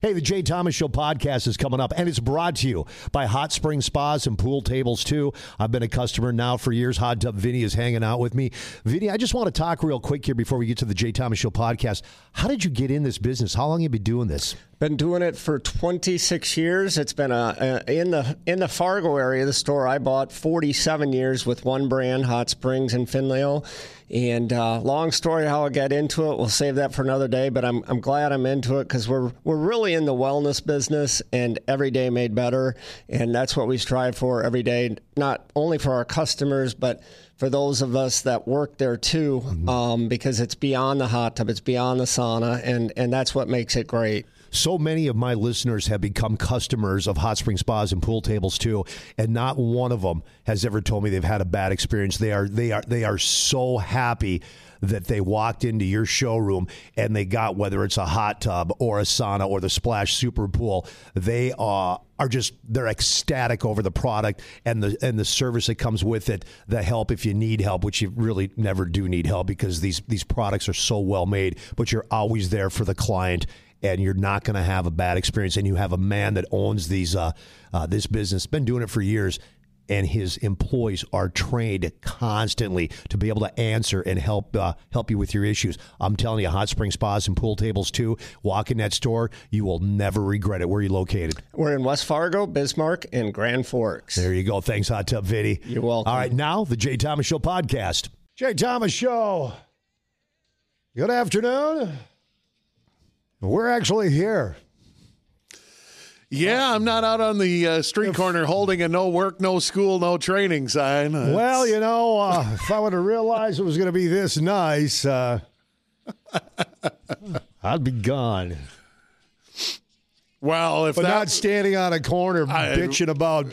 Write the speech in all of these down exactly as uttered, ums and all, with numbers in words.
Hey, the Jay Thomas Show podcast is coming up, and it's brought to you by Hot Spring Spas and Pool Tables, too. I've been a customer now for years. Hot Tub Vinny is hanging out with me. Vinny, I just want to talk real quick here before we get to the Jay Thomas Show podcast. How did you get in this business? How long have you been doing this? Been doing it for twenty-six years. It's been a, a in the in the Fargo area, the store I bought forty-seven years with one brand, Hot Springs in Finleo. And uh, long story how I got into it. We'll save that for another day. But I'm I'm glad I'm into it because we're we're really in the wellness business and every day made better. And that's what we strive for every day, not only for our customers, but for those of us that work there too, mm-hmm. um, because it's beyond the hot tub, it's beyond the sauna, and and that's what makes it great. So many of my listeners have become customers of Hot Spring Spas and Pool Tables too, and not one of them has ever told me they've had a bad experience. They are they are they are so happy that they walked into your showroom and they got, whether it's a hot tub or a sauna or the Splash Super Pool, they are are just they're ecstatic over the product and the and the service that comes with it, the help if you need help, which you really never do need help because these these products are so well made, but you're always there for the client. And you're not going to have a bad experience. And you have a man that owns these uh, uh, this business, been doing it for years, and his employees are trained constantly to be able to answer and help uh, help you with your issues. I'm telling you, Hot Spring Spas and Pool Tables too. Walk in that store, you will never regret it. Where are you located? We're in West Fargo, Bismarck, and Grand Forks. There you go. Thanks, Hot Tub Vinny. You're welcome. All right, now the Jay Thomas Show podcast. Jay Thomas Show. Good afternoon. We're actually here. Yeah, I'm not out on the uh, street if, corner holding a no work, no school, no training sign. It's... Well, you know, uh, if I would have realized it was going to be this nice, uh, I'd be gone. Well, if but that... not standing on a corner I, bitching about,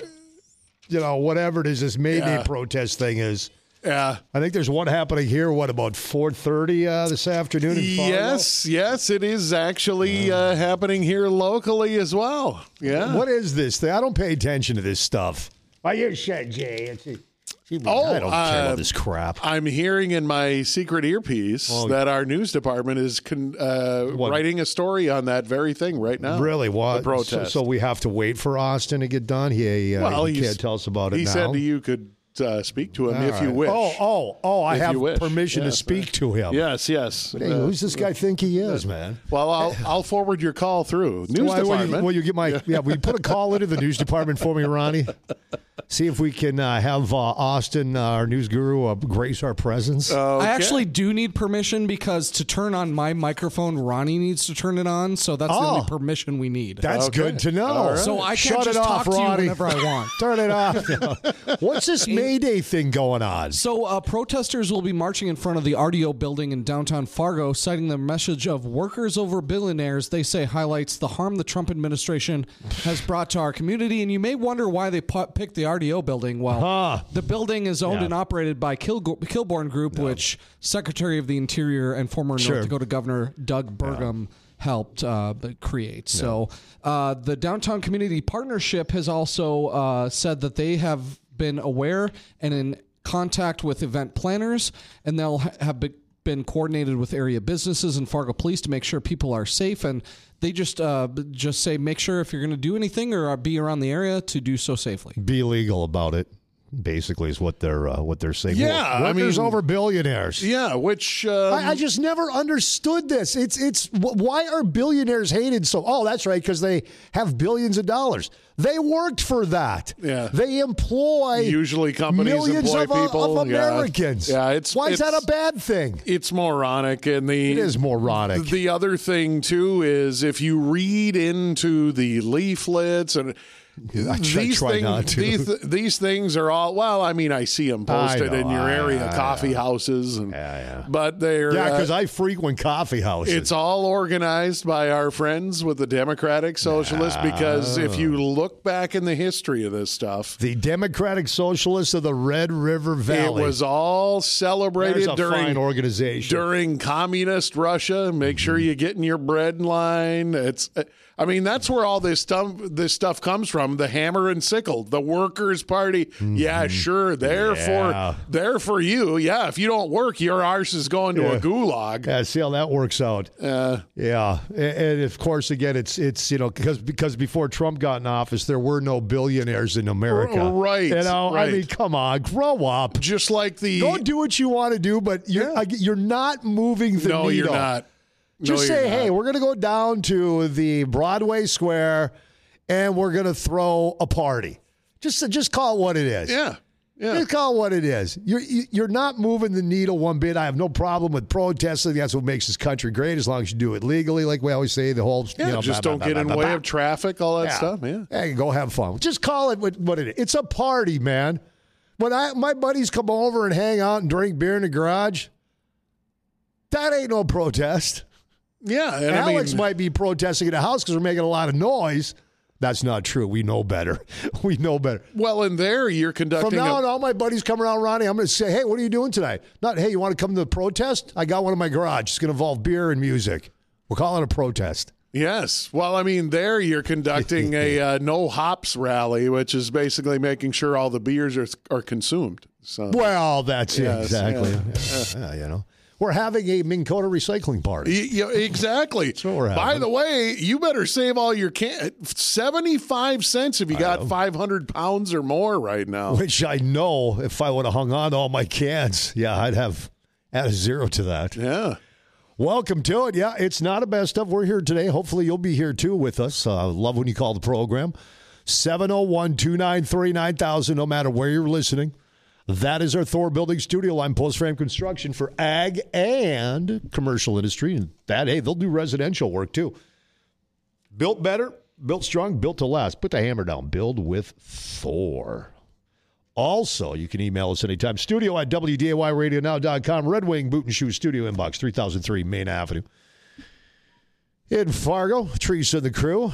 you know, whatever it is this May Day yeah. protest thing is. Yeah. I think there's one happening here, what, about four thirty uh, this afternoon in Fargo? Yes, yes, it is actually uh, happening here locally as well. Yeah. What is this thing? I don't pay attention to this stuff. Well, you should, Jay. It's a, oh, I don't uh, care about this crap. I'm hearing in my secret earpiece oh, that our news department is con- uh, writing a story on that very thing right now. Really? What? The protest. So, so we have to wait for Austin to get done? He, uh, well, he can't tell us about it he now. He said you could... Uh, speak to him All if right. you wish. Oh, oh, oh! I if have permission yes, to speak right. to him. Yes, yes. But, hey, uh, who's this guy think he is, man? Well, I'll I'll forward your call through news well, department. Will you, will you get my yeah? yeah will you put a call into the news department for me, Ronnie? See if we can uh, have uh, Austin, uh, our news guru, uh, grace our presence. Okay. I actually do need permission because to turn on my microphone, Ronnie needs to turn it on. So that's oh, the only permission we need. That's okay. good to know. Right. So I can't Shut just it talk off, to Ronnie. you whenever I want. Turn it off. What's this May Day thing going on? So uh, protesters will be marching in front of the R D O building in downtown Fargo, citing the message of workers over billionaires. They say highlights the harm the Trump administration has brought to our community. And you may wonder why they pu- picked the R D O building. Well, huh. the building is owned yeah. and operated by Kil- Kilborn Group, no. which Secretary of the Interior and former sure. North Dakota Governor Doug Burgum yeah. helped uh, create. Yeah. So uh, the Downtown Community Partnership has also uh, said that they have been aware and in contact with event planners, and they'll ha- have be- been coordinated with area businesses and Fargo Police to make sure people are safe. And they just uh, just say, make sure if you're going to do anything or be around the area to do so safely. Be legal about it. Basically, is what they're uh, what they're saying. Yeah, well, I mean, over billionaires. Yeah, which um, I, I just never understood this. It's it's why are billionaires hated so? Oh, that's right, because they have billions of dollars. They worked for that. Yeah, they employ usually companies millions employ of, people. of Americans. Yeah, yeah it's why it's, is that a bad thing? It's moronic, and the it is moronic. The other thing too is if you read into the leaflets and. I these, try thing, not to. these these things are all well. I mean, I see them posted know, in your I, area, I, coffee I, houses, and yeah, yeah. but they're yeah, because uh, I frequent coffee houses. It's all organized by our friends with the Democratic Socialists. No. Because if you look back in the history of this stuff, the Democratic Socialists of the Red River Valley, it was all celebrated There's a during fine organization during communist Russia. Make mm-hmm. sure you get in your bread line. It's. I mean, that's where all this stuff this stuff comes from. The hammer and sickle, the Workers' Party. Mm-hmm. Yeah, sure, they're yeah. for they're for you. Yeah, if you don't work, your arse is going to yeah. a gulag. Yeah, see how that works out. Uh, yeah, and, and of course, again, it's it's you know because because before Trump got in office, there were no billionaires in America. Right. You know, right. I mean, come on, grow up. Just like the go do what you want to do, but you're yeah. you're not moving the no, needle. you're not. Just no, say, not. hey, we're going to go down to the Broadway Square and we're going to throw a party. Just just call it what it is. Yeah. Yeah. Just call it what it is. You're you're not moving the needle one bit. I have no problem with protesting. That's what makes this country great, as long as you do it legally, like we always say. The whole yeah, you know, just bah, don't bah, get bah, in bah, the way bah. of traffic, all that yeah. stuff. Yeah. Hey, go have fun. Just call it what, what it is. It's a party, man. When I my buddies come over and hang out and drink beer in the garage, that ain't no protest. Yeah, and Alex I mean, might be protesting at a house because we're making a lot of noise. That's not true. We know better. We know better. Well, in there, you're conducting. From now a, on, all my buddies come around, Ronnie, I'm going to say, hey, what are you doing tonight? Not, hey, you want to come to the protest? I got one in my garage. It's going to involve beer and music. We're calling it a protest. Yes. Well, I mean, there you're conducting a uh, no hops rally, which is basically making sure all the beers are are consumed. So, well, that's yes, it. Exactly. Yeah. Yeah, you know. We're having a Minn Kota recycling party. Yeah, exactly. That's what we're having. By the way, you better save all your can. seventy-five cents if you got five hundred pounds or more right now. Which I know if I would have hung on to all my cans, yeah, I'd have add a zero to that. Yeah. Welcome to it. Yeah, it's not a best of. We're here today. Hopefully you'll be here too with us. Uh, love when you call the program. seven oh one, two nine three, nine thousand, no matter where you're listening. That is our Thor Building studio line, post frame construction for ag and commercial industry. And that, hey, they'll do residential work too. Built better, built strong, built to last. Put the hammer down. Build with Thor. Also, you can email us anytime. Studio at W D A Y radio now dot com. Red Wing Boot and Shoe Studio Inbox, three thousand three Main Avenue. In Fargo, Teresa and the crew.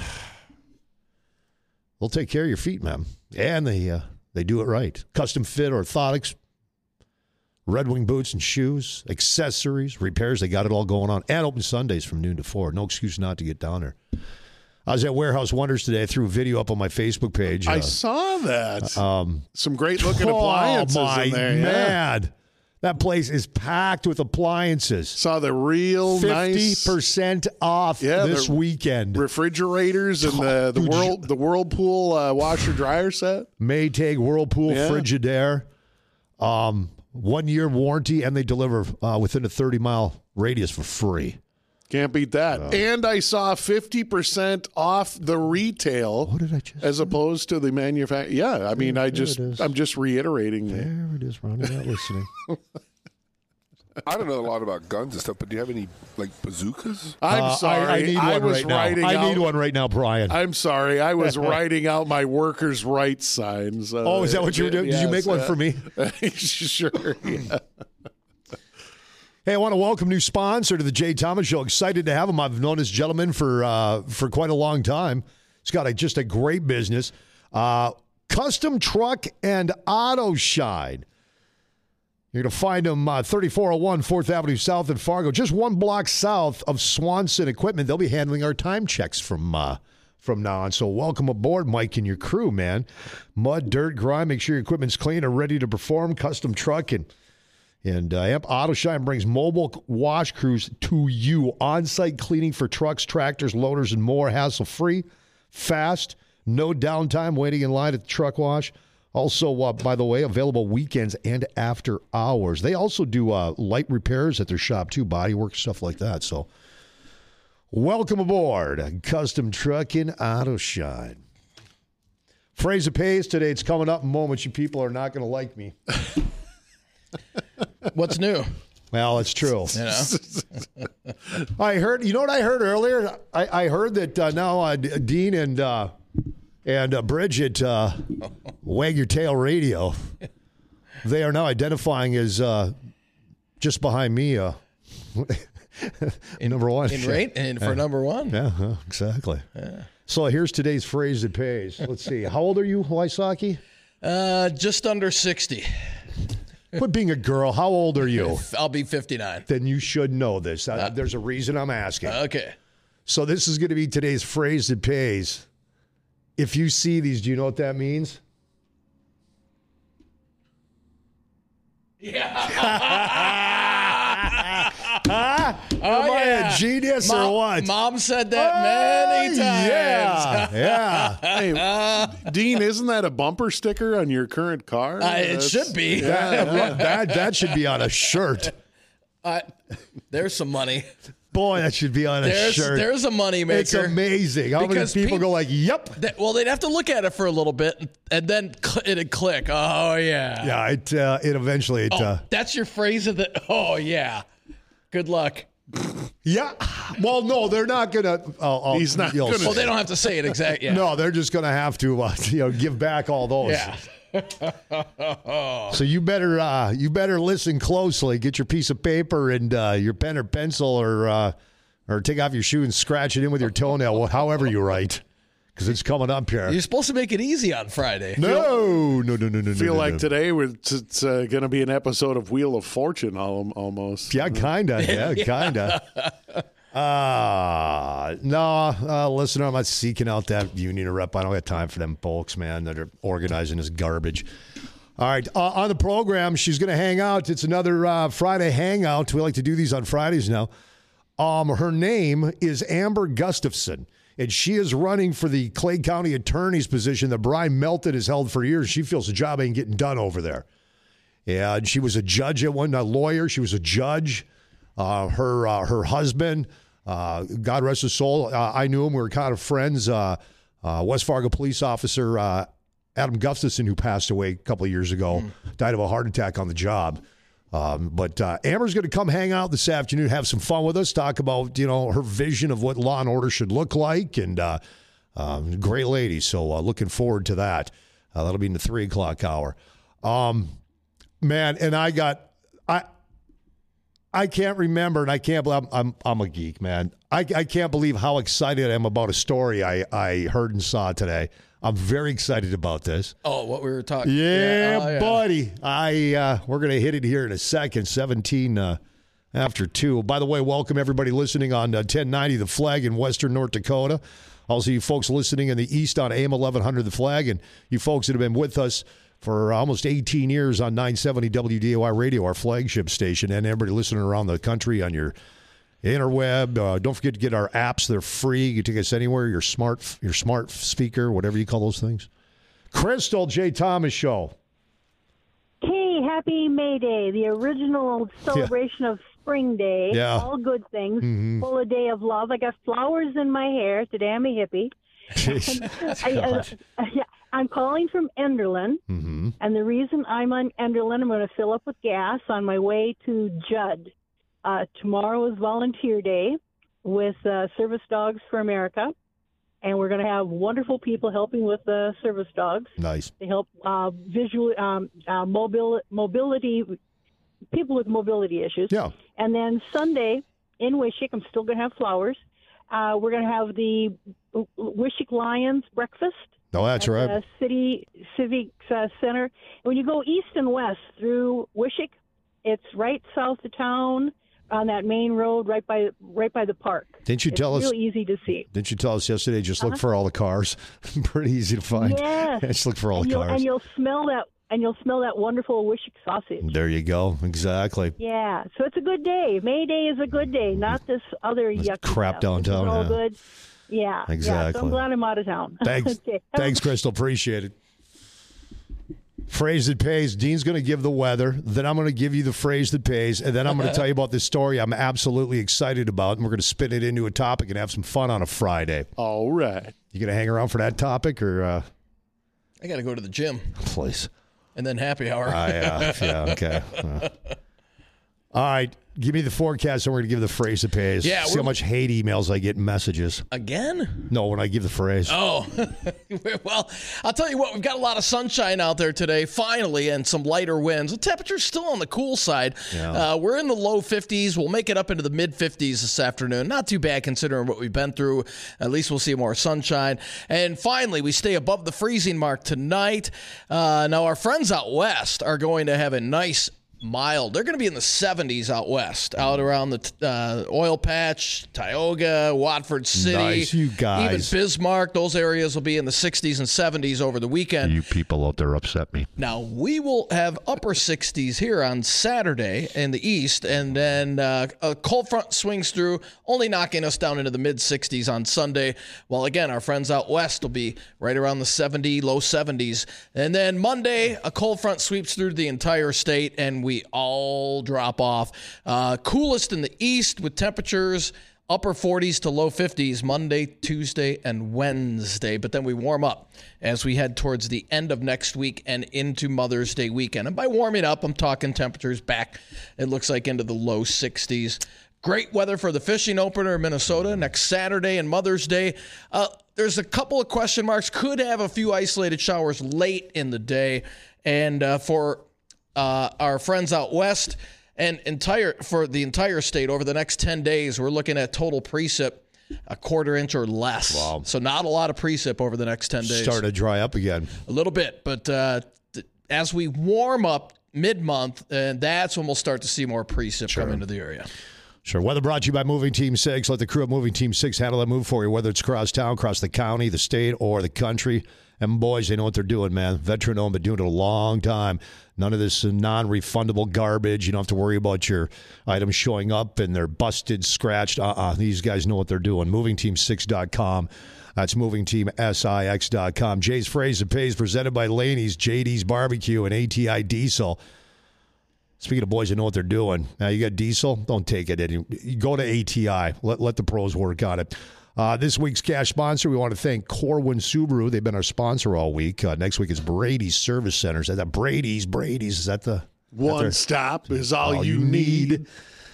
They'll take care of your feet, man. And they... Uh, They do it right. Custom fit orthotics, Red Wing boots and shoes, accessories, repairs. They got it all going on. And open Sundays from noon to four. No excuse not to get down there. I was at Warehouse Wonders today. I threw a video up on my Facebook page. I uh, saw that. Um, Some great looking oh, appliances my in there. man. Yeah. That place is packed with appliances. Saw the real fifty percent nice off yeah, this weekend. Refrigerators and the the world the Whirlpool uh, washer dryer set. Maytag Whirlpool yeah. Frigidaire. Um, one year warranty, and they deliver uh, within a thirty mile radius for free. Can't beat that. Uh, and I saw fifty percent off the retail. What did I just as say? opposed to the manufacturer. Yeah, I mean, there, I just I'm just reiterating that. There it is, Ronnie. Not listening. I don't know a lot about guns and stuff, but do you have any like bazookas? I'm uh, sorry. I, I need I one was right now. writing I out, need one right now, Brian. I'm sorry. I was writing out my workers' rights signs. Uh, oh, is that what you were doing? Yes, Did you make one uh, for me? Sure. Yeah. Hey, I want to welcome new sponsor to the Jay Thomas Show. Excited to have him. I've known this gentleman for uh, for quite a long time. He's got a, just a great business. Uh, Custom Truck and Auto Shine. You're going to find him uh, thirty-four oh one fourth Avenue South in Fargo, just one block south of Swanson Equipment. They'll be handling our time checks from uh, from now on. So welcome aboard, Mike and your crew, man. Mud, dirt, grime, make sure your equipment's clean and ready to perform. Custom Truck and And uh, Amp Auto Shine brings mobile wash crews to you. On-site cleaning for trucks, tractors, loaders, and more. Hassle-free, fast, no downtime waiting in line at the truck wash. Also, uh, by the way, available weekends and after hours. They also do uh, light repairs at their shop, too, bodywork, stuff like that. So, welcome aboard. Custom Truck and Auto Shine. Phrase of pays today. It's coming up in moments. You people are not going to like me. What's new? Well, it's true. You know? I heard. You know what I heard earlier? I, I heard that uh, now uh, Dean and uh, and uh, Bridget uh, Wag Your Tail Radio. They are now identifying as uh, just behind me. Uh, in, number one in rate and for yeah. number one. Yeah, uh, exactly. Yeah. So here's today's phrase that pays. Let's see. How old are you, Wysocki? Uh, just under sixty. Quit being a girl. How old are you? I'll be fifty-nine. Then you should know this. Uh, there's a reason I'm asking. Okay. So this is going to be today's phrase that pays. If you see these, do you know what that means? Yeah. Huh? Oh, Am I yeah. a genius Mom, or what? Mom said that many Oh, times. Yeah, yeah. Hey, Dean, isn't that a bumper sticker on your current car? Uh, it That's- should be. that, that that should be on a shirt. Uh, there's some money. Boy, that should be on a There's shirt. there's a money maker. It's amazing. How Because many people peop- go like, "Yep." That- well, they'd have to look at it for a little bit, and then cl- it'd click. Oh yeah. Yeah, it uh, it eventually it. Oh, Uh, that's your phrase of the. Oh yeah. Good luck. yeah. Well, no, they're not gonna. I'll, I'll, He's not you'll gonna- see. Well, they don't have to say it exactly. Yeah. No, they're just gonna have to, uh, you know, give back all those. Yeah. So you better uh, you better listen closely. Get your piece of paper and uh, your pen or pencil, or uh, or take off your shoe and scratch it in with your toenail, however you write, because it's coming up here. You're supposed to make it easy on Friday. No, no, no, no, no. feel no, like no. today we're, it's, it's uh, going to be an episode of Wheel of Fortune al- almost. Yeah, kinda. Yeah, kinda. Uh, no, uh, listen, I'm not seeking out that union rep. I don't have time for them folks, man, that are organizing this garbage. All right, uh, on the program, she's going to hang out. It's another uh, Friday hangout. We like to do these on Fridays now. Um, her name is Amber Gustafson, and she is running for the Clay County Attorney's position that Brian Melton has held for years. She feels the job ain't getting done over there. Yeah, and she was a judge at one, a lawyer. She was a judge. Uh, her uh, her husband, uh, God rest his soul, uh, I knew him. We were kind of friends. Uh, uh, West Fargo police officer uh, Adam Gustafson, who passed away a couple of years ago, mm. died of a heart attack on the job. Um, but uh, Amber's going to come hang out this afternoon, have some fun with us, talk about, you know, her vision of what law and order should look like, and uh, um, great lady. So uh, looking forward to that. Uh, that'll be in the three o'clock hour. Um, man, and I got I. I can't remember, and I can't believe I'm, I'm, I'm a geek, man. I, I can't believe how excited I am about a story I, I heard and saw today. I'm very excited about this. Oh, what we were talking. Yeah, oh, yeah. buddy. I uh, we're gonna hit it here in a second. seventeen uh, after two. By the way, welcome everybody listening on uh, ten ninety The Flag in Western North Dakota. Also, you folks listening in the East on A M eleven hundred The Flag, and you folks that have been with us for almost eighteen years on nine seventy W D A Y Radio, our flagship station, and everybody listening around the country on your interweb. Uh, don't forget to get our apps; they're free. You can take us anywhere. Your smart, your smart speaker, whatever you call those things. Crystal J. Thomas Show. Hey, happy May Day, the original celebration yeah. of Spring Day. Yeah. All good things. Mm-hmm. Full a day of love. I got flowers in my hair. Today I'm a hippie. I, uh, yeah, I'm calling from Enderlin, mm-hmm. and the reason I'm on Enderlin, I'm going to fill up with gas on my way to Judd. Uh, tomorrow is Volunteer Day with uh, Service Dogs for America, and we're going to have wonderful people helping with the service dogs. Nice. They help uh, visual um, uh, mobil- mobility people with mobility issues. Yeah. And then Sunday in Wishick, I'm still going to have flowers. Uh, we're going to have the Wishick Lions breakfast. Oh, that's at right. The City Civic uh, Center. When you go east and west through Wishick, it's right south of town on that main road, right by right by the park. Didn't you it's tell us? Real easy to see. Didn't you tell us yesterday? Just look Uh-huh. for all the cars. Pretty easy to find. Yes. Just look for all and the you'll, cars. and you'll smell that. And you'll smell that wonderful Wishick sausage. There you go. Exactly. Yeah, so it's a good day. May Day is a good day, not this other This yucky crap stuff. downtown, This is all yeah. good. Yeah, Exactly. Yeah, so I'm glad I'm out of town. Thanks, Okay. thanks, Crystal. Appreciate it. Phrase that pays. Dean's going to give the weather. Then I'm going to give you the phrase that pays, and then I'm going to tell you about this story I'm absolutely excited about, and we're going to spin it into a topic and have some fun on a Friday. All right. You going to hang around for that topic, or uh, I got to go to the gym please? and then happy hour. Uh, yeah, yeah, okay. Uh, all right, give me the forecast, and we're going to give the phrase that pays. Yeah, See we're- how much hate emails I get in messages. Again? No, when I give the phrase. Oh, well, I'll tell you what, we've got a lot of sunshine out there today, finally, and some lighter winds. The temperature's still on the cool side. Yeah. Uh, we're in the low fifties. We'll make it up into the mid fifties this afternoon. Not too bad considering what we've been through. At least we'll see more sunshine. And finally, we stay above the freezing mark tonight. Uh, now, our friends out west are going to have a nice mild. They're going to be in the seventies out west, out around the uh, Oil Patch, Tioga, Watford City. Nice, you guys. Even Bismarck. Those areas will be in the sixties and seventies over the weekend. You people out there upset me. Now, we will have upper sixties here on Saturday in the east, and then uh, a cold front swings through, only knocking us down into the mid-sixties on Sunday. While, again, our friends out west will be right around the seventy, low seventies. And then Monday, a cold front sweeps through the entire state, and we all drop off. Uh, coolest in the east with temperatures upper forties to low fifties Monday, Tuesday, and Wednesday. But then we warm up as we head towards the end of next week and into Mother's Day weekend. And by warming up, I'm talking temperatures back, it looks like, into the low sixties. Great weather for the fishing opener in Minnesota next Saturday and Mother's Day. Uh, there's a couple of question marks. Could have a few isolated showers late in the day. And uh, for uh, our friends out west and entire for the entire state over the next ten days, we're looking at total precip a quarter inch or less. Wow. So not a lot of precip over the next ten days. Starting to dry up again. A little bit. But uh, th- as we warm up mid-month, and that's when we'll start to see more precip Sure. come into the area. Sure. Weather brought to you by Moving Team six. Let the crew at Moving Team six handle that move for you, whether it's across town, across the county, the state, or the country. And boys, they know what they're doing, man. Veteran owned, been doing it a long time. None of this non-refundable garbage. You don't have to worry about your items showing up and they're busted, scratched. Uh-uh. These guys know what they're doing. moving team six dot com. That's moving team six dot com. Jay's Phrase and Pays presented by Laney's, J D's Barbecue, and A T I Diesel. Speaking of boys that know what they're doing, now you got diesel, don't take it. Any, you go to A T I. Let, let the pros work on it. Uh, this week's cash sponsor, we want to thank Corwin Subaru. They've been our sponsor all week. Uh, next week is Brady's Service Centers. Is that Brady's? Brady's. Is that the... One their, stop is all, all you you need. need.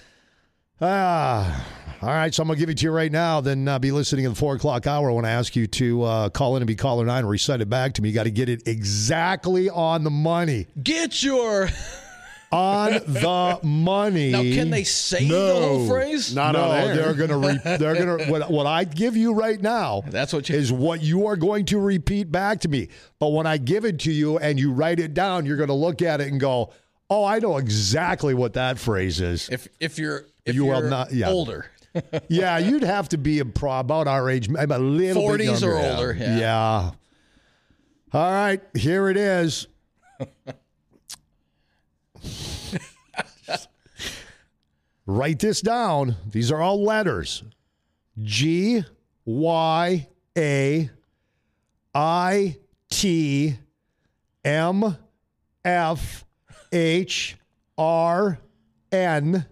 Ah, all right, so I'm going to give it to you right now. Then uh, be listening in the four o'clock hour. I want to ask you to uh, call in and be caller nine and recite it back to me. You got to get it exactly on the money. Get your... On the money. Now, can they say no, the whole phrase? Not no, on air. they're gonna. Re- they're gonna. What, what I give you right now, That's what you- is what you are going to repeat back to me. But when I give it to you and you write it down, you're going to look at it and go, "Oh, I know exactly what that phrase is." If if you're if You you are are not- yeah. older. Yeah, you'd have to be a pro, about our age, maybe a little forties bit or younger. older, yeah. yeah. All right, here it is. Write this down. These are all letters. G Y A I T M F H R N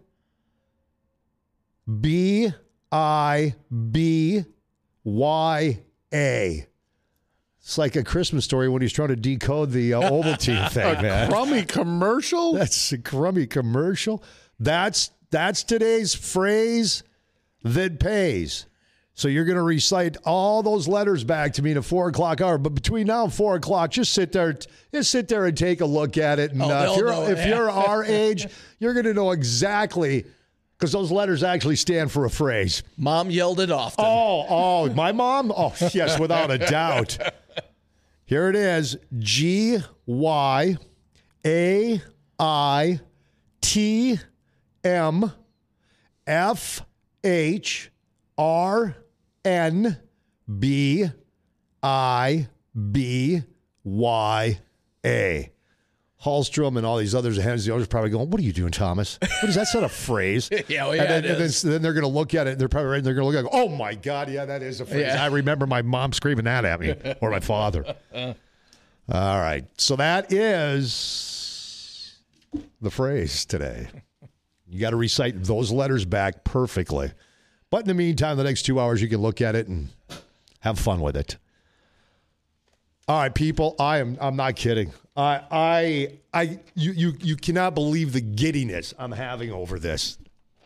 B I B Y A. It's like a Christmas story when he's trying to decode the uh, Ovaltine thing, man. Crummy commercial? That's a crummy commercial. That's that's today's phrase that pays. So you're going to recite all those letters back to me in a four o'clock hour. But between now and four o'clock, just sit there, just sit there and take a look at it. And Oh, uh, they'll if you're know, if yeah. you're our age, you're going to know exactly, because those letters actually stand for a phrase. Mom yelled it often. Oh, oh, my mom? Oh, yes, without a doubt. Here it is. G Y A I T M F H R N B I B Y A. Hallstrom and all these others, the others are probably going, "What are you doing, Thomas? What is that? That's not a phrase." Yeah, well, yeah, and then, it and then, is. then they're going to look at it. And they're probably right. They're going to look at it. Oh my God! Yeah, that is a phrase. Yeah. I remember my mom screaming that at me, or my father. All right, so that is the phrase today. You got to recite those letters back perfectly. But in the meantime, the next two hours, you can look at it and have fun with it. All right, people, I am I'm not kidding. I I I you you you cannot believe the giddiness I'm having over this.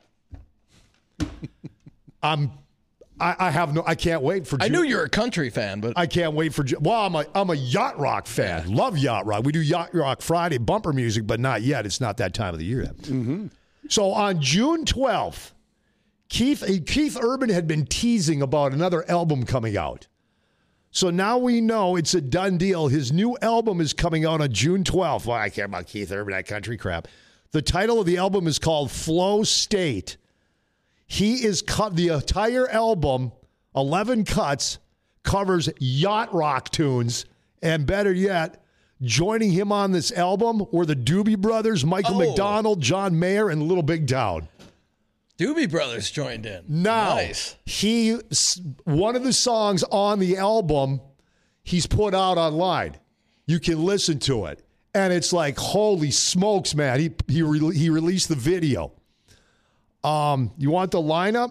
I'm I, I have no I can't wait for I June. knew you were a country fan, but I can't wait for Ju- well, I'm a I'm a yacht rock fan. Love yacht rock. We do yacht rock Friday bumper music, but not yet. It's not that time of the year yet. Mm-hmm. So on June twelfth, Keith Keith Urban had been teasing about another album coming out. So now we know it's a done deal. His new album is coming out on June twelfth. Well, I care about Keith Urban, that country crap. The title of the album is called Flow State. He is cut the entire album, eleven cuts, covers yacht rock tunes, and better yet, joining him on this album were the Doobie Brothers, Michael Oh. McDonald, John Mayer, and Little Big Town. Doobie Brothers joined in. Now, Nice. he one of the songs on the album he's put out online. You can listen to it, and it's like, holy smokes, man! He he re- he released the video. Um, you want the lineup?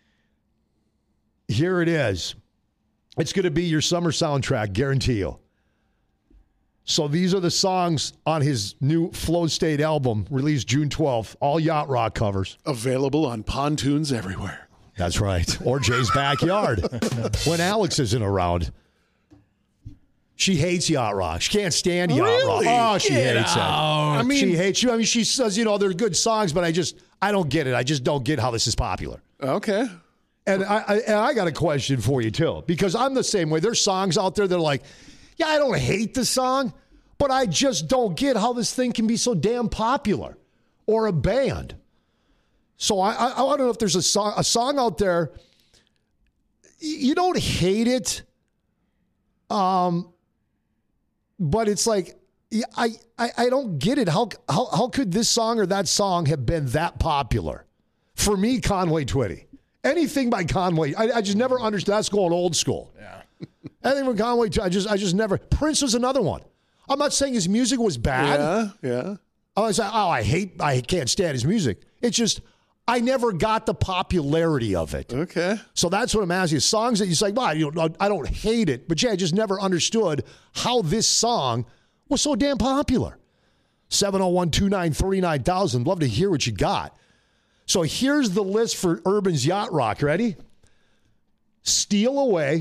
Here it is. It's going to be your summer soundtrack, guarantee you. So these are the songs on his new Flow State album, released June twelfth. All yacht rock covers. Available on pontoons everywhere. That's right. Or Jay's backyard when Alex isn't around. She hates yacht rock. She can't stand yacht Really? rock. Oh, she Get hates it. out. I mean, she hates you. I mean, she says, you know, they're good songs, but I just, I don't get it. I just don't get how this is popular. Okay. And I, I, and I got a question for you, too, because I'm the same way. There's songs out there that are like, yeah, I don't hate the song, but I just don't get how this thing can be so damn popular, or a band. So I, I, I don't know if there's a song, a song out there, you don't hate it, um, but it's like, I, I, I don't get it. How, how, how could this song or that song have been that popular? For me, Conway Twitty. Anything by Conway, I, I just never understood. That's going old school. Yeah. Anything from Conway, I just, I just never. Prince was another one. I'm not saying his music was bad. Yeah, yeah. I was like, oh, I hate, I can't stand his music. It's just, I never got the popularity of it. Okay. So that's what I'm asking. Songs that you say, well, you know, I don't hate it, but yeah, I just never understood how this song was so damn popular. seven oh one, two nine three, nine thousand. Love to hear what you got. So here's the list for Urban's yacht rock. Ready? Steal Away.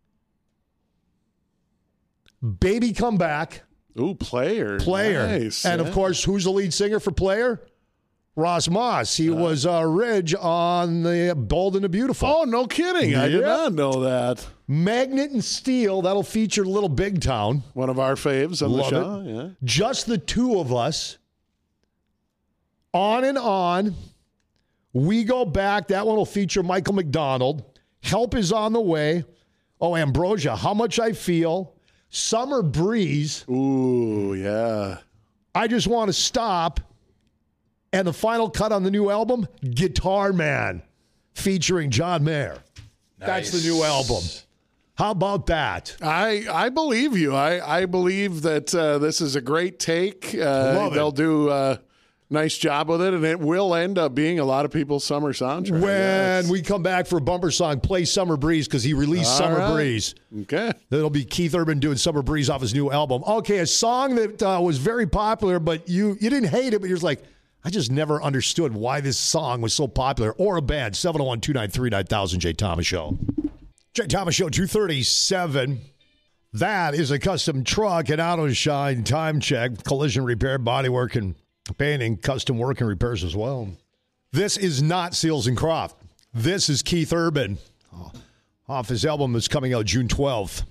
Baby Come Back. Ooh, Player. Player. Nice. And, yeah. of course, who's the lead singer for Player? Ross Moss. He uh, was uh, Ridge on the Bold and the Beautiful. Oh, no kidding. I did Yep. not know that. Magnet and Steel. That'll feature Little Big Town. One of our faves on Love the show. it. Yeah. Just the Two of Us. On and On. We Go Back. That one will feature Michael McDonald. Help Is on the Way. Oh, Ambrosia. How Much I Feel. Summer Breeze. Ooh, yeah. I Just Want to Stop. And the final cut on the new album, Guitar Man, featuring John Mayer. That's the new album. How about that? I I believe you. I, I believe that uh, this is a great take. Uh, Love it. They'll do a nice job with it, and it will end up being a lot of people's summer soundtrack. When Yes. we come back for a bumper song, play Summer Breeze because he released All Summer right. Breeze. Okay. That'll be Keith Urban doing Summer Breeze off his new album. Okay, a song that uh, was very popular, but you you didn't hate it, but you're just like, I just never understood why this song was so popular. Or a band, seven oh one, two nine three, nine thousand, Jay Thomas Show. Jay Thomas Show, two thirty-seven. That is a custom truck and auto shine time check, collision repair, bodywork, and painting, custom work and repairs as well. This is not Seals and Croft. This is Keith Urban. Oh, off his album that's coming out June twelfth.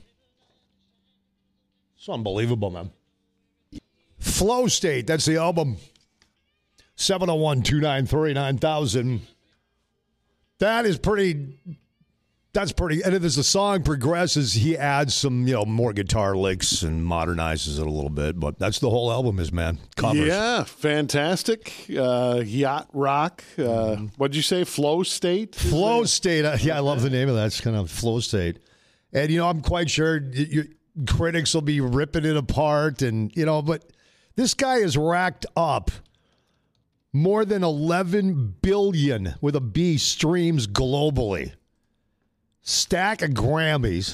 It's unbelievable, man. Flow State, that's the album. seven oh one, two nine three, nine thousand. That is pretty, that's pretty, and as the song progresses, he adds some, you know, more guitar licks and modernizes it a little bit, but that's the whole album is, man. Covers. Yeah, fantastic. Uh, yacht rock. Uh, Mm-hmm. What'd you say? Flow State? Flow State. Uh, yeah, I love the name of that. It's kind of Flow State. And, you know, I'm quite sure you, you, critics will be ripping it apart, and, you know, but this guy has racked up more than eleven billion with a B streams globally. Stack of Grammys.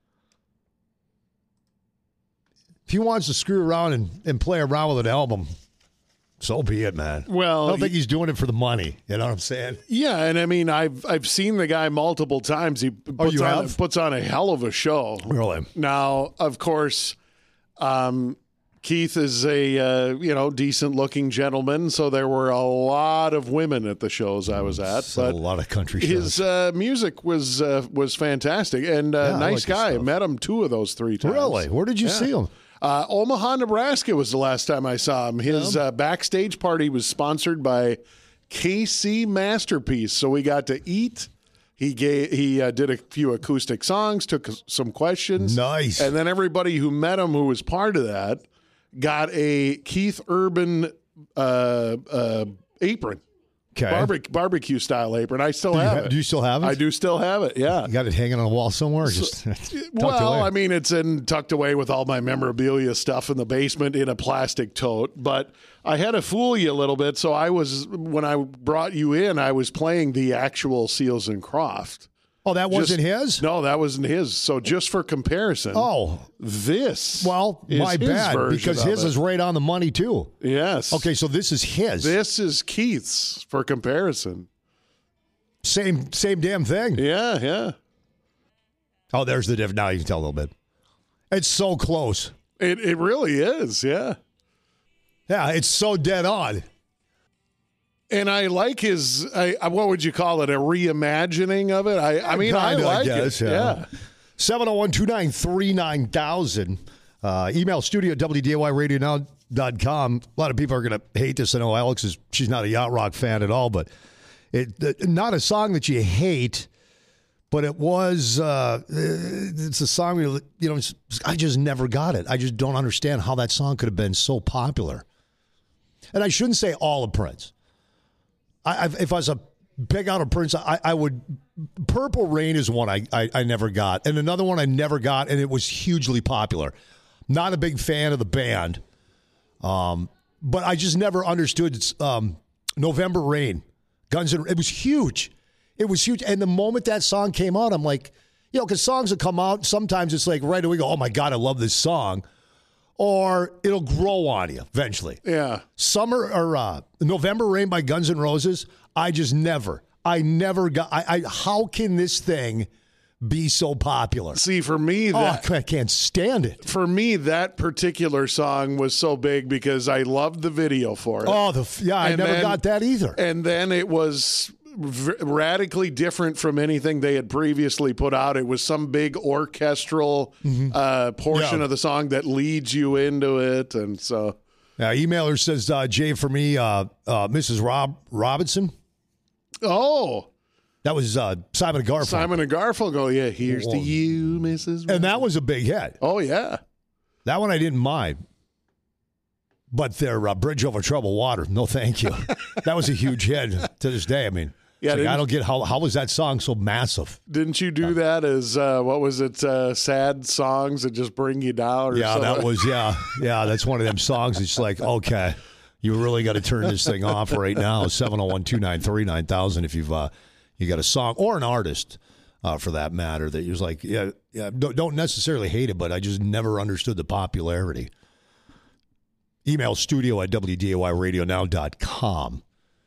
If he wants to screw around and, and play around with an album, so be it, man. Well, I don't think he's doing it for the money. You know what I'm saying? Yeah, and I mean, I've I've seen the guy multiple times. He puts, you on, have? puts on a hell of a show. Really? Now, of course, um, Keith is a uh, you know decent looking gentleman, so there were a lot of women at the shows I was at. So But a lot of country his shows. uh, music was uh, was fantastic and uh, Yeah, I like nice his guy. stuff. Met him two of those three times. Really? Where did you Yeah. see him? Uh, Omaha, Nebraska was the last time I saw him. His uh, backstage party was sponsored by K C Masterpiece, so we got to eat. He gave, he uh, did a few acoustic songs, took some questions. Nice. And then everybody who met him who was part of that got a Keith Urban uh, uh, apron. Okay. Barbe- barbecue style apron. I still Do you have ha- it. do you still have it? I do still have it. Yeah. You got it hanging on a wall somewhere? Or just tucked Well, away? I mean, it's in tucked away with all my memorabilia stuff in the basement in a plastic tote. But I had to fool you a little bit. So I was when I brought you in, I was playing the actual Seals and Croft. Oh, that wasn't Just- his? No, that wasn't his. So just for comparison, Oh, this well, is my his bad, version because of his it. is right on the money, too. Yes. Okay, so this is his. This is Keith's for comparison. Same same damn thing. Yeah, yeah. Oh, there's the difference. Now you can tell a little bit. It's so close. It it really is. Yeah. Yeah, it's so dead on. And I like his, I, I- what would you call it, a reimagining of it? I, I mean, I Kinda, I like guess, it. yeah. Yeah. seven oh one, two nine three, nine thousand. Uh, email studio at W D A Y radio now dot com. A lot of people are going to hate this. I know Alex is, she's not a yacht rock fan at all, but it, it not a song that you hate, but it was, uh, it's a song, you know, it's, I just never got it. I just don't understand how that song could have been so popular. And I shouldn't say all of Prince. I, if I was a pick out of Prince, I, I would. Purple Rain is one I, I I never got, and another one I never got, and it was hugely popular. Not a big fan of the band, um, but I just never understood um, November Rain. Guns N' it was huge. It was huge, and the moment that song came out, I'm like, you know, because songs that come out, sometimes it's like right away, go, oh my god, I love this song. Or it'll grow on you eventually. Yeah. Summer or uh, November Rain by Guns N' Roses, I just never, I never got, I, I how can this thing be so popular? See, for me, that, oh, I can't stand it. for me, that particular song was so big because I loved the video for it. Oh, the yeah, I And never then- got that either. And then it was v- radically different from anything they had previously put out. It was some big orchestral uh, portion Mm-hmm. Yeah. of the song that leads you into it. And so, Now, emailer says, uh, Jay, for me, uh, uh, Missus Rob Robinson. oh, That was uh, Simon and Garfunkel. Simon and Garfunkel. Yeah, here's to Whoa. you, Missus And that was a big hit. Oh, yeah. That one I didn't mind. But their uh, Bridge Over Troubled Water, no thank you. That was a huge hit to this day. I mean, Yeah, it's like, didn't- I don't get how how was that song so massive? Didn't you do that as, uh, what was it, uh, sad songs that just bring you down? Or Yeah, something? that was, yeah, yeah, that's one of them songs. It's like, okay, you really got to turn this thing off right now. seven oh one, two nine three, nine thousand if you've uh, you got a song or an artist uh, for that matter that you're like, yeah, yeah, don't, don't necessarily hate it, but I just never understood the popularity. Email studio at W D A Y radio now dot com.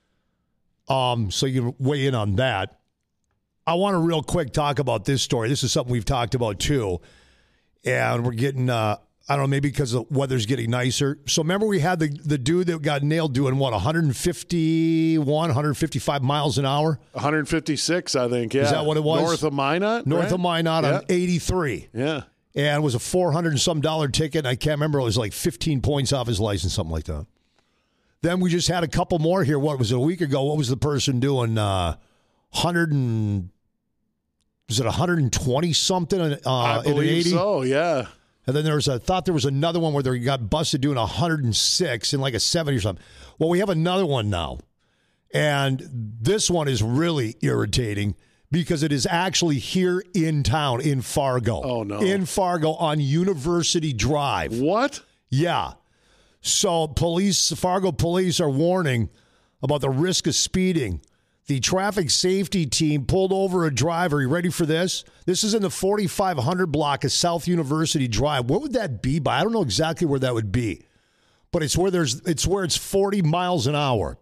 Um, so you can weigh in on that. I want to real quick talk about this story. This is something we've talked about too. And we're getting, uh, I don't know, maybe because the weather's getting nicer. So remember we had the, the dude that got nailed doing, what, one fifty-one, one fifty-five miles an hour? one fifty-six, I think. Yeah. Is that what it was? North of Minot? North right? of Minot Yeah. on eighty-three. Yeah. And it was a four hundred and some dollar ticket. I can't remember. It was like fifteen points off his license, something like that. Then we just had a couple more here. What was it, a week ago? What was the person doing? Uh, one hundred and, was it one hundred twenty something uh, I in an believe eighty? so, yeah. And then there was a, I thought there was another one where they got busted doing one hundred six in like a seventy or something. Well, we have another one now. And this one is really irritating because it is actually here in town, in Fargo. Oh, no. In Fargo on University Drive. What? Yeah. So police, Fargo police are warning about the risk of speeding. The traffic safety team pulled over a driver. You ready for this? This is in the forty-five hundred block of South University Drive. What would that be by? I don't know exactly where that would be, but it's where there's it's where it's forty miles an hour.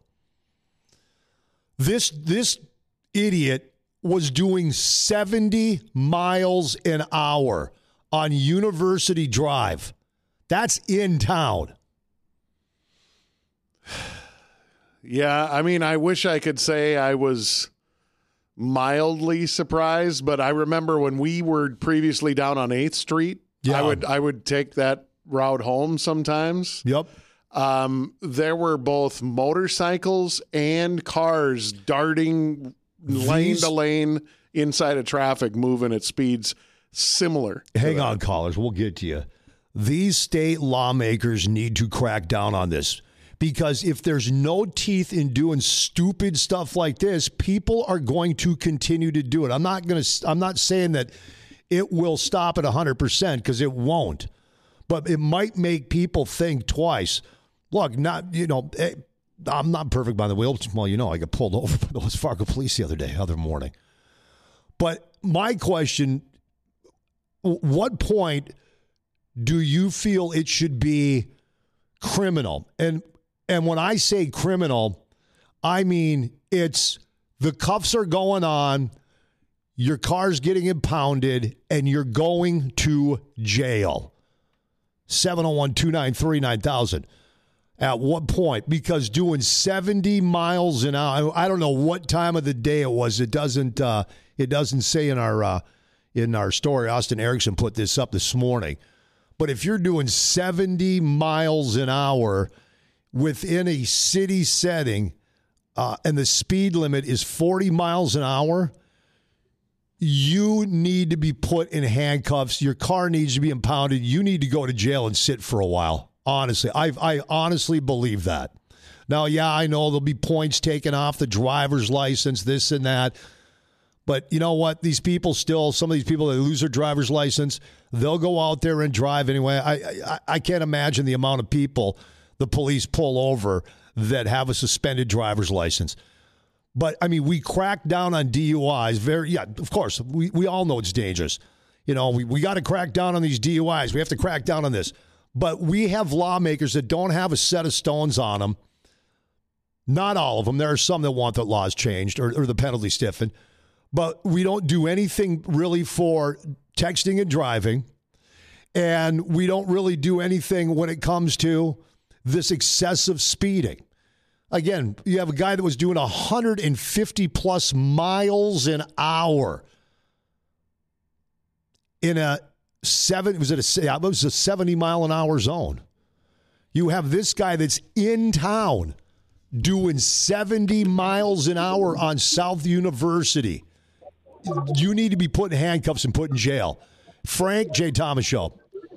This this idiot was doing seventy miles an hour on University Drive. That's in town. Yeah, I mean, I wish I could say I was mildly surprised, but I remember when we were previously down on eighth Street, Yeah. I would I would take that route home sometimes. Yep. Um, there were both motorcycles and cars darting lane These- to lane inside of traffic, moving at speeds similar. to Hang that. on, callers. We'll get to you. These state lawmakers need to crack down on this, because if there's no teeth in doing stupid stuff like this, people are going to continue to do it. I'm not going to. I'm not saying that it will stop at one hundred percent, because it won't, but it might make people think twice. Look, not you know. I'm not perfect by the wheel. Well, you know, I got pulled over by the West Fargo police the other day, other morning. But my question: what point do you feel it should be criminal? And and when I say criminal, I mean it's the cuffs are going on, your car's getting impounded, and you're going to jail. seven oh one, two nine three, nine thousand. At what point? Because doing seventy miles an hour, I don't know what time of the day it was. It doesn't uh, it doesn't say in our uh, in our story. Austin Erickson put this up this morning. But if you're doing seventy miles an hour within a city setting, uh, and the speed limit is forty miles an hour, you need to be put in handcuffs. Your car needs to be impounded. You need to go to jail and sit for a while. Honestly, I I honestly believe that. Now, yeah, I know there'll be points taken off the driver's license, this and that. But you know what? These people still, some of these people that lose their driver's license, they'll go out there and drive anyway. I, I I can't imagine the amount of people the police pull over that have a suspended driver's license. But, I mean, we crack down on D U Is. Very, yeah, of course, we, we all know it's dangerous. You know, we, we got to crack down on these D U Is. We have to crack down on this. But we have lawmakers that don't have a set of stones on them. Not all of them. There are some that want the laws changed or, or the penalty stiffened. But we don't do anything really for texting and driving. And we don't really do anything when it comes to this excessive speeding. Again, you have a guy that was doing one hundred fifty plus miles an hour in a seven, was it a, yeah, it was a seventy mile an hour zone. You have this guy that's in town doing seventy miles an hour on South University. You need to be put in handcuffs and put in jail. Frank, Jay Thomas Show.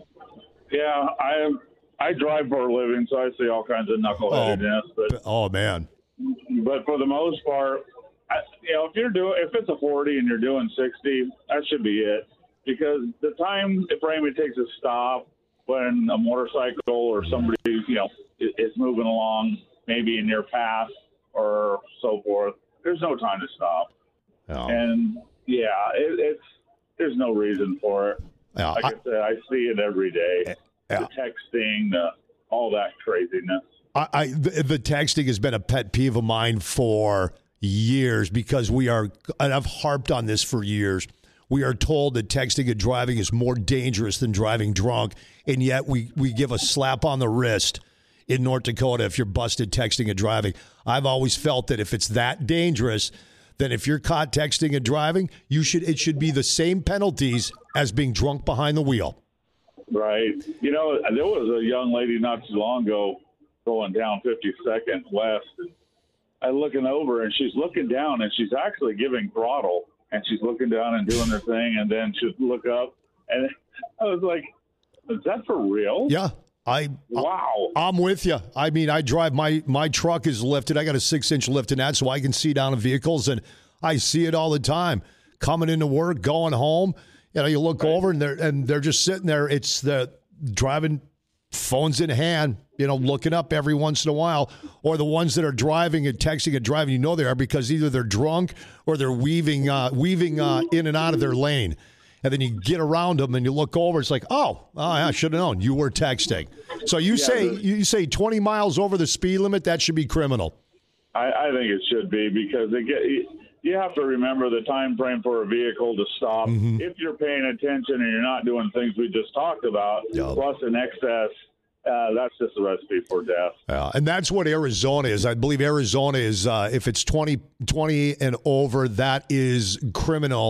Yeah, I I drive for a living, so I see all kinds of knuckleheadedness. Oh, but oh man. But for the most part, I, you know, if you're doing if it's a forty and you're doing sixty, that should be it. Because the time frame it takes to stop when a motorcycle or somebody, you know, is moving along, maybe in your path or so forth, there's no time to stop. Oh. And yeah, it, it's there's no reason for it. Yeah, like I, I I said, I see it every day. Yeah. The texting, the, all that craziness. I, I the, the texting has been a pet peeve of mine for years because we are, and I've harped on this for years. We are told that texting and driving is more dangerous than driving drunk, and yet we, we give a slap on the wrist in North Dakota if you're busted texting and driving. I've always felt that if it's that dangerous, then if you're caught texting and driving, you should it should be the same penalties as being drunk behind the wheel. Right. You know, there was a young lady not too long ago going down fifty-second West. And I looking over, and she's looking down, and she's actually giving throttle. And she's looking down and doing her thing, and then she'd look up, and I was like, "Is that for real?" Yeah, I wow. I'm with you. I mean, I drive my my truck is lifted. I got a six inch lift in that, so I can see down in vehicles, and I see it all the time. Coming into work, going home, you know, you look right over, and they're and they're just sitting there. It's the driving, phones in hand, you know, looking up every once in a while, or the ones that are driving and texting and driving, you know they are because either they're drunk or they're weaving uh, weaving uh, in and out of their lane. And then you get around them and you look over, it's like, oh, oh I should have known. You were texting. So you yeah, say the, you say twenty miles over the speed limit, that should be criminal. I, I think it should be because it get, you have to remember the time frame for a vehicle to stop. Mm-hmm. If you're paying attention and you're not doing things we just talked about, yep. plus an excess, Uh, that's just a recipe for death. Yeah, and that's what Arizona is. I believe Arizona is, uh, if it's twenty, twenty and over, that is criminal.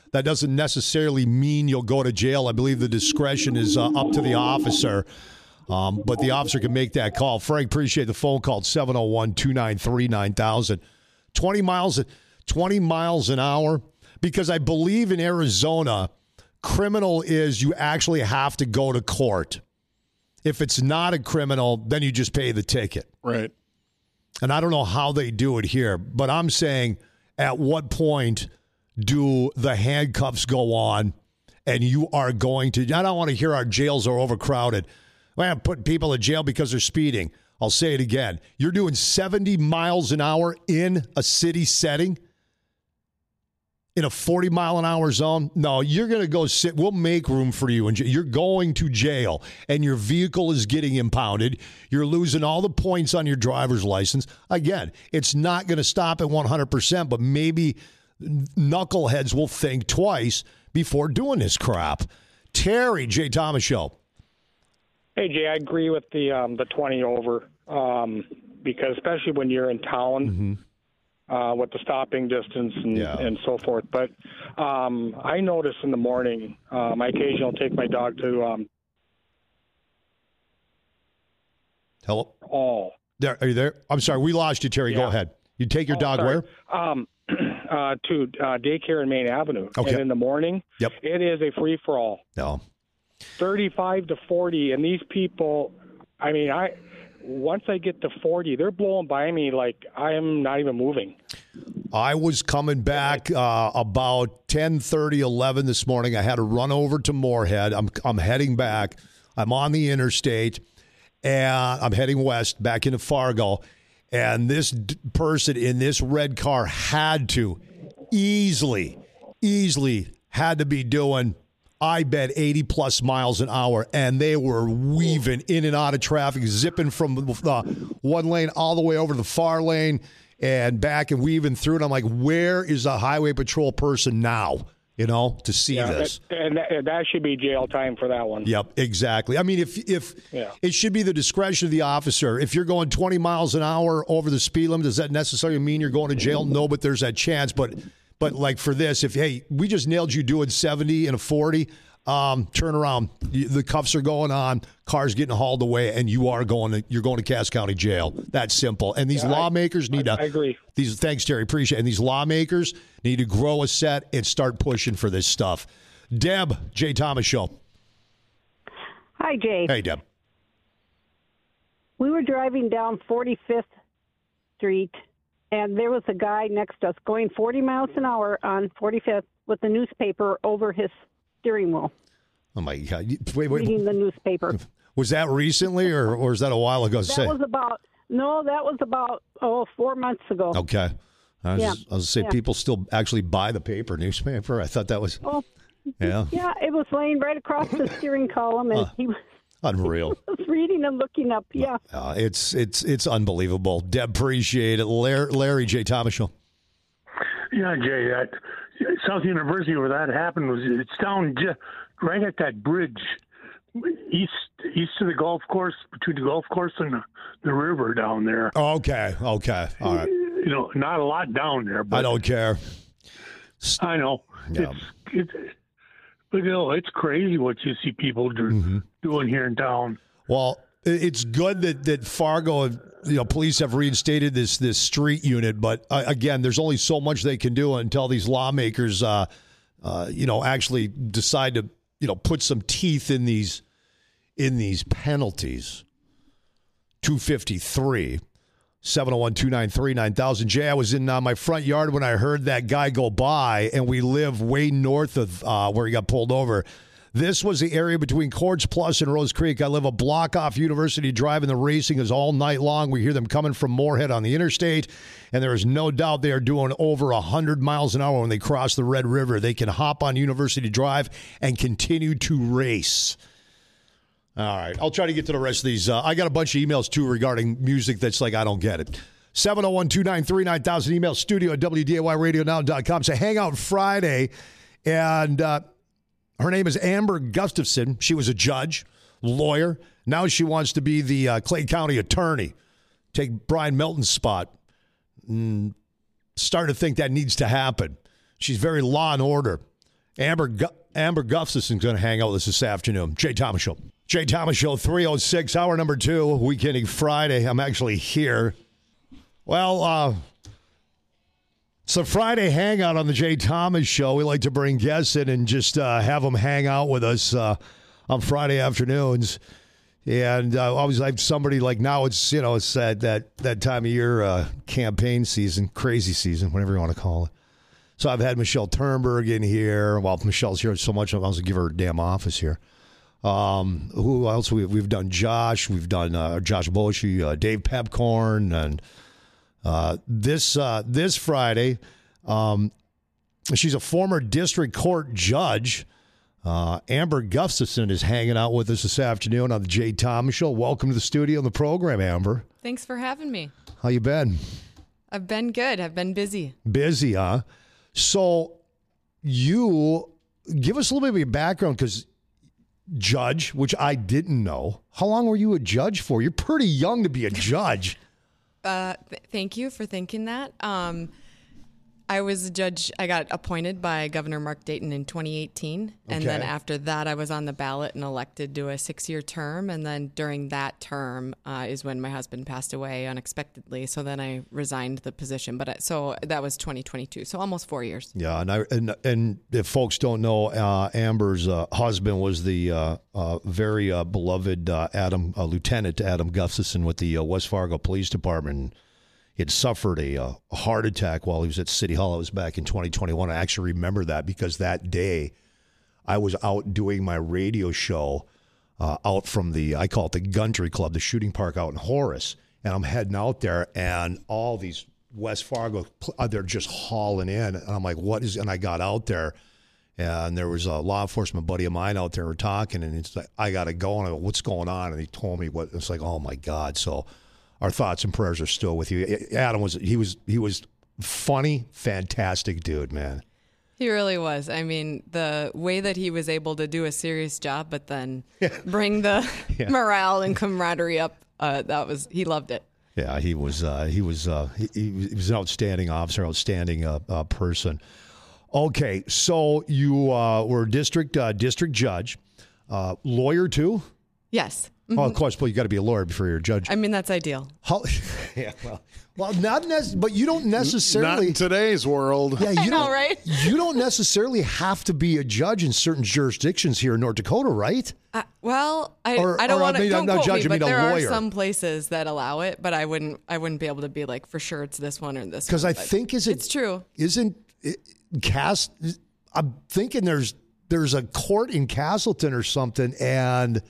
That doesn't necessarily mean you'll go to jail. I believe the discretion is uh, up to the officer. Um, but the officer can make that call. Frank, appreciate the phone call, seven oh one, two nine three, nine thousand. twenty miles, twenty miles an hour, because I believe in Arizona, criminal is you actually have to go to court. If it's not a criminal, then you just pay the ticket. Right. And I don't know how they do it here, but I'm saying at what point do the handcuffs go on and you are going to – I don't want to hear our jails are overcrowded. I'm putting people in jail because they're speeding. I'll say it again. You're doing seventy miles an hour in a city setting, in a forty mile an hour zone. No, you're going to go sit. We'll make room for you. And you're going to jail, and your vehicle is getting impounded. You're losing all the points on your driver's license. Again, it's not going to stop at one hundred percent, but maybe knuckleheads will think twice before doing this crap. Terry, Jay Thomas Show. Hey, Jay, I agree with the um, the twenty over um, because especially when you're in town mm-hmm. uh, with the stopping distance and, yeah. and so forth. But um, I notice in the morning, um, I occasionally will take my dog to um, Hello? Oh. There, are you there? I'm sorry. We lost you, Terry. Yeah. Go ahead. You take your oh, dog sorry. where? Um, uh, to uh, daycare in Main Avenue. Okay. And in the morning, yep. it is a free-for-all. No. thirty-five to forty, and these people, I mean, I once I get to forty, they're blowing by me like I am not even moving. I was coming back uh, about ten thirty, eleven this morning. I had to run over to Moorhead. I'm I'm heading back. I'm on the interstate, and I'm heading west back into Fargo. And this d- person in this red car had to easily, easily had to be doing, I bet, eighty plus miles an hour, and they were weaving in and out of traffic, zipping from the one lane all the way over to the far lane and back and weaving through it. I'm like, where is a highway patrol person now, you know, to see yeah, this? That, and that, that should be jail time for that one. Yep, exactly. I mean, if if yeah. it should be the discretion of the officer. If you're going twenty miles an hour over the speed limit, does that necessarily mean you're going to jail? No, but there's that chance. But But like for this, if, hey, we just nailed you doing seventy and a forty, um, turn around. The cuffs are going on, car's getting hauled away, and you are going to, you're going to Cass County Jail. That's simple. And these yeah, lawmakers I, need I, to. I agree. These, thanks, Terry. Appreciate it. And these lawmakers need to grow a set and start pushing for this stuff. Deb, Jay Thomas Show. Hi, Jay. Hey, Deb. We were driving down forty-fifth Street, and there was a guy next to us going forty miles an hour on forty-fifth with a newspaper over his steering wheel. Oh, my God. Wait, wait. Reading the newspaper. Was that recently, or, or was that a while ago? That say? was about, no, that was about, oh, four months ago. Okay. I was, yeah. I was going to say, yeah. people still actually buy the paper, newspaper. I thought that was, oh, yeah. Yeah, it was laying right across the steering column, and uh, he was... Unreal. I was reading and looking up, yeah. Uh, it's it's it's unbelievable. Deb, appreciate it. Larry, Larry J. Thomas Show. Yeah, Jay, that South University where that happened was it's down just right at that bridge east east of the golf course, between the golf course and the, the river down there. Oh, okay, okay, all right. You know, not a lot down there, but I don't care. I know. Yeah. It's it's. But, you know, it's crazy what you see people do, mm-hmm. doing here in town. Well, it's good that, that Fargo, you know, police have reinstated this this street unit. But, uh, again, there's only so much they can do until these lawmakers, uh, uh, you know, actually decide to, you know, put some teeth in these in these penalties. two fifty-three seven oh one, two nine three, nine thousand. Jay, I was in uh, my front yard when I heard that guy go by, and we live way north of uh, where he got pulled over. This was the area between Cords Plus and Rose Creek. I live a block off University Drive, and the racing is all night long. We hear them coming from Moorhead on the interstate, and there is no doubt they are doing over one hundred miles an hour when they cross the Red River. They can hop on University Drive and continue to race. All right. I'll try to get to the rest of these. Uh, I got a bunch of emails, too, regarding music that's like, I don't get it. seven oh one, two nine three, nine thousand. Email studio at W D A Y radio now dot com. Say, hang out Friday. And uh, her name is Amber Gustafson. She was a judge, lawyer. Now she wants to be the uh, Clay County attorney. Take Brian Melton's spot. Mm, starting to think that needs to happen. She's very law and order. Amber Gu- Amber Gustafson's going to hang out with us this afternoon. Jay Thomas Show. Jay Thomas Show, three oh six, hour number two, Weekending Friday. I'm actually here. Well, uh, it's a Friday hangout on the Jay Thomas Show. We like to bring guests in and just uh, have them hang out with us uh, on Friday afternoons. And uh, always have somebody like now it's, you know, it's that, that, that time of year, uh, campaign season, crazy season, whatever you want to call it. So I've had Michelle Turnberg in here. Well, Michelle's here so much, I'll also give her a damn office here. Um, who else? We've, we've done Josh. We've done uh, Josh Boshi, uh, Dave Pepcorn. And uh, this uh, this Friday, um, she's a former district court judge. Uh, Amber Gustafson is hanging out with us this afternoon on the Jay Thomas Show. Welcome to the studio and the program, Amber. Thanks for having me. How you been? I've been good. I've been busy. Busy, huh? So you give us a little bit of your background, because judge, which I didn't know. How long were you a judge for? You're pretty young to be a judge. Uh, th- thank you for thinking that. Um, I was a judge. I got appointed by Governor Mark Dayton in twenty eighteen. And Okay. then after that, I was on the ballot and elected to a six-year term. And then during that term uh, is when my husband passed away unexpectedly. So then I resigned the position. But I, so that was twenty twenty-two. So almost four years. Yeah, and I and and if folks don't know, uh, Amber's uh, husband was the uh, uh, very uh, beloved uh, Adam uh, Lieutenant Adam Gustafson with the uh, West Fargo Police Department. He had suffered a, uh, a heart attack while he was at City Hall. It was back in twenty twenty-one. I actually remember that because that day I was out doing my radio show uh, out from the, I call it the Gundry Club, the shooting park out in Horace. And I'm heading out there, and all these West Fargo, they're just hauling in. And I'm like, what is, and I got out there, and there was a law enforcement buddy of mine out there. We're talking, and it's like, I got to go. And I go, what's going on? And he told me what, it's like, oh my God. So our thoughts and prayers are still with you. Adam was, he was, he was funny, fantastic dude, man. He really was. I mean, the way that he was able to do a serious job, but then bring the Yeah. morale and camaraderie up, uh, that was, he loved it. Yeah, he was, uh, he was, uh, he, he was an outstanding officer, outstanding uh, uh, person. Okay, so you uh, were a district uh, district judge, uh, lawyer too? Yes. Oh, of course. Well, you got to be a lawyer before you're a judge. I mean, that's ideal. How, yeah, well, well, not nec- but you don't necessarily. Not in today's world. Yeah, you I know, don't, right? You don't necessarily have to be a judge in certain jurisdictions here in North Dakota, right? Uh, well, I, Or- I don't or I want to mean, don't not quote judge, I me, but mean a there lawyer. are some places that allow it, but I wouldn't I wouldn't be able to be like for sure it's this one or this one. Because I but think is it it's true. Isn't it, Cass? I'm thinking there's there's a court in Castleton or something, and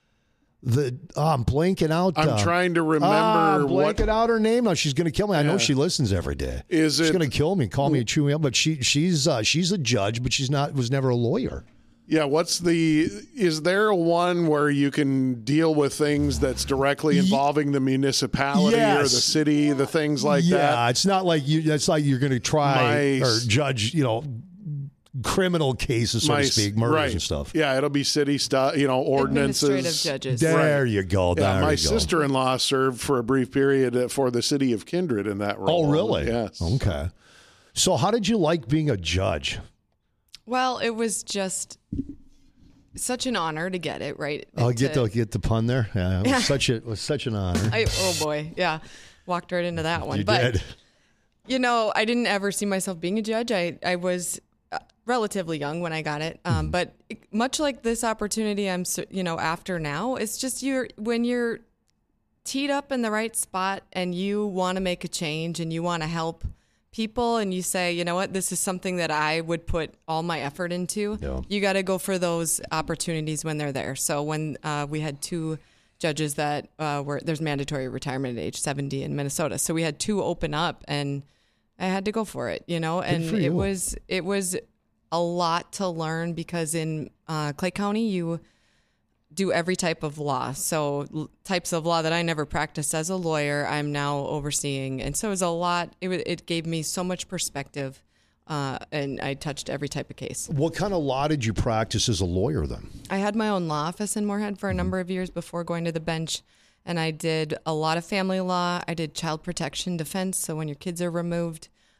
the oh, I'm blanking out. I'm uh, trying to remember ah, I'm what- blanking out her name now. She's going to kill me. I know Yeah. she listens every day. Is she's it- going to kill me? Call me, chew me up. But she she's uh, she's a judge, but she's not. Was never a lawyer. Yeah, what's the, is there one where you can deal with things that's directly involving the municipality or the Yes. city, the things like yeah, that? it's not like you. It's like you're going to try My- or judge. You know, criminal cases, so My- to speak, murders right. and stuff. Yeah, it'll be city stuff, you know, ordinances. Administrative judges. There you go. There Yeah, my you go. sister-in-law served for a brief period uh, for the city of Kindred in that role. Oh, really? Yes. Okay. So, how did you like being a judge? Well, it was just such an honor to get it, right? I'll get To- the get the pun there. Yeah, it was Yeah. such a it was such an honor. I, oh boy, yeah, walked right into that one. You but did. you know, I didn't ever see myself being a judge. I I was uh, relatively young when I got it, um, Mm-hmm. but much like this opportunity, I'm so- you know after now, it's just you're when you're teed up in the right spot and you want to make a change and you want to help people and you say, you know what, this is something that I would put all my effort into. Yeah. You got to go for those opportunities when they're there. So when uh, we had two judges that uh, were, there's mandatory retirement at age seventy in Minnesota. So we had two open up and I had to go for it, you know, and for it you. was, it was a lot to learn because in uh, Clay County, you do every type of law. So l- types of law that I never practiced as a lawyer, I'm now overseeing. And so it was a lot. It, wa- it gave me so much perspective, uh, and I touched every type of case. What kind of law did you practice as a lawyer then? I had my own law office in Moorhead for a number of years before going to the bench. And I did a lot of family law. I did child protection defense. So when your kids are removed,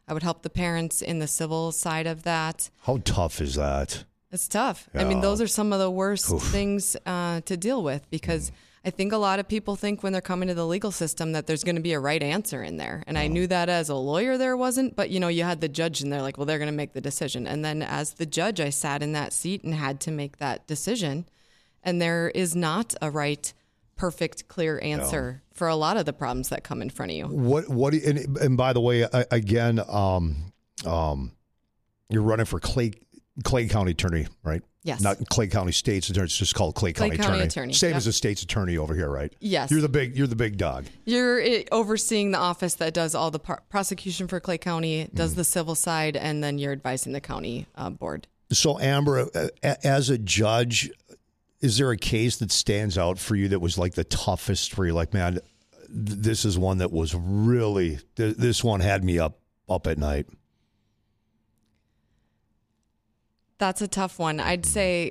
I would help the parents in the civil side of that. How tough is that? It's tough. Yeah. I mean, those are some of the worst Oof. things uh, to deal with because I think a lot of people think when they're coming to the legal system that there's going to be a right answer in there. And I knew that as a lawyer there wasn't, but you know, you had the judge and they're like, well, they're going to make the decision. And then as the judge, I sat in that seat and had to make that decision. And there is not a right, perfect, clear answer yeah. for a lot of the problems that come in front of you. What, what, and, and by the way, I, again, um, um, you're running for Clay, Clay County Attorney, right? Yes. Not Clay County State's Attorney. It's just called Clay, Clay County, County Attorney. Attorney. Same Yep. as the state's attorney over here, right? Yes. You're the big. You're the big dog. You're it, overseeing the office that does all the par- prosecution for Clay County, does mm. the civil side, and then you're advising the county uh, board. So, Amber, uh, as a judge, is there a case that stands out for you that was like the toughest for you? Like, man, th- this is one that was really. Th- this one had me up up at night. That's a tough one. I'd say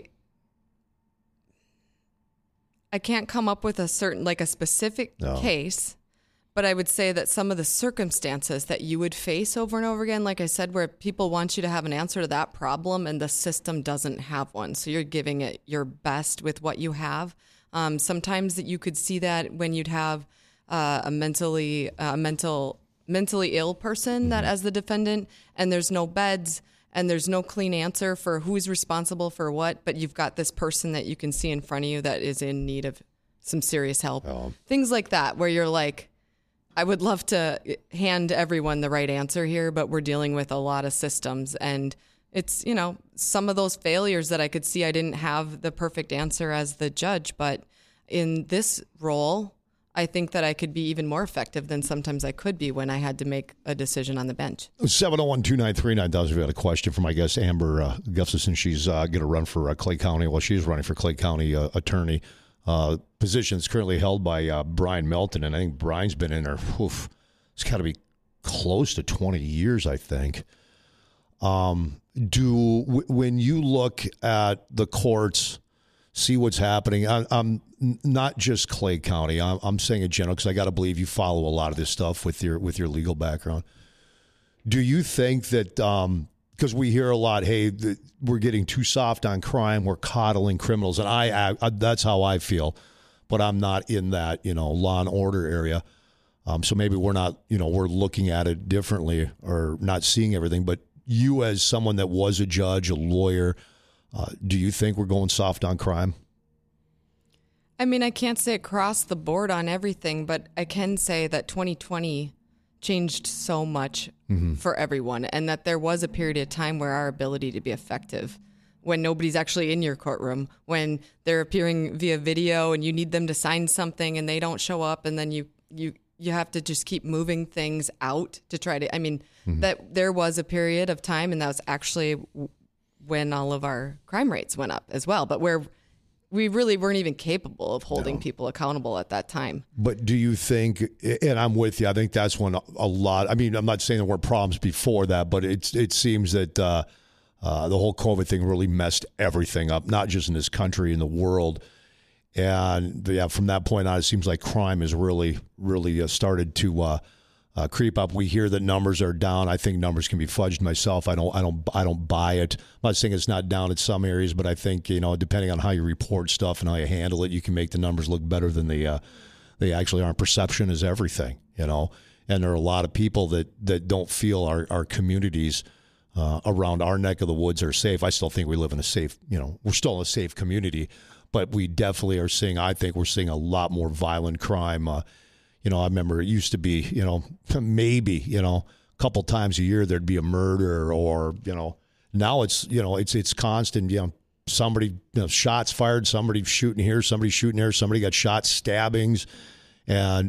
I can't come up with a certain, like a specific no. case, but I would say that some of the circumstances that you would face over and over again, like I said, where people want you to have an answer to that problem and the system doesn't have one. So you're giving it your best with what you have. Um, sometimes that you could see that when you'd have uh, a mentally, uh, mental, mentally ill person mm-hmm. that as the defendant, and there's no beds, and there's no clean answer for who's responsible for what, but you've got this person that you can see in front of you that is in need of some serious help. Oh. Things like that, where you're like, I would love to hand everyone the right answer here, but we're dealing with a lot of systems. And it's, you know, some of those failures that I could see I didn't have the perfect answer as the judge. But in this role, I think that I could be even more effective than sometimes I could be when I had to make a decision on the bench. seven oh one, two nine three, nine thousand. We had a question from, I guess, Amber uh, Gustafson. She's uh, going to run for uh, Clay County. Well, she's running for Clay County uh, attorney. Uh, position is currently held by uh, Brian Melton, and I think Brian's been in there. Oof, it's got to be close to twenty years, I think. Um, do w- when you look at the courts, see what's happening. I, I'm not just Clay County. I'm, I'm saying in general because I got to believe you follow a lot of this stuff with your with your legal background. Do you think that um, because we hear a lot, hey, the, we're getting too soft on crime, we're coddling criminals, and I, I that's how I feel, but I'm not in that you know law and order area. Um, so maybe we're not you know we're looking at it differently or not seeing everything. But you, as someone that was a judge, a lawyer. Uh, do you think we're going soft on crime? I mean, I can't say across the board on everything, but I can say that twenty twenty changed so much mm-hmm. for everyone, and that there was a period of time where our ability to be effective, when nobody's actually in your courtroom, when they're appearing via video and you need them to sign something and they don't show up, and then you you you have to just keep moving things out to try to, I mean, mm-hmm. that there was a period of time, and that was actually when all of our crime rates went up as well, but where we really weren't even capable of holding no. people accountable at that time. But do you think, and I'm with you, I think that's when a lot, I mean, I'm not saying there weren't problems before that, but it's, it seems that uh, uh, the whole COVID thing really messed everything up, not just in this country, in the world. And yeah, from that point on, it seems like crime has really, really uh, started to uh, Uh, creep up. We hear that numbers are down. I think numbers can be fudged myself. I don't. I don't. I don't buy it. I'm not saying it's not down in some areas, but I think you know, depending on how you report stuff and how you handle it, you can make the numbers look better than they uh, they actually are. Perception is everything, you know. And there are a lot of people that that don't feel our our communities uh, around our neck of the woods are safe. I still think we live in a safe. You know, we're still in a safe community, but we definitely are seeing. I think we're seeing a lot more violent crime. Uh, You know, I remember it used to be, you know, maybe, you know, a couple times a year there'd be a murder or, you know, now it's, you know, it's it's constant, you know, somebody, you know, shots fired, somebody shooting here, somebody shooting there, somebody got shot, stabbings. And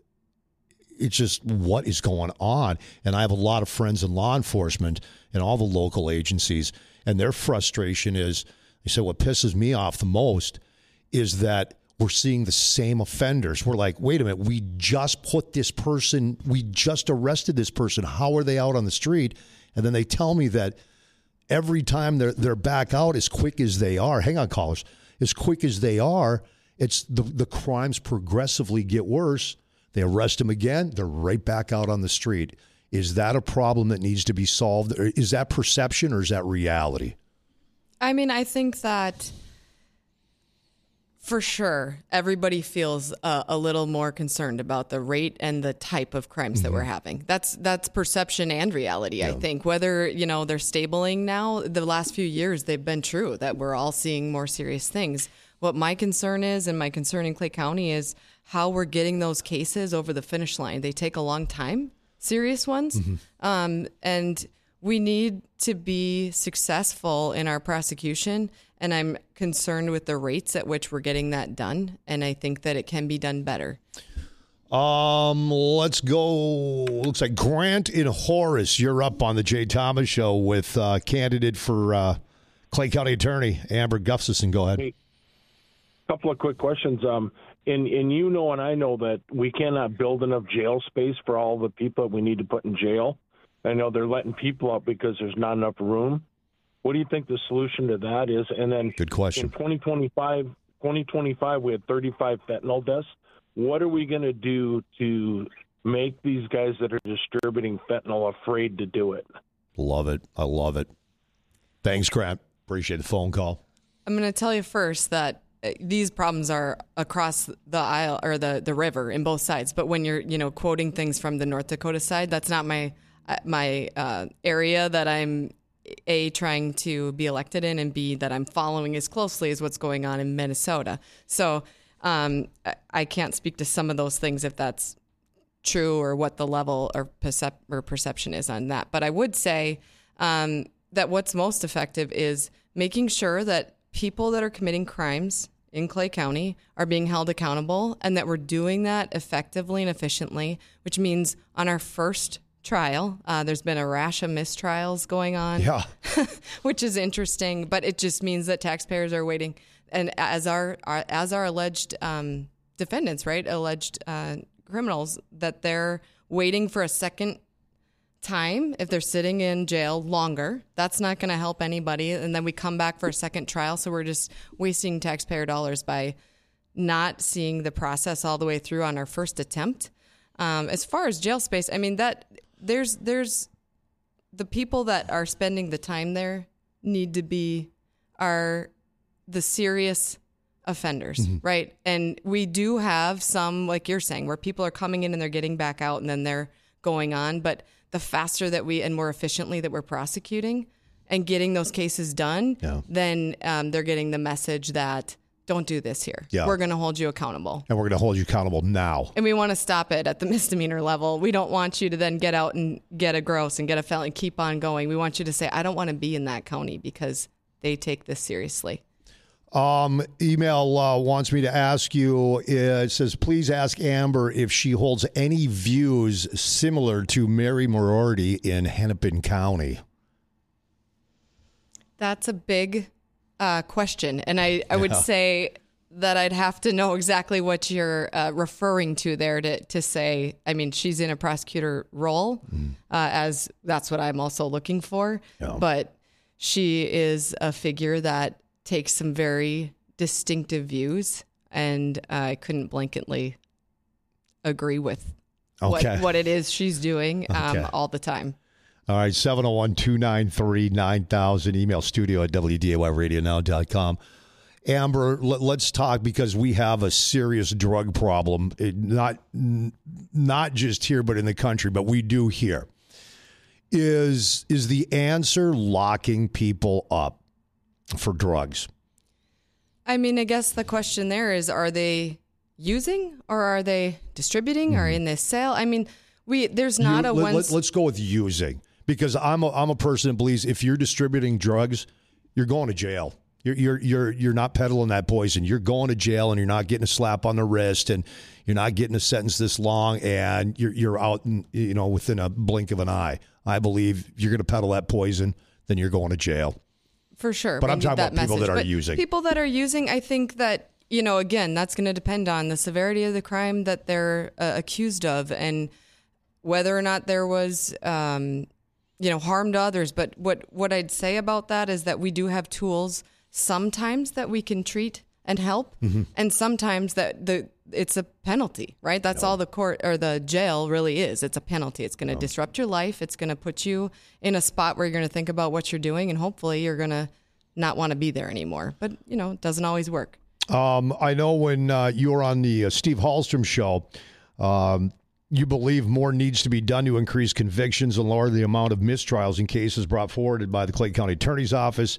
it's just what is going on. And I have a lot of friends in law enforcement and all the local agencies, and their frustration is, they say, what pisses me off the most is that we're seeing the same offenders. We're like, wait a minute, we just put this person, we just arrested this person. How are they out on the street? And then they tell me that every time they're they're back out, as quick as they are, hang on, callers, as quick as they are, it's the, the crimes progressively get worse. They arrest them again, they're right back out on the street. Is that a problem that needs to be solved? Or is that perception or is that reality? I mean, I think that for sure everybody feels uh, a little more concerned about the rate and the type of crimes mm-hmm. that we're having. That's that's perception and reality, yeah. I think. Whether, you know, they're stabling now, the last few years they've been true, that we're all seeing more serious things. What my concern is, and my concern in Clay County, is how we're getting those cases over the finish line. They take a long time, serious ones. Mm-hmm. Um, and we need to be successful in our prosecution, and I'm concerned with the rates at which we're getting that done, and I think that it can be done better. Um, let's go. Looks like Grant in Horace. You're up on the Jay Thomas Show with uh, candidate for uh, Clay County Attorney Amber Gustafson. Go ahead. Hey, couple of quick questions. Um, and, and you know and I know that we cannot build enough jail space for all the people that we need to put in jail. I know they're letting people up because there's not enough room. What do you think the solution to that is? And then good question. In twenty twenty-five, twenty twenty-five, we had thirty-five fentanyl deaths. What are we going to do to make these guys that are distributing fentanyl afraid to do it? Love it. I love it. Thanks, Grant. Appreciate the phone call. I'm going to tell you first that these problems are across the aisle or the, the river in both sides. But when you're, you know, quoting things from the North Dakota side, that's not my my uh, area that I'm A, trying to be elected in, and B, that I'm following as closely as what's going on in Minnesota. So um, I can't speak to some of those things if that's true or what the level or, percep- or perception is on that. But I would say um, that what's most effective is making sure that people that are committing crimes in Clay County are being held accountable, and that we're doing that effectively and efficiently, which means on our first trial, uh, there's been a rash of mistrials going on, yeah, which is interesting, but it just means that taxpayers are waiting. And as our, our as our alleged um, defendants, right, alleged uh, criminals, that they're waiting for a second time if they're sitting in jail longer. That's not going to help anybody. And then we come back for a second trial, so we're just wasting taxpayer dollars by not seeing the process all the way through on our first attempt. Um, as far as jail space, I mean, that there's there's the people that are spending the time there need to be are the serious offenders, mm-hmm. right? And we do have some, like you're saying, where people are coming in and they're getting back out and then they're going on. But the faster that we and more efficiently that we're prosecuting and getting those cases done, yeah. then um, they're getting the message that don't do this here. Yeah. We're going to hold you accountable. And we're going to hold you accountable now. And we want to stop it at the misdemeanor level. We don't want you to then get out and get a gross and get a felony and keep on going. We want you to say, I don't want to be in that county because they take this seriously. Um, email uh, wants me to ask you, it says, please ask Amber if she holds any views similar to Mary Moriarty in Hennepin County. That's a big uh, question. And I, I would Yeah. say that I'd have to know exactly what you're uh, referring to there to, to say, I mean, she's in a prosecutor role, mm. uh, as that's what I'm also looking for. Yeah. But she is a figure that takes some very distinctive views, and uh, I couldn't blanketly agree with Okay. what, what it is she's doing um, Okay. all the time. All right, seven oh one, two nine three, nine thousand. Email studio at W D A Y radio now dot com. Amber, let, let's talk, because we have a serious drug problem, it, not not just here but in the country, but we do here. Is is the answer locking people up for drugs? I mean, I guess the question there is, are they using or are they distributing mm. or in this sale? I mean, we there's not you, a let, one... Let, let's go with using, because I'm a, I'm a person that believes if you're distributing drugs, you're going to jail. You're you're you're you're not peddling that poison. You're going to jail, and you're not getting a slap on the wrist, and you're not getting a sentence this long, and you're you're out in, you know, within a blink of an eye. I believe if you're going to peddle that poison, then you're going to jail. For sure. But we I'm talking that about people message. that are But using. People that are using, I think that, you know, again, that's going to depend on the severity of the crime that they're uh, accused of and whether or not there was, um, you know, harm to others. But what, what I'd say about that is that we do have tools sometimes that we can treat and help, mm-hmm. and sometimes that the it's a penalty, right? That's all the court or the jail really is. It's a penalty. It's going to disrupt your life. It's going to put you in a spot where you're going to think about what you're doing, and hopefully you're going to not want to be there anymore. But, you know, it doesn't always work. Um, I know when uh, you were on the uh, Steve Hallstrom show, um, you believe more needs to be done to increase convictions and lower the amount of mistrials in cases brought forward by the Clay County Attorney's Office.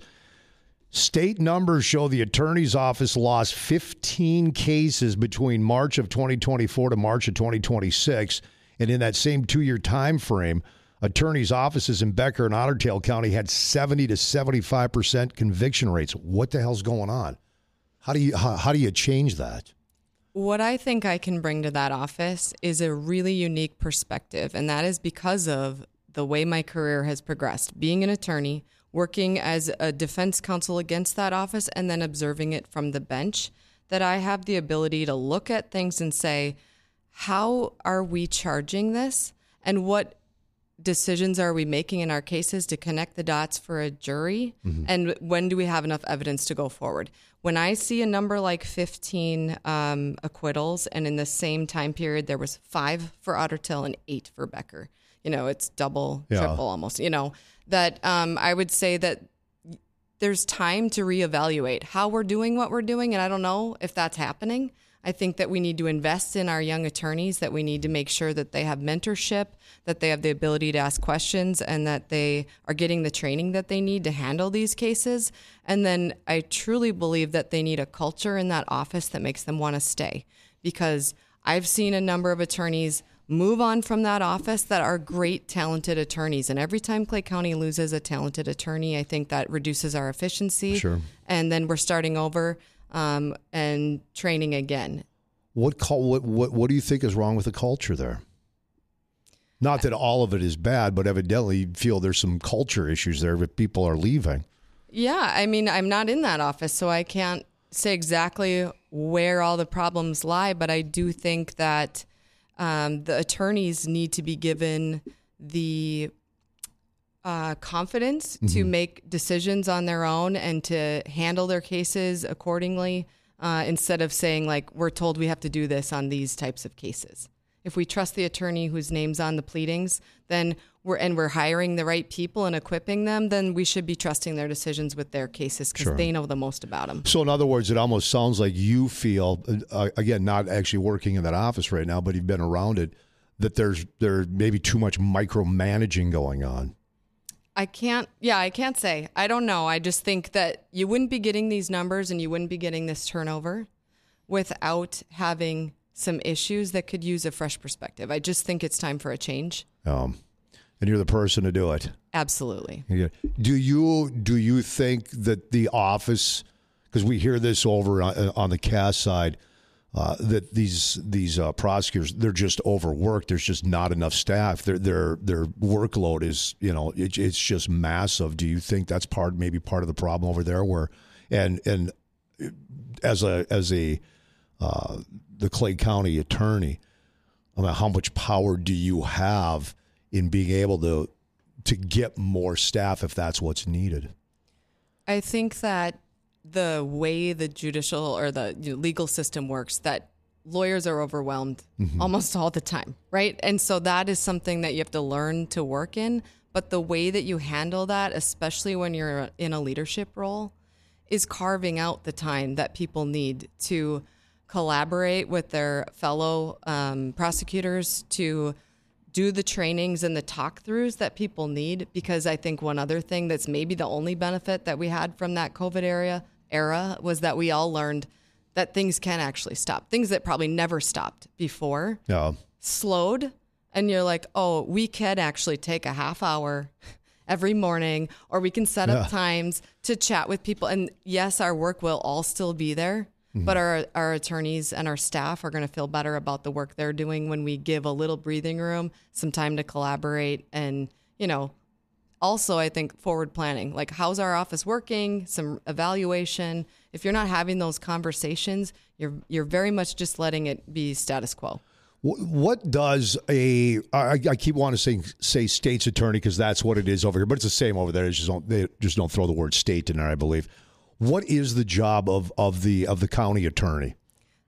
State numbers show the Attorney's Office lost fifteen cases between March of twenty twenty-four to March of twenty twenty-six. And in that same two-year time frame, attorneys' offices in Becker and Otter Tail County had seventy to seventy-five percent conviction rates. What the hell's going on? How do you how, how do you change that? What I think I can bring to that office is a really unique perspective, and that is because of the way my career has progressed. Being an attorney, working as a defense counsel against that office, and then observing it from the bench, that I have the ability to look at things and say, how are we charging this? And what decisions are we making in our cases to connect the dots for a jury? Mm-hmm. And when do we have enough evidence to go forward? When I see a number like fifteen um, acquittals, and in the same time period there was five for Otter Tail and eight for Becker, you know, it's double, yeah. triple almost, you know, that um, I would say that there's time to reevaluate how we're doing what we're doing. And I don't know if that's happening. I think that we need to invest in our young attorneys, that we need to make sure that they have mentorship, that they have the ability to ask questions, and that they are getting the training that they need to handle these cases. And then I truly believe that they need a culture in that office that makes them want to stay, because I've seen a number of attorneys move on from that office that are great, talented attorneys. And every time Clay County loses a talented attorney, I think that reduces our efficiency. Sure. And then we're starting over. Um, and training again. What, call, what what what do you think is wrong with the culture there? Not that all of it is bad, but evidently you feel there's some culture issues there if people are leaving. Yeah, I mean, I'm not in that office, so I can't say exactly where all the problems lie, but I do think that um, the attorneys need to be given the Uh, confidence mm-hmm. to make decisions on their own and to handle their cases accordingly, uh, instead of saying, like, we're told we have to do this on these types of cases. If we trust the attorney whose name's on the pleadings, then we're and we're hiring the right people and equipping them, then we should be trusting their decisions with their cases, because sure. they know the most about them. So in other words, it almost sounds like you feel, uh, again, not actually working in that office right now, but you've been around it, that there's there may be too much micromanaging going on. I can't, yeah, I can't say. I don't know. I just think that you wouldn't be getting these numbers and you wouldn't be getting this turnover without having some issues that could use a fresh perspective. I just think it's time for a change. Um, and you're the person to do it. Absolutely. Yeah. Do you do you think that the office, because we hear this over on, on the Cass side, Uh, that these these uh, prosecutors, they're just overworked. There's just not enough staff. Their their their workload is, you know, it, it's just massive. Do you think that's part maybe part of the problem over there? Where and and as a as a uh, the Clay County attorney, I mean, how much power do you have in being able to to get more staff if that's what's needed? I think that the way the judicial or the you know, legal system works, that lawyers are overwhelmed mm-hmm. almost all the time, right? And so that is something that you have to learn to work in. But the way that you handle that, especially when you're in a leadership role, is carving out the time that people need to collaborate with their fellow um, prosecutors, to do the trainings and the talk-throughs that people need. Because I think one other thing that's maybe the only benefit that we had from that COVID era era was that we all learned that things can actually stop. Things that probably never stopped before yeah. slowed. And you're like, oh, we can actually take a half hour every morning, or we can set yeah. up times to chat with people. And yes, our work will all still be there, mm-hmm. but our, our attorneys and our staff are going to feel better about the work they're doing when we give a little breathing room, some time to collaborate, and, you know, also, I think forward planning, like how's our office working, some evaluation. If you're not having those conversations, you're you're very much just letting it be status quo. What does a, I, I keep wanting to say, say state's attorney because that's what it is over here, but it's the same over there. They just don't, they just don't throw the word state in there, I believe. What is the job of, of the of the county attorney?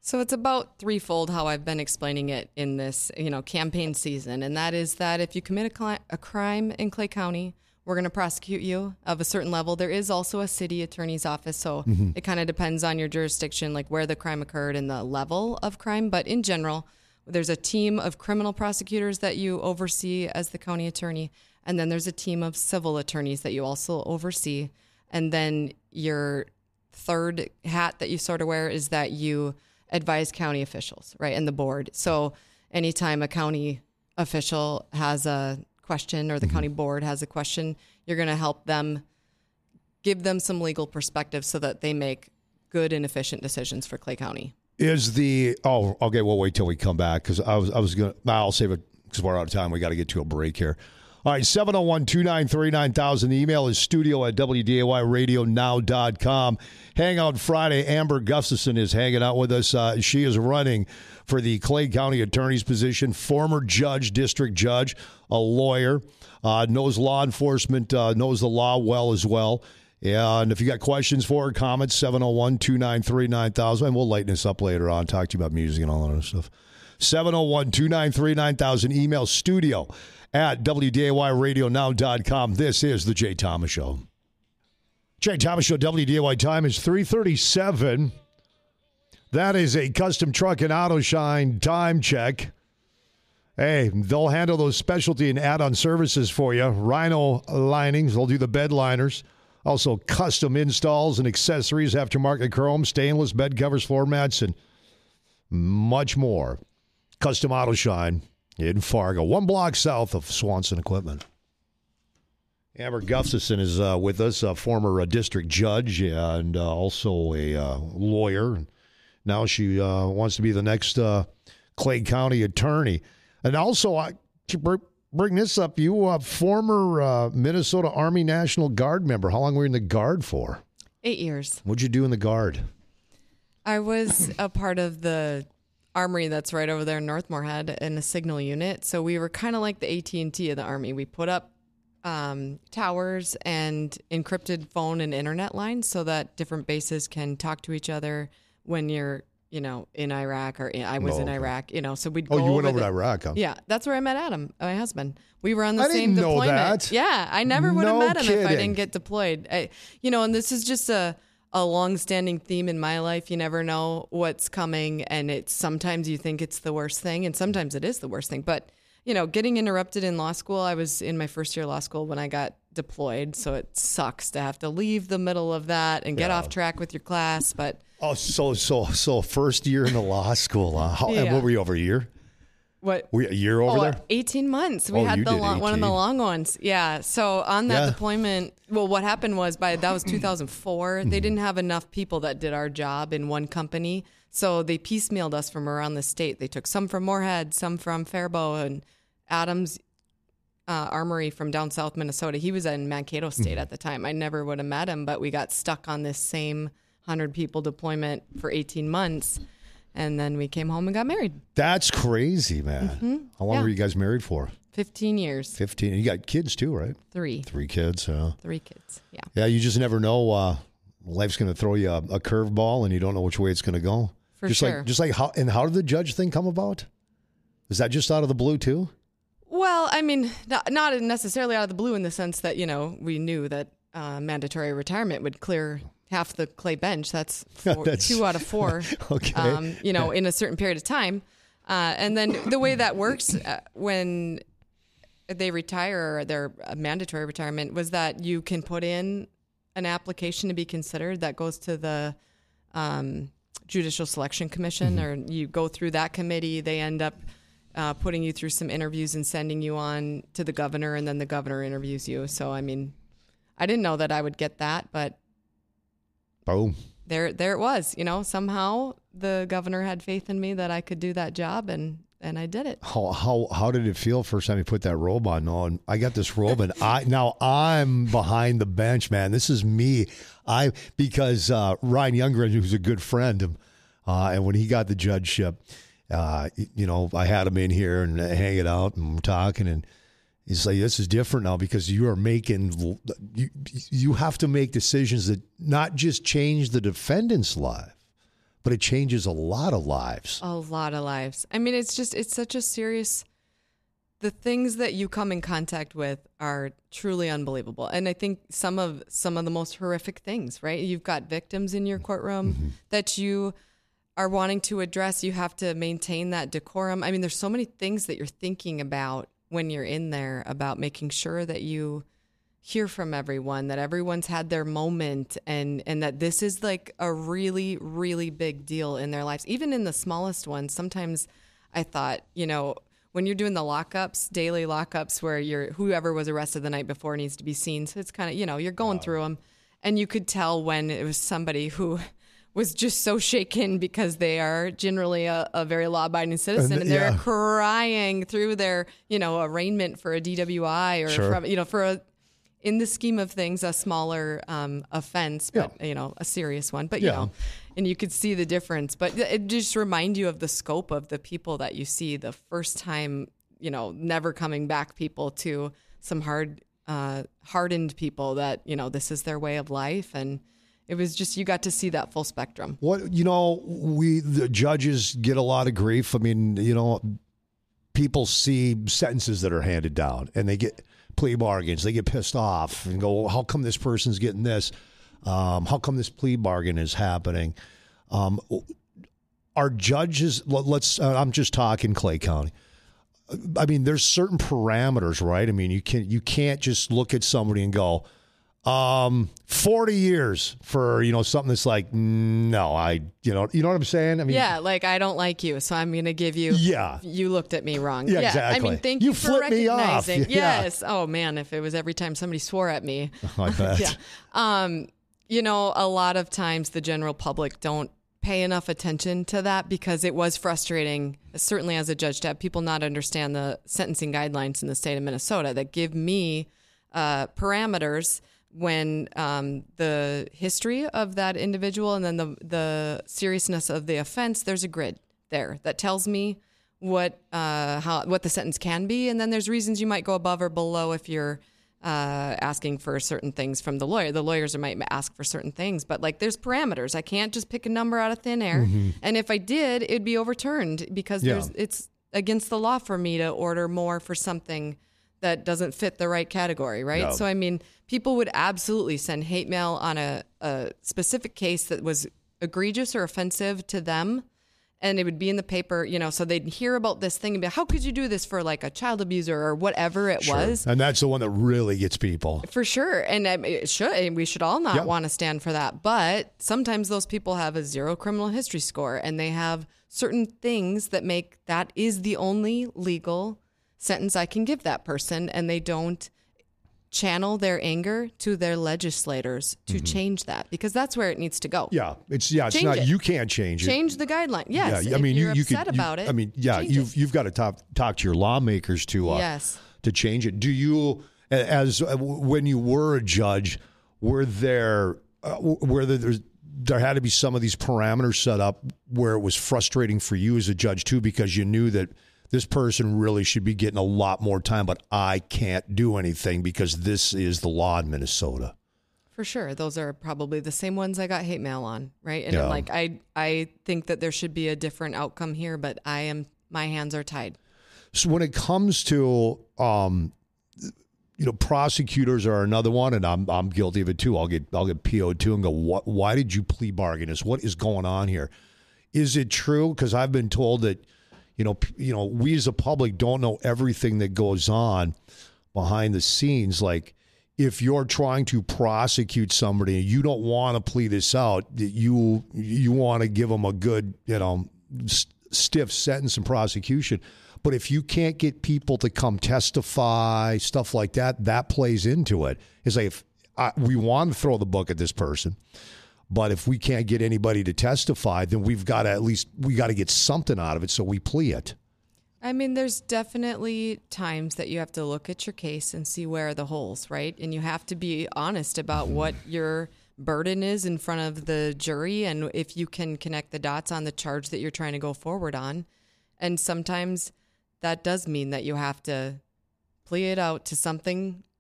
So it's about threefold how I've been explaining it in this, you know, campaign season. And that is that if you commit a, cli- a crime in Clay County, we're going to prosecute you of a certain level. There is also a city attorney's office, so mm-hmm. it kind of depends on your jurisdiction, like where the crime occurred and the level of crime. But in general, there's a team of criminal prosecutors that you oversee as the county attorney, and then there's a team of civil attorneys that you also oversee. And then your third hat that you sort of wear is that you advise county officials, right, and the board. So anytime a county official has a question or the mm-hmm. county board has a question, you're going to help them, give them some legal perspective so that they make good and efficient decisions for Clay County. Is the, oh, okay, we'll wait till we come back because I was, I was going to, I'll save it because we're out of time. We got to get to a break here. All right, seven oh one, two nine three, nine thousand. The email is studio at W D A Y radio now dot com. Hangout Friday, Amber Gustafson is hanging out with us. Uh, she is running for the Clay County Attorney's position, former judge, district judge, a lawyer, uh, knows law enforcement, uh, knows the law well as well. And if you got questions for her, comments, seven oh one, two nine three, nine thousand. And we'll lighten this up later on, talk to you about music and all that other stuff. seven oh one, two nine three, nine thousand. Email studio at W D A Y radio now dot com. This is the Jay Thomas Show. Jay Thomas Show, W D A Y time is three thirty-seven. That is a Custom Truck and Auto Shine time check. Hey, they'll handle those specialty and add-on services for you. Rhino linings, they'll do the bed liners. Also custom installs and accessories, aftermarket chrome, stainless bed covers, floor mats, and much more. Custom Auto Shine in Fargo, one block south of Swanson Equipment. Amber Gustafson is uh, with us, a former uh, district judge and uh, also a uh, lawyer. Now she uh, wants to be the next uh, Clay County attorney. And also, I to bring this up, you a uh, former uh, Minnesota Army National Guard member. How long were you in the Guard for? Eight years. What'd you do in the Guard? I was a part of the armory that's right over there in North Moorhead in a signal unit. So we were kind of like the A T and T of the Army. We put up um, towers and encrypted phone and internet lines so that different bases can talk to each other when you're, you know, in Iraq or in, I was oh, in okay. Iraq, you know, so we'd oh, go you went over the, to Iraq, huh? Yeah, that's where I met Adam, my husband. We were on the I same didn't know deployment. that. Yeah, I never would No have met him kidding. if I didn't get deployed. I, you know, and this is just a a long-standing theme in my life. You never know what's coming, and it's sometimes you think it's the worst thing, and sometimes it is the worst thing. But, you know, getting interrupted in law school, I was in my first year of law school when I got deployed, so it sucks to have to leave the middle of that and get Yeah. off track with your class. But Oh, so so so first year in the law school. Uh, how, Yeah. And what were you over a year? what? Were you a year over oh, there? eighteen months. We Oh, had you the did long, one of the eighteen. long ones. Yeah. So on that Yeah. deployment, well, what happened was by that was two thousand four. Mm-hmm. They didn't have enough people that did our job in one company, so they piecemealed us from around the state. They took some from Moorhead, some from Faribault, and Adams uh, Armory from down south Minnesota. He was in Mankato State Mm-hmm. at the time. I never would have met him, but we got stuck on this same hundred people deployment for eighteen months. And then we came home and got married. That's crazy, man. Mhm. How long Yeah. were you guys married for? fifteen years. fifteen. And you got kids too, right? Three. Three kids, yeah. Three kids. Yeah. Yeah, you just never know. Uh, life's going to throw you a, a curveball, and you don't know which way it's going to go. For just sure. Like, just like how, and how did the judge thing come about? Is that just out of the blue too? Well, I mean, not, not necessarily out of the blue in the sense that, you know, we knew that uh, mandatory retirement would clear half the Clay bench. That's, four, That's- two out of four, Okay. um, you know, in a certain period of time. Uh, and then the way that works uh, when they retire or their uh, mandatory retirement was that you can put in an application to be considered that goes to the um, Judicial Selection Commission, Mm-hmm. or you go through that committee. They end up uh, putting you through some interviews and sending you on to the governor, and then the governor interviews you. So, I mean, I didn't know that I would get that, but Boom. there, there it was. You know, somehow the governor had faith in me that I could do that job, and and I did it. How how how did it feel first time you put that robe on? No, and I got this robe, and I now I'm behind the bench, man. This is me. I because uh, Ryan Youngren, who's a good friend, uh, and when he got the judgeship, uh, you know, I had him in here and hanging out and we're talking, and he's like, "This is different now because you are making you you have to make decisions that not just change the defendant's life, but it changes a lot of lives. A lot of lives. I mean, it's just, it's such a serious, the things that you come in contact with are truly unbelievable. And I think some of, some of the most horrific things, right? You've got victims in your courtroom mm-hmm. that you are wanting to address. You have to maintain that decorum. I mean, there's so many things that you're thinking about when you're in there about making sure that you hear from everyone, that everyone's had their moment, and, and that this is like a really, really big deal in their lives. Even in the smallest ones, sometimes I thought, you know, when you're doing the lockups, daily lockups, where you're whoever was arrested the night before needs to be seen. So it's kind of, you know, you're going wow. through them, and you could tell when it was somebody who was just so shaken because they are generally a, a very law-abiding citizen, and, and they're yeah. crying through their, you know, arraignment for a D W I or sure. from, you know, for a, in the scheme of things, a smaller um, offense, but, yeah. you know, a serious one. But, you yeah. know, and you could see the difference. But it just reminds you of the scope of the people that you see the first time, you know, never coming back people to some hard, uh, hardened people that, you know, this is their way of life. And it was just, you got to see that full spectrum. What, you know, we, the judges get a lot of grief. I mean, you know, people see sentences that are handed down and they get plea bargains. They get pissed off and go, well, how come this person's getting this? Um, how come this plea bargain is happening? Um, our judges, let's, uh, I'm just talking Clay County. I mean, there's certain parameters, right? I mean, you can, you can't just look at somebody and go, um, forty years for, you know, something that's like, no, I, you know, you know what I'm saying? I mean, yeah, like, I don't like you, so I'm going to give you, yeah, you looked at me wrong. Yeah, yeah. exactly. I mean, thank you, you for recognizing. Me off. Yeah. Yes. Oh man, if it was every time somebody swore at me. I bet. yeah. Um, you know, a lot of times the general public don't pay enough attention to that because it was frustrating, certainly as a judge, to have people not understand the sentencing guidelines in the state of Minnesota that give me uh, parameters when um, the history of that individual and then the the seriousness of the offense, there's a grid there that tells me what uh, how what the sentence can be, and then there's reasons you might go above or below if you're uh, asking for certain things from the lawyer. The lawyers might ask for certain things, but like there's parameters. I can't just pick a number out of thin air, mm-hmm. and if I did, it'd be overturned because yeah. there's it's against the law for me to order more for something that doesn't fit the right category, right? No. So, I mean, people would absolutely send hate mail on a, a specific case that was egregious or offensive to them, and it would be in the paper, you know, so they'd hear about this thing and be, how could you do this for like a child abuser or whatever it sure. was? And that's the one that really gets people. For sure. And um, it should, and we should all not yep. want to stand for that. But sometimes those people have a zero criminal history score, and they have certain things that make that is the only legal sentence I can give that person, and they don't channel their anger to their legislators to mm-hmm. change that, because that's where it needs to go. Yeah, it's yeah, it's change not it. You can't change it. Change the guideline. Yes, yeah, I mean, if you you're you upset could, about you, it. I mean, yeah, you've it. you've got to talk talk to your lawmakers to uh, yes. to change it. Do you, as uh, when you were a judge, were there uh, were there there's, there had to be some of these parameters set up where it was frustrating for you as a judge too, because you knew that this person really should be getting a lot more time, but I can't do anything because this is the law in Minnesota. For sure. Those are probably the same ones I got hate mail on, right? And yeah. I'm like, I I think that there should be a different outcome here, but I am, my hands are tied. So when it comes to, um, you know, prosecutors are another one, and I'm I'm guilty of it too. I'll get I'll get P O'd too and go, what? Why did you plea bargain this? What is going on here? Is it true? Because I've been told that, you know, you know, we as a public don't know everything that goes on behind the scenes. Like, if you're trying to prosecute somebody and you don't want to plea this out, that you you want to give them a good, you know, st- stiff sentence and prosecution. But if you can't get people to come testify, stuff like that, that plays into it. It's like, if I, we want to throw the book at this person, but if we can't get anybody to testify, then we've got to at least, we got to get something out of it, so we plea it. I mean, there's definitely times that you have to look at your case and see where are the holes, right? And you have to be honest about what your burden is in front of the jury, and if you can connect the dots on the charge that you're trying to go forward on. And sometimes that does mean that you have to plea it out to something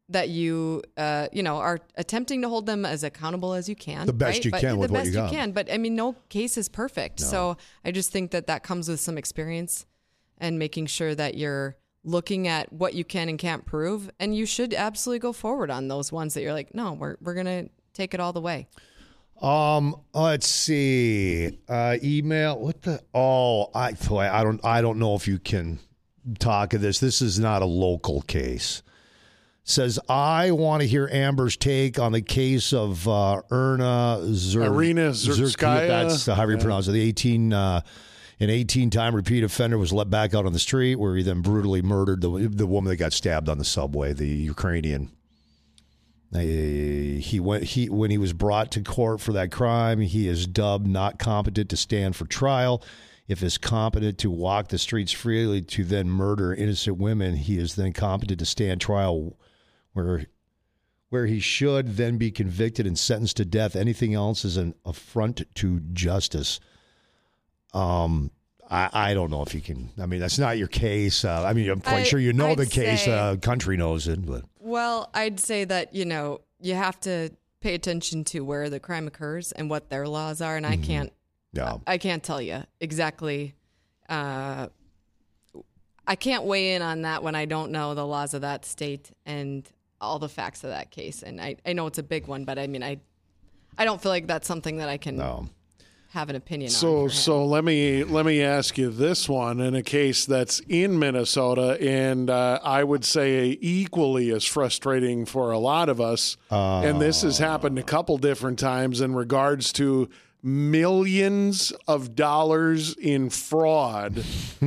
that you, uh, you know, are attempting to hold them as accountable as you can. The best right? you but can the with what best you got. can. But I mean, no case is perfect. No. So I just think that that comes with some experience and making sure that you're looking at what you can and can't prove. And you should absolutely go forward on those ones that you're like, no, we're, we're going to take it all the way. Um, let's see. Uh, email. What the? Oh, I boy, I don't. I don't know if you can talk of this. This is not a local case. Says I want to hear Amber's take on the case of uh, Erna Zer- Irina Zurskaya. That's how you pronounce it. The eighteen. Uh, An eighteen-time repeat offender was let back out on the street where he then brutally murdered the the woman that got stabbed on the subway, the Ukrainian. Uh, he went. He when he was brought to court for that crime, he is dubbed not competent to stand for trial. If is competent to walk the streets freely to then murder innocent women, he is then competent to stand trial, where where he should then be convicted and sentenced to death. Anything else is an affront to justice. Um, I, I don't know if you can. I mean, that's not your case. Uh, I mean, I'm quite I- sure you know I'd the case. say- Uh, country knows it, but Well, I'd say that, you know, you have to pay attention to where the crime occurs and what their laws are. And I can't, yeah. I can't tell you exactly. Uh, I can't weigh in on that when I don't know the laws of that state and all the facts of that case. And I, I know it's a big one, but I mean, I, I don't feel like that's something that I can have an opinion So, on. so let me let me ask you this one in a case that's in Minnesota, and uh, I would say equally as frustrating for a lot of us. Uh, and this has happened a couple different times in regards to millions of dollars in fraud,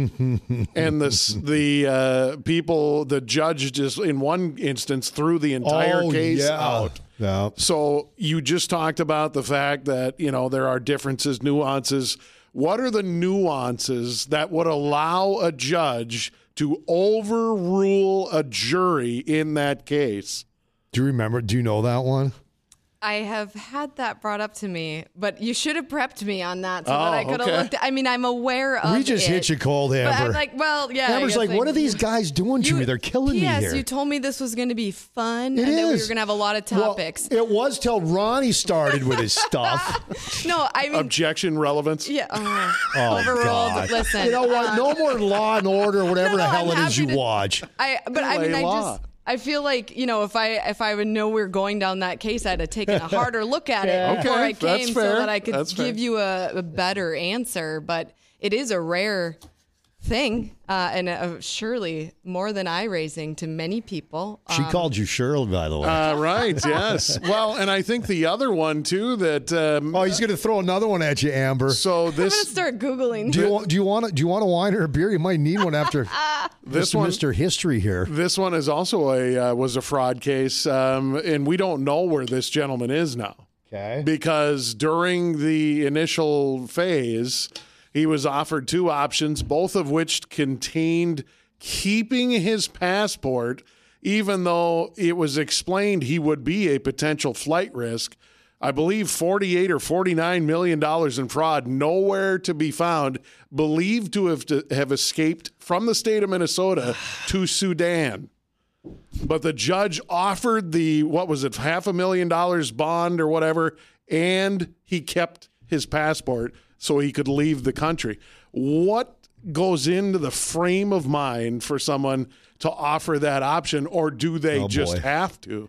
and the the uh, people, the judge just in one instance threw the entire Oh, case yeah. out. Yeah. So you just talked about the fact that, you know, there are differences, nuances. What are the nuances that would allow a judge to overrule a jury in that case? Do you remember? Do you know that one? I have had that brought up to me, but you should have prepped me on that so Oh, that I could have okay. looked at, I mean, I'm aware of We just it, hit you cold, but Amber. I'm like, well, yeah. I Amber's guess like, what are these guys doing to me? They're killing P S me here. You told me this was going to be fun It and that we were is. going to have a lot of Well, topics. it was till Ronnie started with his stuff. no, I mean, Objection, relevance. yeah. Uh, Oh, overruled. God. Listen. You know what? uh, No more Law and Order, whatever the hell I'm it is you happy to- watch. I, but I mean, I Layla. just, I feel like, you know, if I if I would know we were going down that case, I'd have taken a harder look at it Yeah. before Okay, I that's came, fair. so that I could That's fair. give you a, a better answer. But it is a rare thing, uh, and uh surely more than eye raising to many people. She Um, called you Shirley, by the way. Uh, right, yes. Well, and I think the other one, too, that... Um, oh, he's going to throw another one at you, Amber. So I'm gonna this... start googling. Do you want? Do you want? To, do you want a wine or a beer? You might need one after This this one- Mister History here. This one is also a uh, was a fraud case, um, and we don't know where this gentleman is now. Okay. Because during the initial phase, he was offered two options, both of which contained keeping his passport, even though it was explained he would be a potential flight risk. I believe forty-eight or forty-nine million dollars in fraud, nowhere to be found, believed to have to have escaped from the state of Minnesota to Sudan. But the judge offered the, what was it, half a million dollars bond or whatever, and he kept his passport so he could leave the country. What goes into the frame of mind for someone to offer that option, or do they Oh, just boy. have to?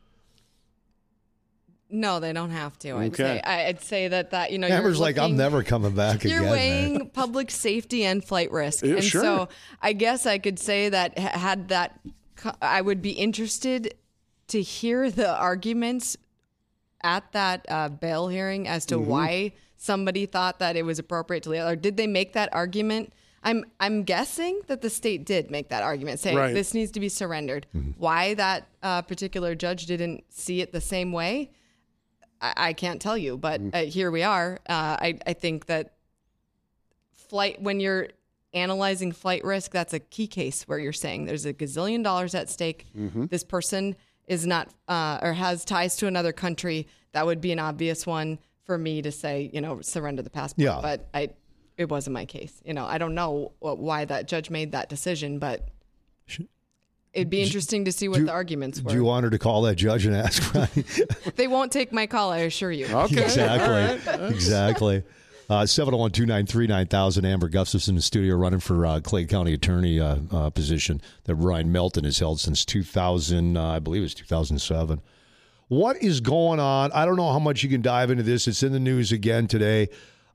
No, they don't have to. I'd Okay. say. I- I'd say that that you know. Amber's you're like, I'm looking- never coming back You're again. weighing man. public safety and flight risk. Yeah, and sure. so I guess I could say that ha- had that, co- I would be interested to hear the arguments at that uh, bail hearing as to Mm-hmm. Mhm. why somebody thought that it was appropriate to leave, or did they make that argument? I'm I'm guessing that the state did make that argument, saying Right. this needs to be surrendered. Why that uh, particular judge didn't see it the same way, I, I can't tell you. But uh, here we are. Uh, I I think that flight when you're analyzing flight risk, that's a key case where you're saying there's a gazillion dollars at stake. Mhm. This person is not uh, or has ties to another country. That would be an obvious one for me to say, you know, surrender the passport. Yeah. But I, it wasn't my case. You know, I don't know what, why that judge made that decision, but it it'd be interesting to see what do, the arguments were. Do you want her to call that judge and ask, Ronnie? They won't take my call, I assure you. Okay. Exactly. Right. Exactly. Uh, seven oh one, two nine three, nine thousand. Amber Gustafson in the studio running for uh, Clay County Attorney uh, uh, position that Ryan Melton has held since two thousand, uh, I believe it was two thousand seven. What is going on? I don't know how much you can dive into this. It's in the news again today.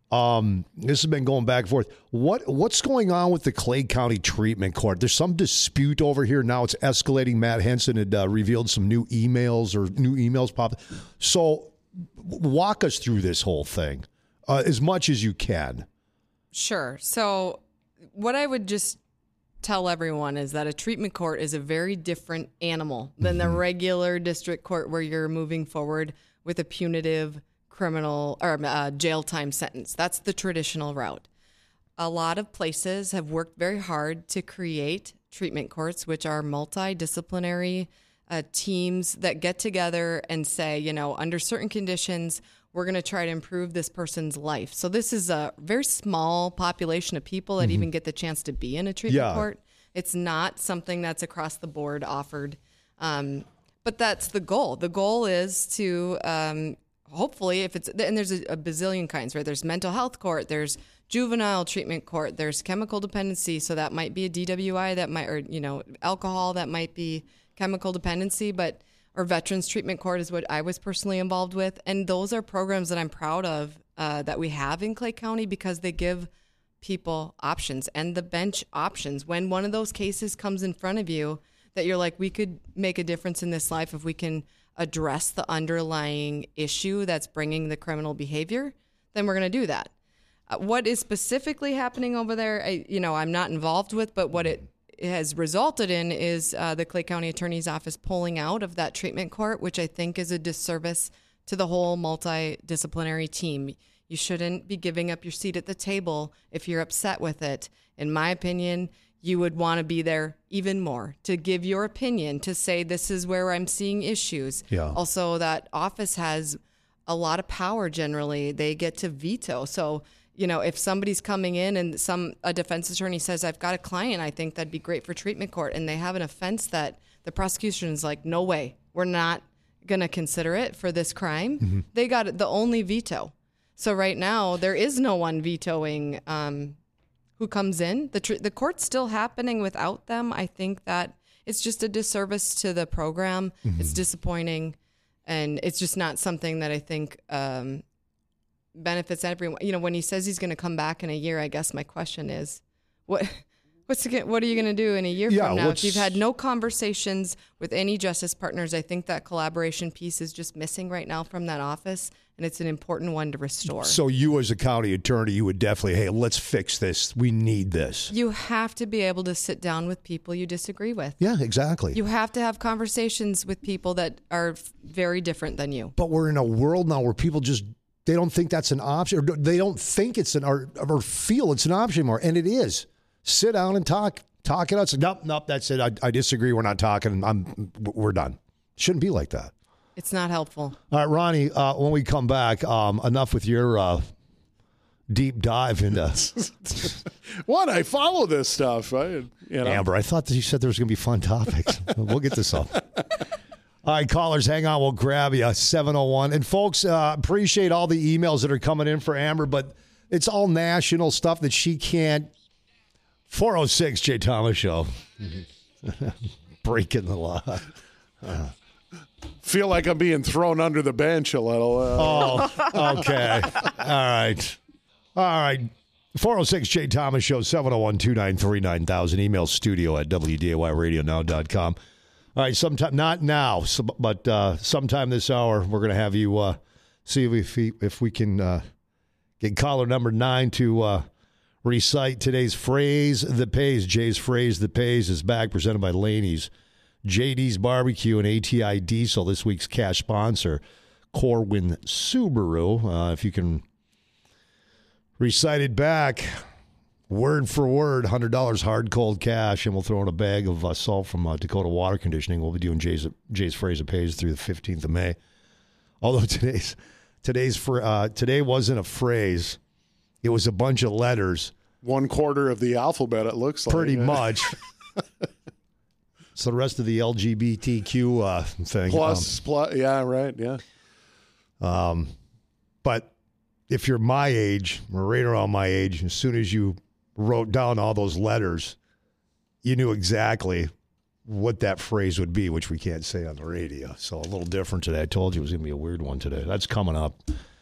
Um, this has been going back and forth. What What's going on with the Clay County Treatment Court? There's some dispute over here. Now it's escalating. Matt Henson had uh, revealed some new emails or new emails popped. So walk us through this whole thing uh, as much as you can. Sure. So what I would just tell everyone is that a treatment court is a very different animal than mm-hmm. the regular district court where you're moving forward with a punitive criminal or uh, jail time sentence. That's the traditional route. A lot of places have worked very hard to create treatment courts, which are multidisciplinary uh, teams that get together and say, you know, under certain conditions, we're going to try to improve this person's life. So this is a very small population of people that mm-hmm. even get the chance to be in a treatment yeah. court. It's not something that's across the board offered. Um, but that's the goal. The goal is to um, hopefully, if it's, and there's a, a bazillion kinds, right? There's mental health court, there's juvenile treatment court, there's chemical dependency. So that might be a D W I, that might, or, you know, alcohol, that might be chemical dependency, but, or veterans treatment court is what I was personally involved with. And those are programs that I'm proud of uh, that we have in Clay County because they give people options and the bench options. When one of those cases comes in front of you that you're like, we could make a difference in this life if we can address the underlying issue that's bringing the criminal behavior, then we're going to do that. Uh, what is specifically happening over there, I, you know, I'm not involved with, but what it has resulted in is uh, the Clay County Attorney's Office pulling out of that treatment court, which I think is a disservice to the whole multidisciplinary team. You shouldn't be giving up your seat at the table if you're upset with it. In my opinion, you would want to be there even more to give your opinion, to say this is where I'm seeing issues. Yeah. Also, that office has a lot of power generally. They get to veto. So, you know, if somebody's coming in and some a defense attorney says, I've got a client, I think that'd be great for treatment court, and they have an offense that the prosecution is like, no way, we're not going to consider it for this crime. Mm-hmm. They got the only veto. So right now, there is no one vetoing um who comes in. The tr- the court's still happening without them. I think that it's just a disservice to the program. Mm-hmm. It's disappointing, and it's just not something that I think um, benefits everyone. You know, when he says he's going to come back in a year, I guess my question is, what what's the, what are you going to do in a year yeah, from now? what's... If you've had no conversations with any justice partners, I think that collaboration piece is just missing right now from that office. And it's an important one to restore. So you as a county attorney, you would definitely, hey, let's fix this. We need this. You have to be able to sit down with people you disagree with. Yeah, exactly. You have to have conversations with people that are very different than you. But we're in a world now where people just, they don't think that's an option. Or they don't think it's an, or, or feel it's an option anymore. And it is. Sit down and talk. Talk it out. Say, nope, nope, that's it. I, I disagree. We're not talking. I'm, we're done. Shouldn't be like that. It's not helpful. All right, Ronnie, uh, when we come back, um, enough with your uh, deep dive into... What? I follow this stuff. I, you know. Amber, I thought that you said there was going to be fun topics. We'll get this up. All right, callers, hang on. We'll grab you. seven oh one. And, folks, uh, appreciate all the emails that are coming in for Amber, but it's all national stuff that she can't... four oh six, Jay Thomas Show. Breaking the law. Uh, Feel like I'm being thrown under the bench a little. Uh, oh, okay. All right. All right. four oh six Jay Thomas Show, seven oh one, two nine three, nine thousand. Email studio at W D A Y radio now dot com. All right. Sometime, not now, so, but uh, sometime this hour, we're going to have you uh, see if we, if we can uh, get caller number nine to uh, recite today's phrase that pays. Jay's phrase that pays is back, presented by Laney's. J D's Barbecue and A T I Diesel, this week's cash sponsor, Corwin Subaru. Uh, if you can recite it back, word for word, one hundred dollars hard, cold cash, and we'll throw in a bag of uh, salt from uh, Dakota Water Conditioning. We'll be doing Jay's, Jay's phrase of pays through the fifteenth of May. Although today's today's uh, today wasn't a phrase. It was a bunch of letters. One quarter of the alphabet, it looks like. Pretty much. It's the rest of the L G B T Q uh, thing. Plus, um, plus, yeah, right, yeah. Um, but if you're my age, or right around my age, as soon as you wrote down all those letters, you knew exactly what that phrase would be, which we can't say on the radio. So a little different today. I told you it was going to be a weird one today. That's coming up.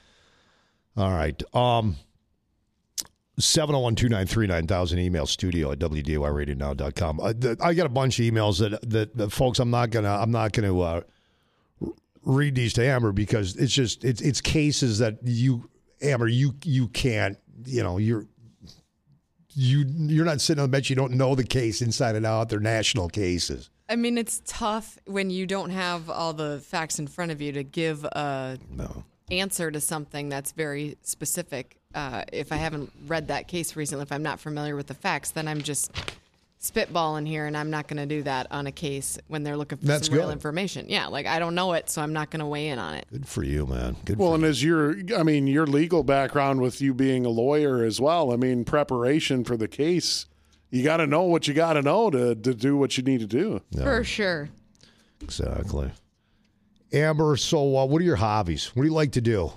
All right. Um, seven oh one, two nine three, nine thousand, email studio at W D A Y radio now dot com. I, I got a bunch of emails that, that, that folks, I'm not going to, I'm not going to uh, read these to Amber because it's just, it's, it's cases that you, Amber, you, you can't, you know, you're, You, you're not sitting on the bench. You don't know the case inside and out. They're national cases. I mean, it's tough when you don't have all the facts in front of you to give a no. answer to something that's very specific. Uh, if I haven't read that case recently, if I'm not familiar with the facts, then I'm just spitballing here, and I'm not going to do that on a case when they're looking for That's some real good. information. Yeah, like I don't know it, so I'm not going to weigh in on it. Good for you, man. Good. Well, for and you. as your, I mean, your legal background with you being a lawyer as well, I mean, preparation for the case, you got to know what you got to know to, to do what you need to do. Yeah, For sure. exactly. Amber, so uh, what are your hobbies? What do you like to do?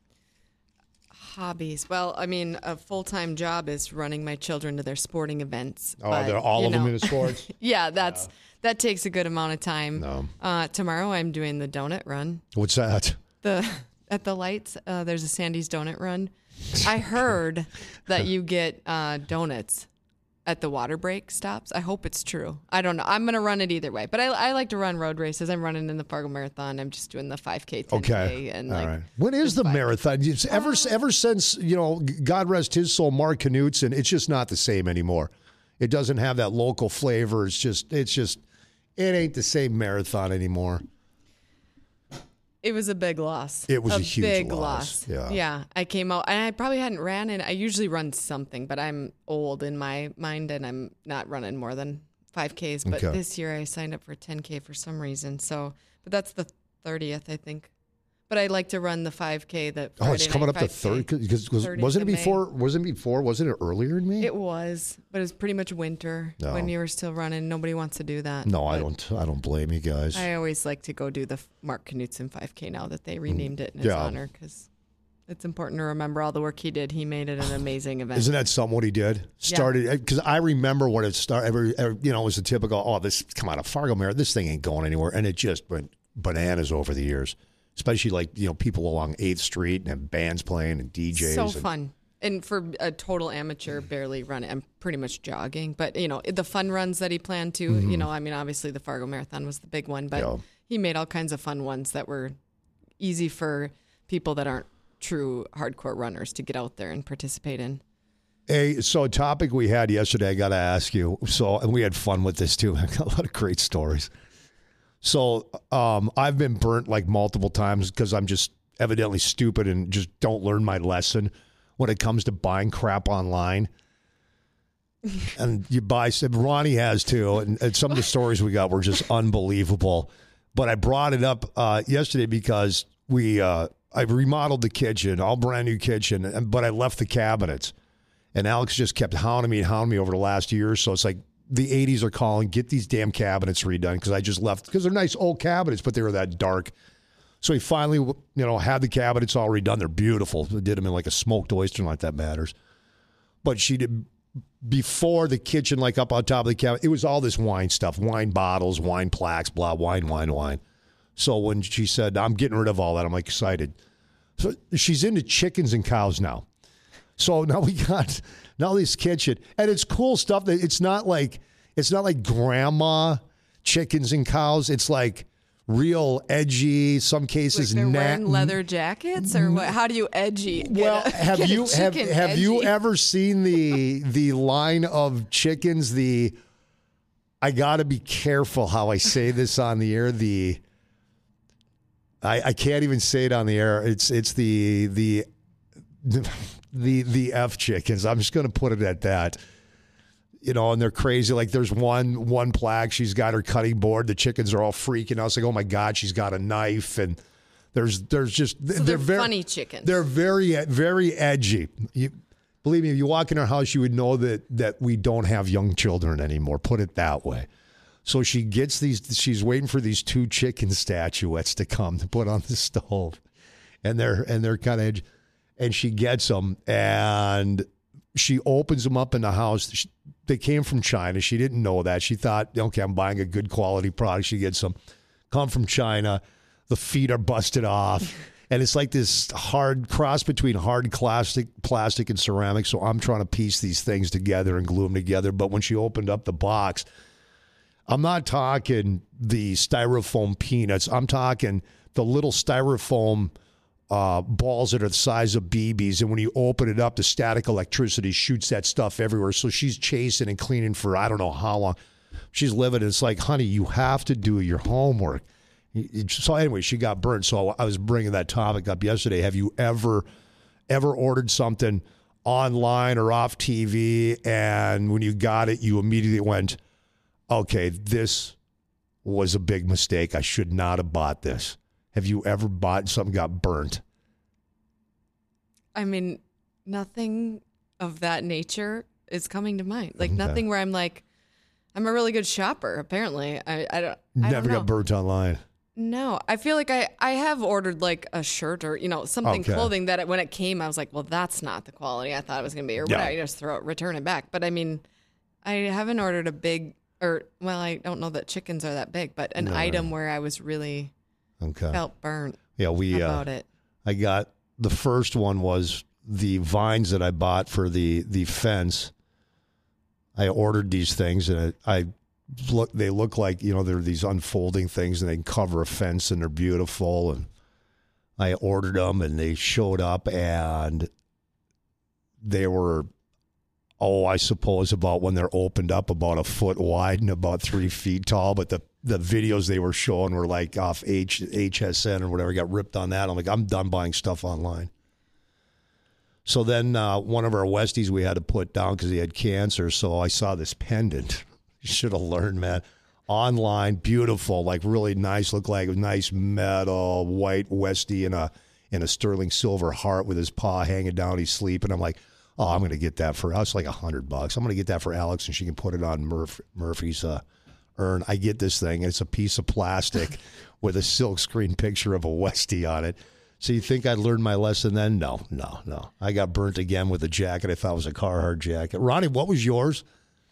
Hobbies. Well, I mean, a full-time job is running my children to their sporting events. Oh, but, they're all you of them know, in sports? Yeah, that's that takes a good amount of time. No. Uh, tomorrow I'm doing the donut run. What's that? The at the lights, uh, there's a Sandy's donut run. I heard that you get uh, donuts at the water break stops. I hope it's true. I don't know. I'm going to run it either way. But I, I like to run road races. I'm running in the Fargo Marathon. I'm just doing the five K, ten K. Okay. And All like, right. When is the marathon? It's ever ever since, you know, God rest his soul, Mark Knutson, it's just not the same anymore. It doesn't have that local flavor. It's just, it's just, it ain't the same marathon anymore. It was a big loss. It was a, a huge big loss. loss. Yeah. Yeah. I came out, and I probably hadn't ran in. I usually run something, but I'm old in my mind, and I'm not running more than five Ks. But Okay. this year I signed up for ten K for some reason. So, but that's the thirtieth, I think. But I like to run the five K. That Oh, it's Friday coming night up to five K. thirty because wasn't it thirtieth of May. before? Wasn't it before? Wasn't it earlier in May? It was, but it was pretty much winter No. when you were still running. Nobody wants to do that. No, I But don't. I don't blame you guys. I always like to go do the Mark Knutson five K now that they renamed it in his Yeah. honor, because it's important to remember all the work he did. He made it an amazing event. Isn't that something what he did? Started because I remember when it started. Every, every, you know, it was a typical. Oh, this come out of Fargo Marathon. This thing ain't going anywhere, and it just went bananas over the years. Especially like you know people along eighth Street and have bands playing and D Js. So and, fun. And for a total amateur, barely run it. I'm pretty much jogging. But, you know, the fun runs that he planned to, Mhm. you know, I mean, obviously the Fargo Marathon was the big one, but Yeah. he made all kinds of fun ones that were easy for people that aren't true hardcore runners to get out there and participate in. Hey, so a topic we had yesterday, I got to ask you. So, and we had fun with this too. I got a lot of great stories. So, um, I've been burnt like multiple times because I'm just evidently stupid and just don't learn my lesson when it comes to buying crap online. And you buy some, Ronnie has too, and, and some of the stories we got were just unbelievable. But I brought it up uh, yesterday because we uh, I remodeled the kitchen, all brand new kitchen, and, but I left the cabinets. And Alex just kept hounding me and hounding me over the last year or so. It's like the eighties are calling, get these damn cabinets redone because I just left, because they're nice old cabinets, but they were that dark. So he finally, you know, had the cabinets all redone. They're beautiful. They did them in like a smoked oyster, like that matters. But she did, before the kitchen, like up on top of the cabinet, it was all this wine stuff, wine bottles, wine plaques, blah, wine, wine, wine. So when she said, I'm getting rid of all that, I'm like excited. So she's into chickens and cows now. So now we got now this kitchen, and it's cool stuff. That it's not like it's not like grandma chickens and cows. It's like real edgy. Some cases, Like they're nat- wearing leather jackets, or what? How do you edgy? Get Well, a- have get a you have chicken have you edgy? ever seen the the line of chickens? The I got to be careful how I say this on the air. The I, I can't even say it on the air. It's it's the the the the F chickens. I'm just going to put it at that. You know, and they're crazy. Like there's one one plaque. She's got her cutting board. The chickens are all freaking out. It's like, oh my God, she's got a knife. And there's there's just So they're, they're very funny chickens. They're very very edgy. You believe me, if you walk in our house, you would know that that we don't have young children anymore. Put it that way. So she gets these, she's waiting for these two chicken statuettes to come to put on the stove. And they're, and they're kind of, and she gets them and she opens them up in the house. She, they came from China. She didn't know that. She thought, okay, I'm buying a good quality product. She gets them, come from China. The feet are busted off. And it's like this hard cross between hard plastic, plastic and ceramic. So I'm trying to piece these things together and glue them together. But when she opened up the box, I'm not talking the styrofoam peanuts. I'm talking the little styrofoam uh, balls that are the size of B Bs. And when you open it up, the static electricity shoots that stuff everywhere. So she's chasing and cleaning for I don't know how long. She's living. It's like, honey, you have to do your homework. So anyway, she got burned. So I was bringing that topic up yesterday. Have you ever, ever ordered something online or off T V, and when you got it, you immediately went, okay, this was a big mistake. I should not have bought this. Have you ever bought something got burnt? I mean, nothing of that nature is coming to mind. Like okay. nothing where I'm like, I'm a really good shopper. Apparently, I, I don't. I Never don't got burnt online. No, I feel like I, I have ordered like a shirt or, you know, something okay. clothing that it, when it came, I was like, well, that's not the quality I thought it was going to be. Or yeah. what, I just throw it, return it back. But I mean, I haven't ordered a big, or, well, I don't know that chickens are that big, but an no. item where I was really okay. felt burnt yeah, we, about uh, it. I got, the first one was the vines that I bought for the, the fence. I ordered these things and I, I look they look like, you know, they're these unfolding things and they can cover a fence and they're beautiful. And I ordered them and they showed up and they were, oh, I suppose about when they're opened up about a foot wide and about three feet tall. But the, the videos they were showing were like off H, H S N or whatever, got ripped on that. I'm like, I'm done buying stuff online. So then uh, one of our Westies we had to put down because he had cancer. So I saw this pendant. You should have learned, man. Online, beautiful, like really nice. Looked like a nice metal white Westie in a in a sterling silver heart with his paw hanging down. He's sleeping. I'm like, oh, I'm going to get that for us, like a hundred bucks. I'm going to get that for Alex, and she can put it on Murph, Murphy's uh, urn. I get this thing, and it's a piece of plastic with a silk screen picture of a Westie on it. So you think I'd learned my lesson then? No, no, no. I got burnt again with a jacket I thought was a Carhartt jacket. Ronnie, what was yours?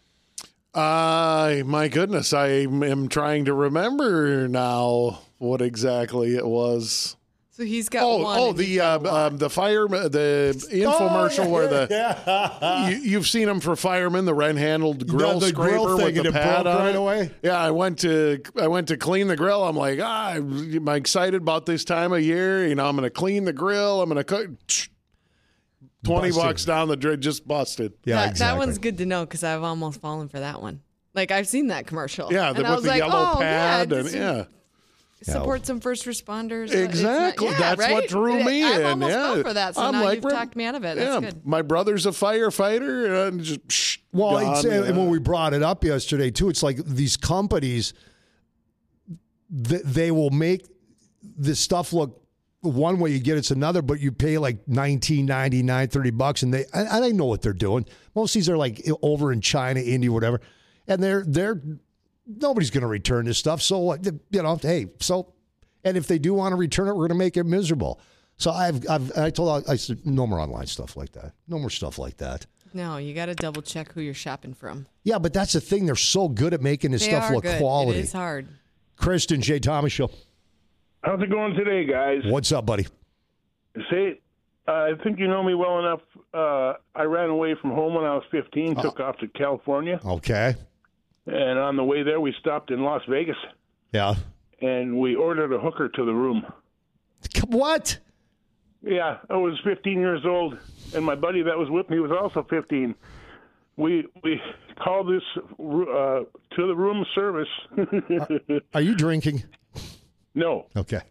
Uh, my goodness, I am trying to remember now what exactly it was. So he's got oh, one. Oh, the uh, um, the fire the infomercial oh, yeah, where the yeah. you, you've seen them for firemen, the Wren handled grill the, the scraper grill thing with the and pad it broke on right it. away. Yeah, I went to I went to clean the grill. I'm like, ah, I'm excited about this time of year. You know, I'm going to clean the grill. I'm going to cook. Twenty busted. bucks down the drain, just busted. Yeah, that, exactly. that one's good to know because I've almost fallen for that one. Like I've seen that commercial. Yeah, the, and I with was the like, yellow oh, pad yeah, and yeah. Support some first responders. Exactly. Not, yeah, That's right? what drew me I've in. almost yeah. fell for that, so I'm now like, you've talked me out of it. That's yeah, good. My brother's a firefighter, and just psh, well, gone, it's, yeah. and when we brought it up yesterday too, it's like these companies, they, they will make this stuff look one way, you get it's another, but you pay like nineteen ninety-nine, thirty bucks, and they and I know what they're doing. Most of these are like over in China, India, whatever, and they're they're nobody's going to return this stuff. So you know, hey, so. And if they do want to return it, we're going to make it miserable. So I've, I've, I told, I said, no more online stuff like that. No more stuff like that. No, you got to double check who you're shopping from. Yeah, but that's the thing. They're so good at making this they stuff are look good. quality. It is hard. Kristen, Jay Thomas Show. How's it going today, guys? What's up, buddy? Say, uh, I think you know me well enough. Uh, I ran away from home when I was fifteen, oh. took off to California. Okay. And on the way there, we stopped in Las Vegas. Yeah. And we ordered a hooker to the room. What? Yeah, I was fifteen years old, and my buddy that was with me was also fifteen. We we called this uh, to the room service. uh, are you drinking? No. Okay.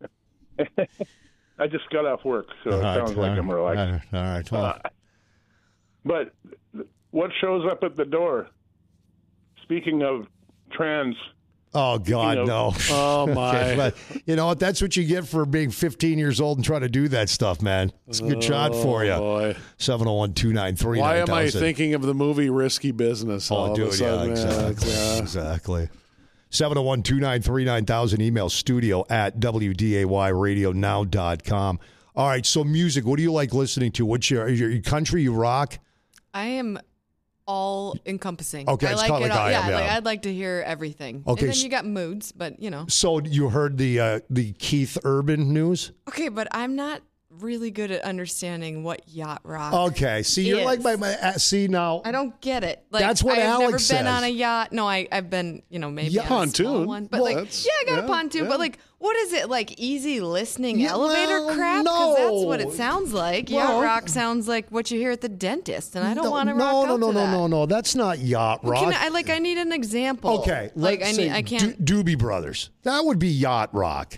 I just got off work, so all it right, sounds like right, I'm relaxed. All right. All right. Well. Uh, but what shows up at the door? Speaking of trans. Oh, God, you know, no. Oh, my. Okay, but you know what? That's what you get for being fifteen years old and trying to do that stuff, man. It's a good oh, shot for you. Boy. seven oh one, two nine three, Why am I thinking of the movie Risky Business? Oh, all dude, of a sudden? yeah, exactly. Yeah. Exactly. seven oh one, two nine three, nine thousand. Email studio at W D A Y radio now dot com. All right, so music, what do you like listening to? What's your, your country, you rock? I am all encompassing. Okay, I it's like kinda it like all. I Yeah, am, yeah. like I'd like to hear everything. Okay, And then s- you got moods, but you know. So you heard the uh, the Keith Urban news? Okay, but I'm not really good at understanding what yacht rock. Okay, see, you're is. like my, my uh, see now. I don't get it. Like, That's what I've Alex never says. been on a yacht. No, I, I've been, you know, maybe Yeah, on a small pontoon. one. But Well, like, that's- yeah, I got yeah, a pontoon. yeah. But like, what is it? Like easy listening Yeah, elevator well, crap? Because that's what no. it sounds like. Well- yacht rock sounds like what you hear at the dentist, and I don't no, want to no, rock no, out no, to no, that. no, no. That's not yacht rock. Can I, like, I need an example. Okay, like let's I say need, I can't. Do- Doobie Brothers. That would be yacht rock.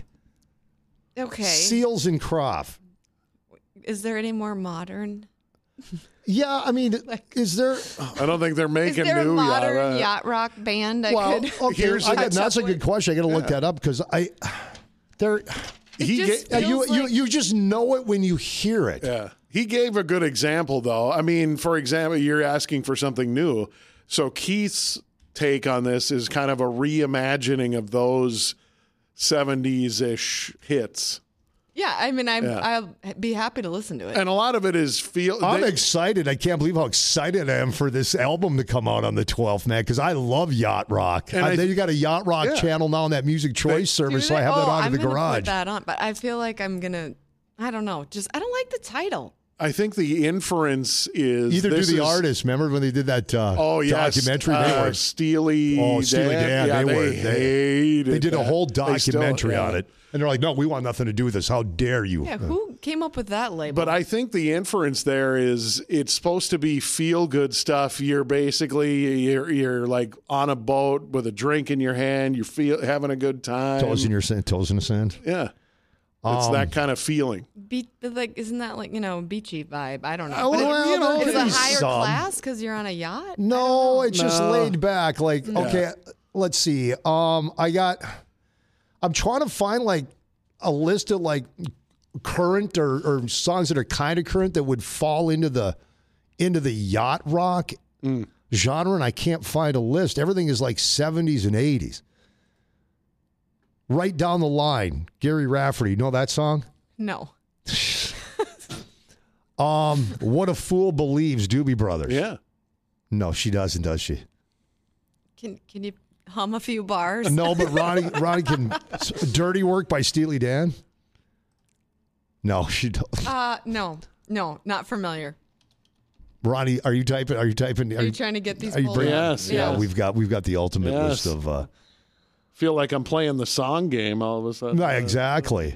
Okay, Seals and Croft. is there any more modern? Yeah, I mean, is there? I don't think they're Is making there a new modern yacht. yacht rock band I Well, could? okay, Here's- I got, catch that's a up good with? question. I got to look that up because I, there, He just ga- uh, you, feels you like- you just know it when you hear it. Yeah. He gave a good example, though. I mean, for example, you're asking for something new. So Keith's take on this is kind of a reimagining of those seventies-ish hits. Yeah, I mean, I'm, Yeah. I'll be happy to listen to it. And a lot of it is feel. I'm they- excited. I can't believe how excited I am for this album to come out on the twelfth, man, because I love yacht rock. And I, I- then you got a yacht rock Yeah. channel now on that Music Choice Do service, so they? I have that oh, on in I'm the gonna garage. Put that on, but I feel like I'm gonna. I don't know. Just I don't like the title. I think the inference is Either do this the is- artist. Remember when they did that uh, Oh yes, documentary? Uh, they were, Steely. oh, Steely Dan. Yeah, they, they were. They, hated they did a that. whole They still- documentary yeah. on it, and they're like, "No, we want nothing to do with this. How dare you?" Yeah, who came up with that label? But I think the inference there is it's supposed to be feel good stuff. You're basically you're you're like on a boat with a drink in your hand. You're feel having a good time. Toes in your sand. Toes in the sand. Yeah, it's Um, that kind of feeling. Be- like, isn't that like you know beachy vibe? I don't know. Oh, But it- well, you know, there is it could be higher some. class because you're on a yacht? No, it's just No. laid back. Like, okay, let's see. Um, I got. I'm trying to find like a list of like current or, or songs that are kind of current that would fall into the into the yacht rock genre, and I can't find a list. Everything is like seventies and eighties. Right down the line, Gary Rafferty. You know that song? No. Um, What a Fool Believes, Doobie Brothers. Yeah. No, she doesn't, does she? Can Can you hum a few bars? No, but Ronnie, Ronnie can. Dirty Work by Steely Dan. No, she don't. Uh, no, no, not familiar. Ronnie, are you typing? Are you typing? Are you trying to get these Are you pulled bringing- up? Yes, Yeah, yes. we've got we've got the ultimate Yes. list of. Uh, Feel like I'm playing the song game all of a sudden. no, exactly.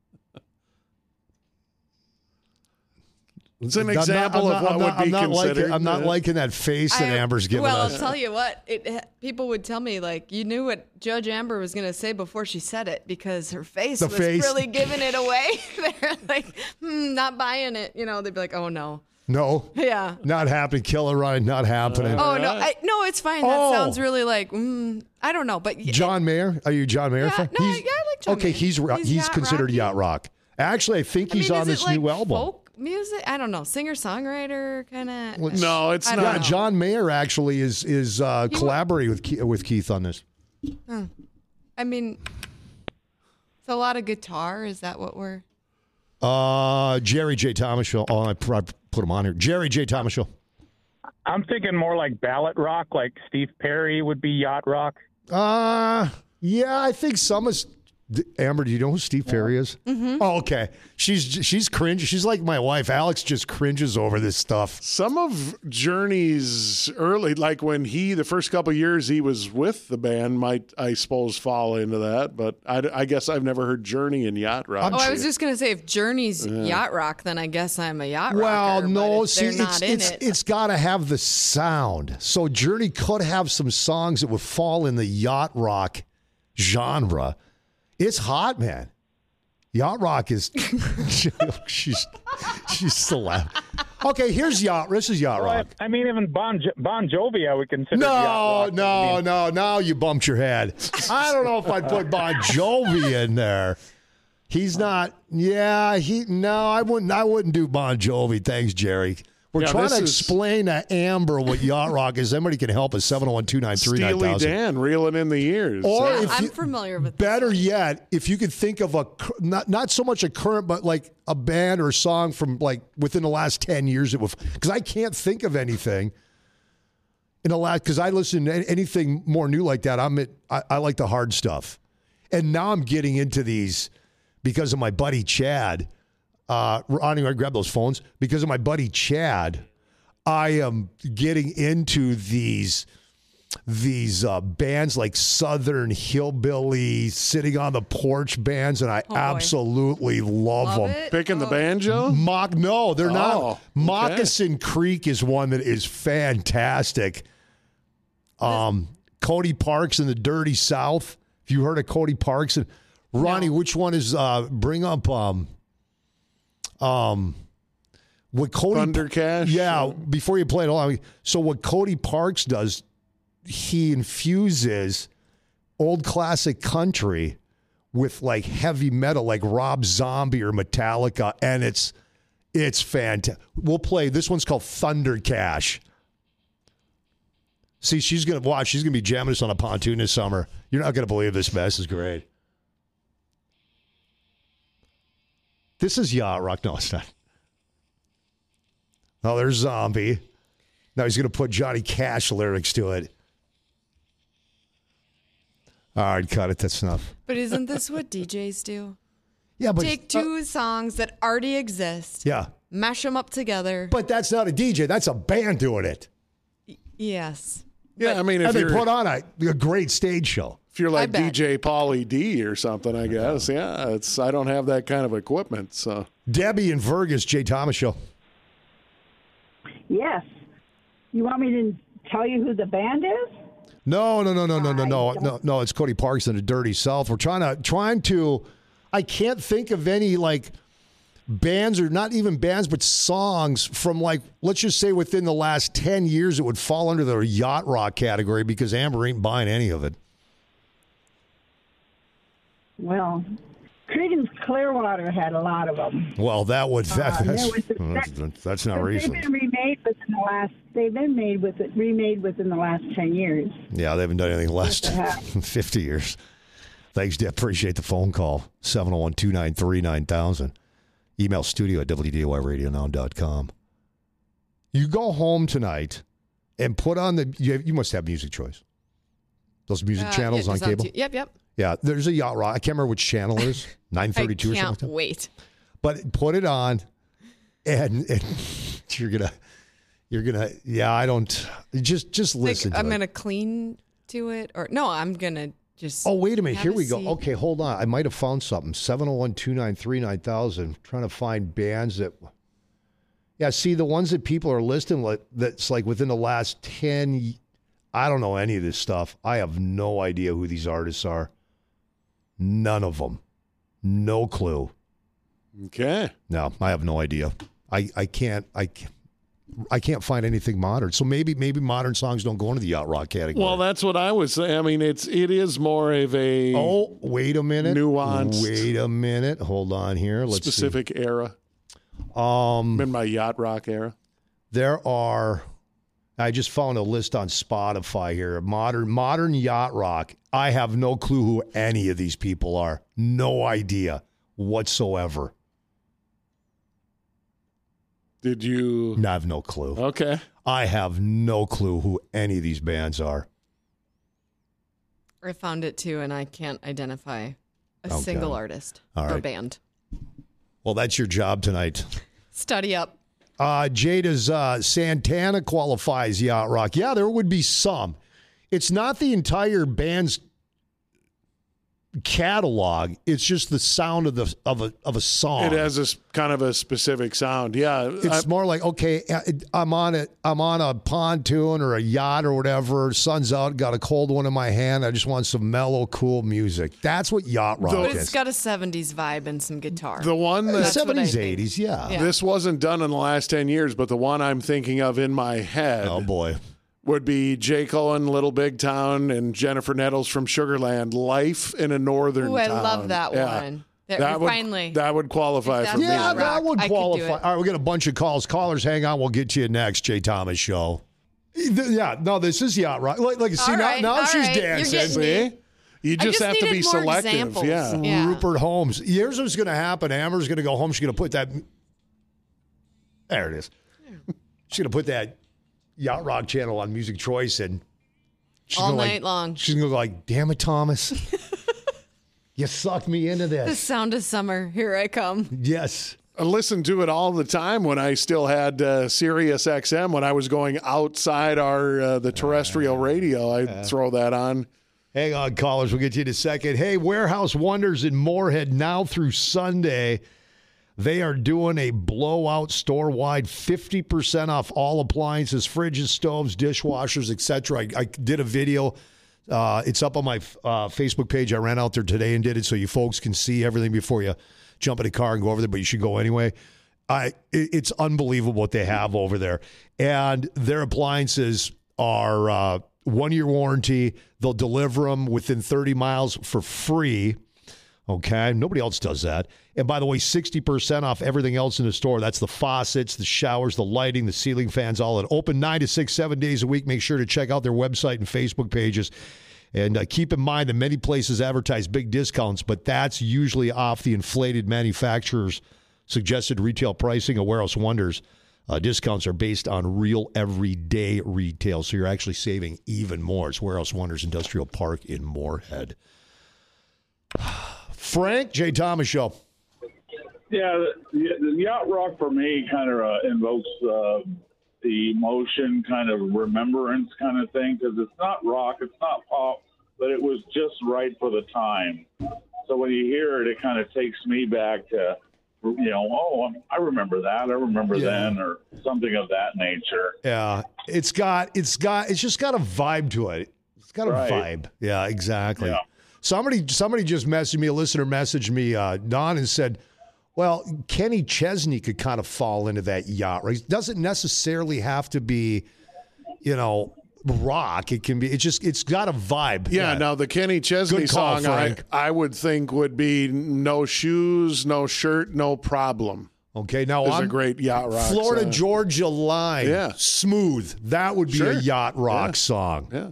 It's an I'm not- example I'm of not- what I'm would not- be I'm not considered. Liking, I'm not uh, liking that face that I- Amber's giving well, us. I'll tell you what. It people would tell me like you knew what Judge Amber was going to say before she said it because her face The was face. really giving it away. They're like, hmm, not buying it. You know, they'd be like, oh no, no, yeah. not happening. Killer Ryan, not happening. Oh no, I, no, it's fine. That Oh. sounds really like mm, I don't know, but y- John Mayer, are you a John Mayer Yeah, fan? no, yeah, I like John Okay, Mayer. he's he's, He's he's yacht considered rocky. yacht rock. Actually, I think I he's mean, on is this it like new album. folk music? I don't know, singer songwriter kind of. No, it's I not. don't Yeah, know. John Mayer actually is is uh, He wa- collaborating with Keith, with Keith on this. Hmm. I mean, it's a lot of guitar. Is that what we're? Uh, Jerry J. Thomas show. Oh, I pr- I put him on here. Jerry J. Thomas show. I'm thinking more like ballad rock, like Steve Perry would be yacht rock. Uh, yeah, I think some is. Amber, do you know who Steve Perry is? Mm-hmm. Oh, okay. She's she's cringe. She's like my wife. Alex just cringes over this stuff. Some of Journey's early, like when he, the first couple of years he was with the band, might, I suppose, fall into that. But I, I guess I've never heard Journey in yacht rock. Oh, I was just gonna say if Journey's yacht rock, then I guess I'm a yacht rocker. Well, but no, if see, they're not it's in it's it. it's got to have the sound. So Journey could have some songs that would fall in the yacht rock genre. It's hot, man. Yacht rock is. she's she's still laughing. Okay, here's yacht. This is yacht Well, rock. I, I mean, even Bon jo- Bon Jovi, I would consider. yacht No, rock. no, I mean, no. Now you bumped your head. I don't know if I'd put Bon Jovi in there. He's not. Yeah, he. No, I wouldn't. I wouldn't do Bon Jovi. Thanks, Jerry. We're Yeah, trying this to is- explain to Amber what yacht rock is. Somebody can help us. seven oh one, two nine three, nine Steely thousand. Dan reeling in the ears. Or Yeah, if I'm you, familiar with better yet, if you could think of a cur- not not so much a current, but like a band or a song from like within the last ten years, it was because I can't think of anything in the last because I listen to anything more new like that. I'm at, I, I like the hard stuff, and now I'm getting into these because of my buddy Chad. Uh, Ronnie, I grab those phones because of my buddy Chad. I am getting into these these uh, bands like Southern Hillbilly, sitting on the porch bands, and I Oh, boy. absolutely love, Love them. it? Picking the Oh. banjo? Mock, no, they're Oh, not. okay. Moccasin Creek is one that is fantastic. Um, Cody Parks in the Dirty South. If you heard of Cody Parks, and Ronnie, which one is? Uh, bring up. Um, um, what Cody Thunder Cash? Yeah, before you play it, hold on. So what Cody Parks does, he infuses old classic country with like heavy metal, like Rob Zombie or Metallica, and it's it's fantastic. We'll play. This one's called Thunder Cash. See, she's gonna watch. She's gonna be jamming us on a pontoon this summer. You're not gonna believe this, man. This is great. This is yacht rock. No, it's not. Oh, there's Zombie. Now he's going to put Johnny Cash lyrics to it. All right, cut it. That's enough. But isn't this what D Js do? Yeah, but Take two songs that already exist, yeah, mash them up together. but that's not a D J. That's a band doing it. Yes. Yeah, I mean, if And they you're, put on a, a great stage show. if you're like bet. D J Pauly D or something, I guess. Yeah, it's I don't have that kind of equipment, so. Debbie and Vergus, Jay Thomas Show. Yes. You want me to tell you who the band is? No, no, no, no, no, no, no, no, no. It's Cody Parks and the Dirty South. We're trying to trying to. I can't think of any like bands or not even bands, but songs from like let's just say within the last ten years that would fall under the yacht rock category because Amber ain't buying any of it. Well, Creedence Clearwater had a lot of them. Well, that would that, Uh, that's, there was a- that's that's not But recent. They've been remade within the last. They've been made with it, remade within the last ten years. Yeah, they haven't done anything in the last Yes, they have. fifty years. Thanks, Deb. Appreciate the phone call. seven oh one, two nine three, nine thousand. Email studio at W D Y radio now dot com. You go home tonight and put on the, you, you must have Music Choice. Those music Uh, channels yeah, on just cable? T- yep, yep. Yeah, there's a yacht rock. I can't remember which channel it is. nine thirty-two I or can't something like that. wait. But put it on and, and you're going to, you're going to, yeah, I don't, just just Like, listen to I'm it. gonna clean to it, or no, I'm gonna just. Oh, wait a minute. have Here a we go. seat. Okay, hold on. I might have found something. seven oh one, two nine three, nine thousand. Trying to find bands that. Yeah, see, the ones that people are listing like, that's like within the last ten. y- I don't know any of this stuff. I have no idea who these artists are. None of them. No clue. Okay. No, I have no idea. I, I can't. I can't. I can't find anything modern. So maybe maybe modern songs don't go into the yacht rock category. Well, that's what I was saying. I mean, it's it is more of a oh, wait a minute. nuanced, Wait a minute. Hold on here. Let's see. specific era. Um, in my yacht rock era. There are. I just found a list on Spotify here. Modern modern yacht rock. I have no clue who any of these people are. No idea whatsoever. Did you? I have no clue. Okay. I have no clue who any of these bands are. I found it too, and I can't identify a Okay. single artist All or right. band. Well, that's your job tonight. Study up. Uh, Jada's uh, Santana qualifies yacht rock. Yeah, there would be some. It's not the entire band's catalog. It's just the sound of the of a of a song. It has a s- kind of a specific sound. Yeah. It's I- more like, okay, I'm on it. I'm on a pontoon or a yacht or whatever. Sun's out. Got a cold one in my hand. I just want some mellow, cool music. That's what yacht rock But is. it's got a seventies vibe and some guitar. The one that That's what I seventies, think. eighties, yeah. Yeah. This wasn't done in the last ten years, but the one I'm thinking of in my head Oh boy. would be Jay Cohen, Little Big Town, and Jennifer Nettles from Sugarland, Life in a Northern Ooh, I Town. love that Yeah. one. There, That would, finally. that would qualify If for that's me. Yeah, Yacht that Rock, would I could do qualify. it. All right, we got a bunch of calls. Callers, hang on. We'll get to you next, Jay Thomas Show. Yeah, no, this is Yacht Rock. Like, like see, All now, right, now all she's right. You're dancing. getting See? me. You I just, just have to be needed more selective. examples. Yeah. Yeah. Rupert Holmes. Here's what's going to happen. Amber's going to go home. She's going to put that. There it is. She's going to put that Yacht Rock channel on Music Choice and she's All gonna night like, long. She's going to go like, damn it, Thomas. You sucked me into The this. sound of summer. Here I come. Yes. I listened to it all the time when I still had uh, Sirius X M. When I was going outside our uh, the terrestrial radio, I'd throw that on. Hang on, callers. We'll get to you in a second. Hey, Warehouse Wonders in Moorhead now through Sunday. They are doing a blowout store-wide fifty percent off all appliances, fridges, stoves, dishwashers, et cetera. I, I did a video. Uh, it's up on my uh, Facebook page. I ran out there today and did it so you folks can see everything before you jump in a car and go over there, but you should go anyway. I it, It's unbelievable what they have over there. And their appliances are uh, one-year warranty. They'll deliver them within thirty miles for free. Okay? Nobody else does that. And by the way, sixty percent off everything else in the store. That's the faucets, the showers, the lighting, the ceiling fans, all that. Open nine to six, seven days a week. Make sure to check out their website and Facebook pages. And uh, keep in mind that many places advertise big discounts, but that's usually off the inflated manufacturer's suggested retail pricing of Warehouse Wonders. Uh, discounts are based on real everyday retail, so you're actually saving even more. It's Warehouse Wonders Industrial Park in Moorhead. Frank, Jay Thomas Show. Yeah, the, the Yacht Rock for me kind of uh, invokes uh, the emotion, kind of remembrance kind of thing, because it's not rock, it's not pop, but it was just right for the time. So when you hear it, it kind of takes me back to, you know, oh, I remember that, I remember Yeah. then, or something of that nature. Yeah, it's got, it's got, it's just got a vibe to it. It's got a Right. vibe. Yeah, exactly. Yeah. Somebody, somebody just messaged me. A listener messaged me, uh, Don, and said, "Well, Kenny Chesney could kind of fall into that yacht. Right? It doesn't necessarily have to be, you know, rock. It can be. It just. It's got a vibe. Yeah, now the Kenny Chesney Good call, song I, Frank. I would think would be No Shoes, No Shirt, No Problem. Okay, now Is I'm a great yacht rock Florida song. Georgia line. Yeah. Smooth. That would be Sure. a yacht rock Yeah. song. Yeah.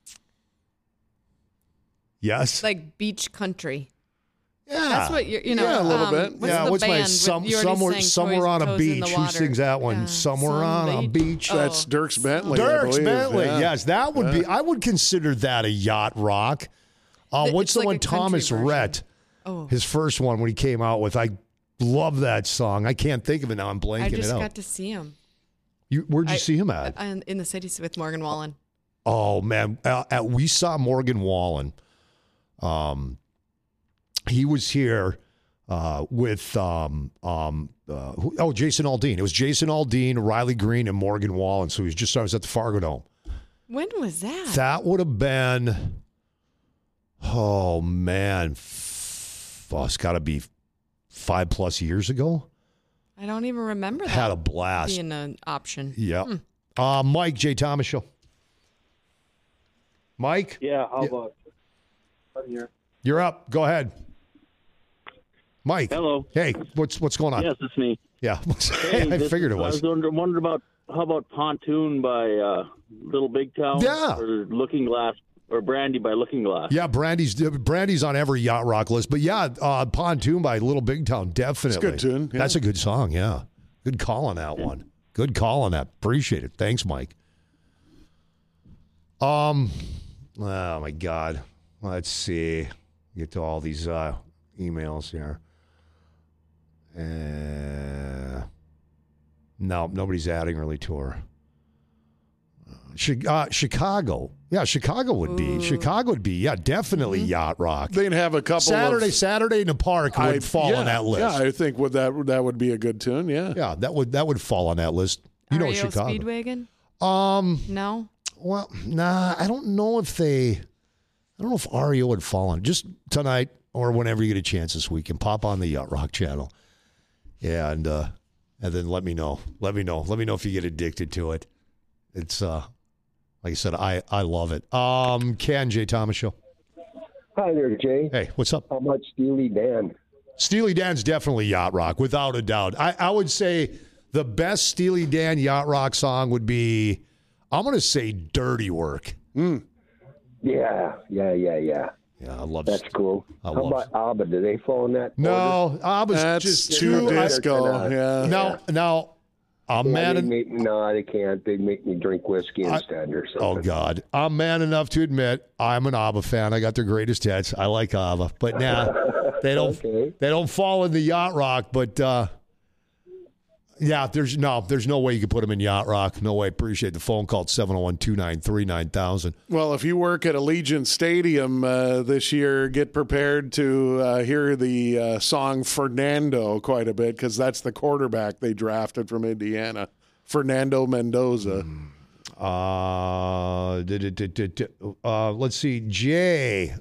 Yes. Like beach country. Yeah. That's what you're, you know. Yeah, a little um, bit. What's yeah, the what's band my with- some, you already somewhere sang somewhere Toes- on a Toes in the beach? Who Water. sings that one? Yeah, Somewhere some on a beach. Oh. That's Dirks Bentley. I Dirks believe. Bentley. Yeah. Yes, that would be. I would consider that a yacht rock. Uh, Th- what's it's the like one a country Thomas version. Rhett? Oh. His first one when he came out with. I love that song. I can't think of it now. I'm blanking I just it out. got to see him. You, where'd you I- see him at? uh, in the city with Morgan Wallen. Oh man, uh, uh, we saw Morgan Wallen. Um, he was here uh, with um, um, uh, who, oh Jason Aldean. It was Jason Aldean, Riley Green, and Morgan Wallen. So he was just I was at the Fargo Dome. When was that? That would have been, oh man, f- oh, it's got to be five plus years ago. I don't even remember that. Had a blast. Being an option. Yeah. Hmm. Uh, Mike, Jay Thomas Show. Mike? Yeah, how Yeah. about I'm here? You're up. Go ahead. Mike. Hello. Hey, what's what's going on? Yes, it's me. Yeah. Hey, I this figured is- it was. I was wondering, wondering about how about Pontoon by uh, Little Big Town? Yeah. Or Looking Glass, or Brandy by Looking Glass. Yeah, Brandy's Brandy's on every yacht rock list. But yeah, uh, Pontoon by Little Big Town, definitely. It's a good tune, yeah. That's a good song, yeah. Good call on that one. Good call on that. Appreciate it. Thanks, Mike. Um, oh my God. Let's see. Get to all these uh, emails here. Uh, no, nobody's adding really to her. Chi- uh, Chicago. Yeah, Chicago would be. Chicago would be. Yeah, definitely yacht rock. They'd have a couple Saturday, of Saturday in the Park would I- fall yeah, on that list. Yeah, I think would that that would be a good tune. Yeah, Yeah, that would that would fall on that list. You know, R E O Chicago. Speedwagon? Um, No. well, nah, I don't know if they. I don't know if R E O would fall on just tonight or whenever you get a chance this weekend. Pop on the Yacht Rock channel, yeah, and uh, and then let me know. Let me know. Let me know if you get addicted to it. It's uh, like I said, I I love it. Um, Ken J Thomas Show. Hi there, Jay. Hey, what's up? How about Steely Dan? Steely Dan's definitely yacht rock, without a doubt. I, I would say the best Steely Dan yacht rock song would be, I'm going to say Dirty Work. Mm. Yeah, yeah, yeah, yeah. Yeah, I love That's cool. I How love about ABBA? Do they fall in that? No, order? ABBA's That's just too too disco. I- Yeah. Now, now, I'm Yeah, man. they en- make, no, they can't. They make me drink whiskey I- instead or something. oh God, I'm man enough to admit I'm an ABBA fan. I got their greatest hits. I like ABBA, but now they don't. Okay. They don't fall in the yacht rock. But uh, yeah, there's no, there's no way you can put them in yacht rock. No way. Appreciate the phone call, seven oh one, two nine three, nine thousand. Well, if you work at Allegiant Stadium uh, this year, get prepared to uh, hear the uh, song Fernando quite a bit, because that's the quarterback they drafted from Indiana, Fernando Mendoza. Uh, d- d- d- d- uh, let's see, Jay.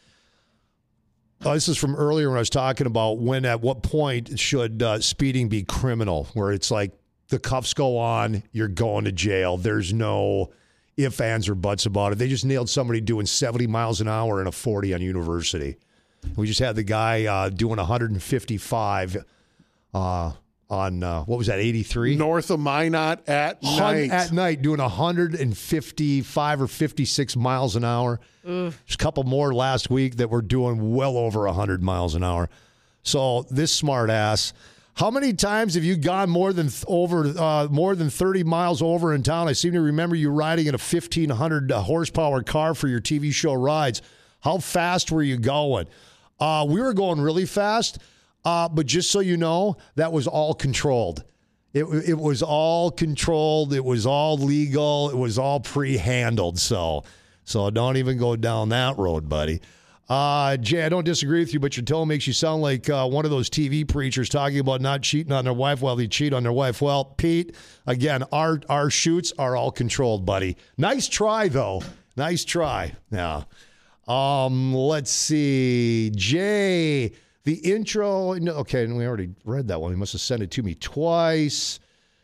Oh, this is from earlier when I was talking about when, at what point should uh, speeding be criminal, where it's like the cuffs go on, you're going to jail. There's no ifs, ands, or buts about it. They just nailed somebody doing seventy miles an hour in a forty on University. We just had the guy uh, doing one fifty-five uh, on, uh, what was that, eighty-three? North of Minot at Hun- night. At night, doing one fifty-five or fifty-six miles an hour. Ugh. There's a couple more last week that were doing well over one hundred miles an hour. So this smart ass, how many times have you gone more than th- over uh, more than thirty miles over in town? I seem to remember you riding in a fifteen hundred horsepower car for your T V show rides. How fast were you going? Uh, we were going really fast, uh, but just so you know, that was all controlled. It, it was all controlled. It was all legal. It was all pre-handled. So, so don't even go down that road, buddy. Uh, Jay, I don't disagree with you, but your tone makes you sound like uh, one of those T V preachers talking about not cheating on their wife while they cheat on their wife. Well, Pete, again, our our shoots are all controlled, buddy. Nice try, though. Nice try. Yeah. Um, let's see. Jay, the intro. No, okay, we already read that one. He must have sent it to me twice.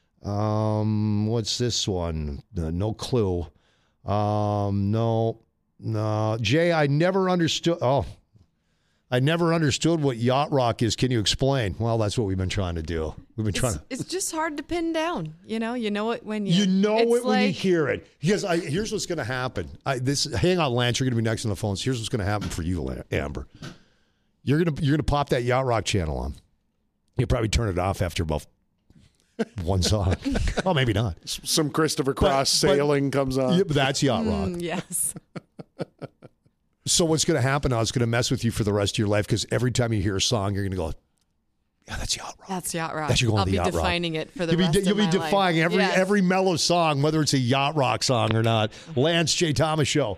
Um, what's this one? Uh, no clue. Um, no, no. Jay, I never understood. Oh, I never understood what yacht rock is. Can you explain? Well, that's what we've been trying to do. We've been trying It's, to. it's just hard to pin down. You know, you know it when you. You know it's it when you like- hear it. Because I, here's what's going to happen. I, this, hang on, Lance. You're going to be next on the phones. Here's what's going to happen for you, La- Amber. You're gonna you're gonna pop that yacht rock channel on. You'll probably turn it off after about one song. Oh, maybe not. Some Christopher Cross But- but- sailing comes on. Yeah, but that's yacht rock. Mm, yes. So what's going to happen now is going to mess with you for the rest of your life, because every time you hear a song, you're going to go, yeah, that's yacht rock. That's yacht rock. That's you going I'll to be yacht rock. defining it for the you'll be, rest You'll of be my defining life. every Yes. every mellow song, whether it's a yacht rock song or not. Lance J. Thomas Show.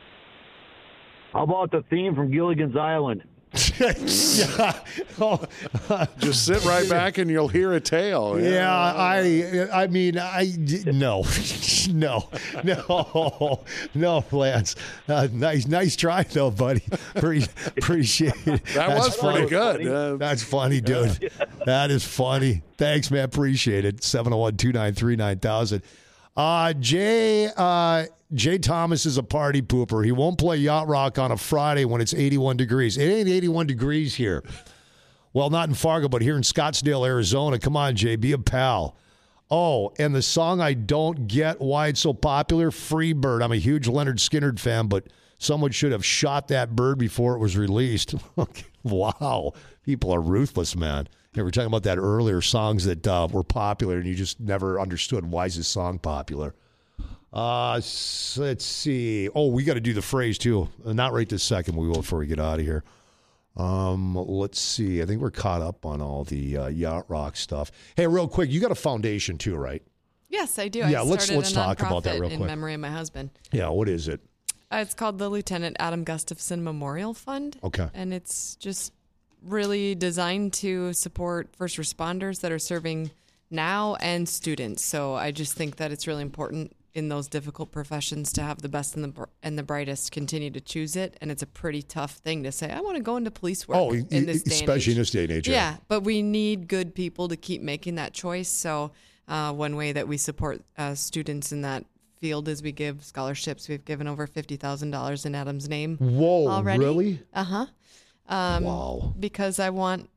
How about the theme from Gilligan's Island? yeah. Oh. Just sit right back and you'll hear a tale. Yeah, I I mean, I no, no, no, no, Lance. Uh, nice, nice try though, buddy. Pre- appreciate it. That That's was pretty funny. good. Uh, That's funny, dude. That is funny. Thanks, man. Appreciate it. seven oh one, two nine three, nine thousand. Uh, Jay, uh, Jay Thomas is a party pooper. He won't play yacht rock on a Friday when it's eighty-one degrees. It ain't eighty-one degrees here. Well, not in Fargo, but here in Scottsdale, Arizona. Come on, Jay, be a pal. Oh, and the song I don't get why it's so popular, Free Bird. I'm a huge Leonard Skinner fan, but someone should have shot that bird before it was released. Wow. People are ruthless, man. Yeah, we were talking about that earlier, songs that uh, were popular, and you just never understood why is this song popular. Uh, s- let's see. Oh, we got to do the phrase, too. Uh, not right this second. We will before we get out of here. Um, let's see. I think we're caught up on all the uh, yacht rock stuff. Hey, real quick, you got a foundation, too, right? Yes, I do. Yeah, I let's- started let's a talk about that nonprofit real in quick. memory of my husband. Yeah, what is it? Uh, it's called the Lieutenant Adam Gustafson Memorial Fund. Okay. And it's just really designed to support first responders that are serving now and students. So I just think that it's really important in those difficult professions to have the best and the br- and the brightest continue to choose it. And it's a pretty tough thing to say, I want to go into police work Oh, in e- this day and especially age. in this day and age. Yeah, but we need good people to keep making that choice. So uh, one way that we support uh, students in that field is we give scholarships. We've given over fifty thousand dollars in Adam's name. Whoa, already. really? Uh-huh. Um, Wow. Because I want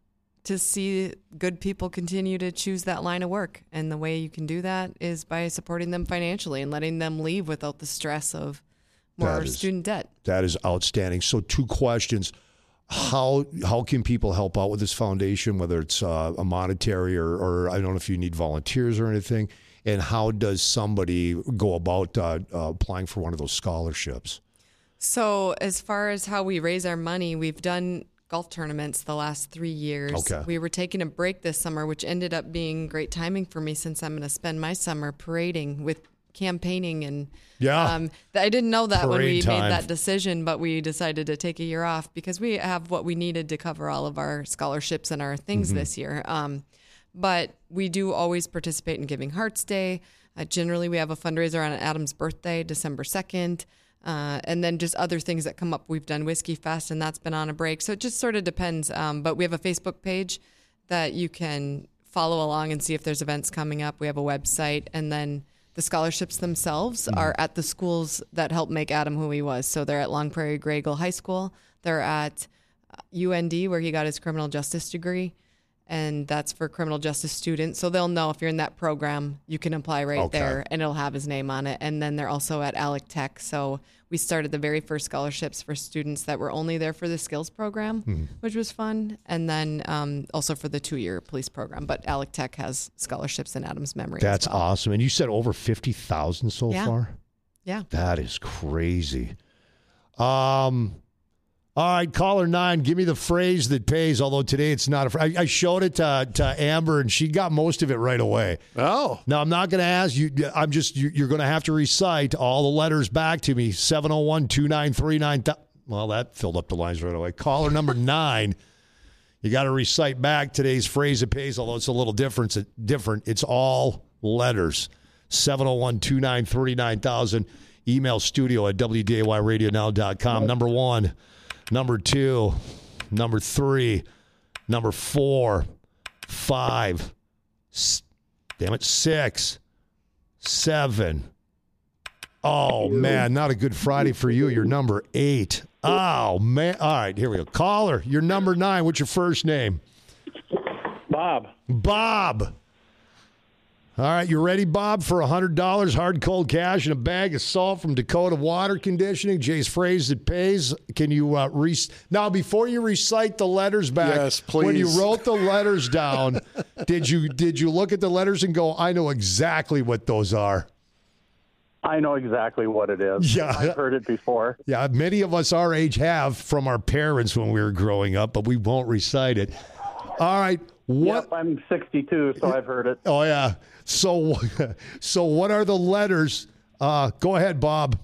to see good people continue to choose that line of work. And the way you can do that is by supporting them financially and letting them leave without the stress of more That is- student debt. That is outstanding. So two questions. How how can people help out with this foundation, whether it's uh, a monetary or, or I don't know if you need volunteers or anything? And how does somebody go about uh, uh, applying for one of those scholarships? So as far as how we raise our money, we've done golf tournaments the last three years. Okay. We were taking a break this summer, which ended up being great timing for me since I'm going to spend my summer parading with campaigning and Yeah. um, I didn't know that when Parade we time. made that decision, but we decided to take a year off because we have what we needed to cover all of our scholarships and our things Mm-hmm. Mhm. this year. Um, but we do always participate in Giving Hearts Day. Uh, generally, we have a fundraiser on Adam's birthday, December second. Uh, and then just other things that come up. We've done Whiskey Fest, and that's been on a break. So it just sort of depends. Um, but we have a Facebook page that you can follow along and see if there's events coming up. We have a website, and then the scholarships themselves Mm-hmm. are at the schools that helped make Adam who he was. So they're at Long Prairie Graygle High School. They're at uh, U N D, where he got his criminal justice degree, and that's for criminal justice students. So they'll know if you're in that program, you can apply right Okay. there, and it'll have his name on it. And then they're also at Alec Tech. So we started the very first scholarships for students that were only there for the skills program, Mhm. which was fun. And then um, also for the two-year police program. But Alec Tech has scholarships in Adam's memory. as That's well. awesome. And you said over fifty thousand so Yeah. far? Yeah. That is crazy. Um, all right, caller nine, give me the phrase that pays, although today it's not a phrase. I, I showed it to, to Amber, and she got most of it right away. Oh. Now, I'm not going to ask you. I'm just, you, you're going to have to recite all the letters back to me. seven oh one, two nine three nine. Well, that filled up the lines right away. Caller number nine, you got to recite back today's phrase that pays, although it's a little different. It's, different. It's all letters. seven oh one, two nine three nine thousand. Email studio at w d a y radio now dot com. Number one, number two, number three, number four, five, s- damn it, six, seven. Oh, man, not a good Friday for you. You're number eight. Oh, man. All right, here we go. Caller, you're number nine. What's your first name? Bob. Bob. All right, you ready, Bob, for one hundred dollars hard cold cash and a bag of salt from Dakota Water Conditioning? Jay's phrase that pays. Can you uh, re- now before you recite the letters back? Yes, When you please. wrote the letters down, did you did you look at the letters and go, "I know exactly what those are"? I know exactly what it is. Yeah. I've heard it before. Yeah, many of us our age have from our parents when we were growing up, but we won't recite it. All right, what? Yep, I'm sixty-two, so I've heard it. Oh yeah. So, so what are the letters? Uh, go ahead, Bob.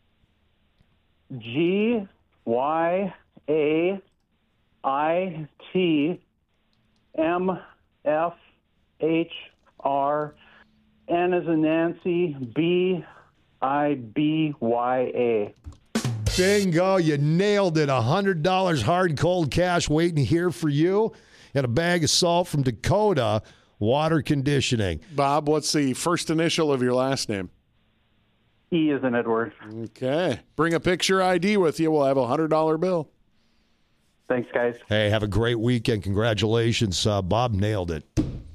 G Y A I T M F H R N as in Nancy B I B Y A. Bingo! You nailed it. one hundred dollars hard cold cash waiting here for you, and a bag of salt from Dakota Water Conditioning. Bob, what's the first initial of your last name? E is in Edward. Okay. Bring a picture I D with you. We'll have a one hundred dollar bill. Thanks, guys. Hey, have a great weekend. Congratulations. Uh, Bob nailed it.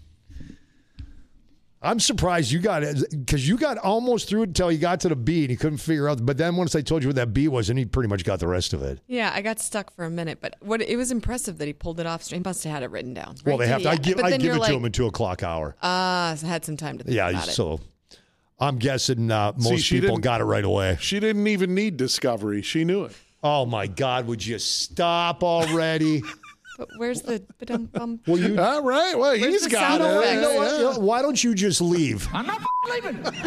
I'm surprised you got it because you got almost through it until you got to the B and you couldn't figure out. But then once I told you what that B was, and he pretty much got the rest of it. Yeah, I got stuck for a minute, but what it was impressive that he pulled it off. He must have had it written down. Well, right? they have to. Yeah. I give, But I then give you're it like, to him in two o'clock hour. Ah, so I had some time to think Yeah, about it. so I'm guessing uh, See, most she people didn't- got it right away. She didn't even need discovery. She knew it. Oh my God! Would you stop already? But where's the ba-dum bum? Well, you all right? Well, Where's he's the got sound it. effects? You know what? You know, why don't you just leave? I'm not leaving. The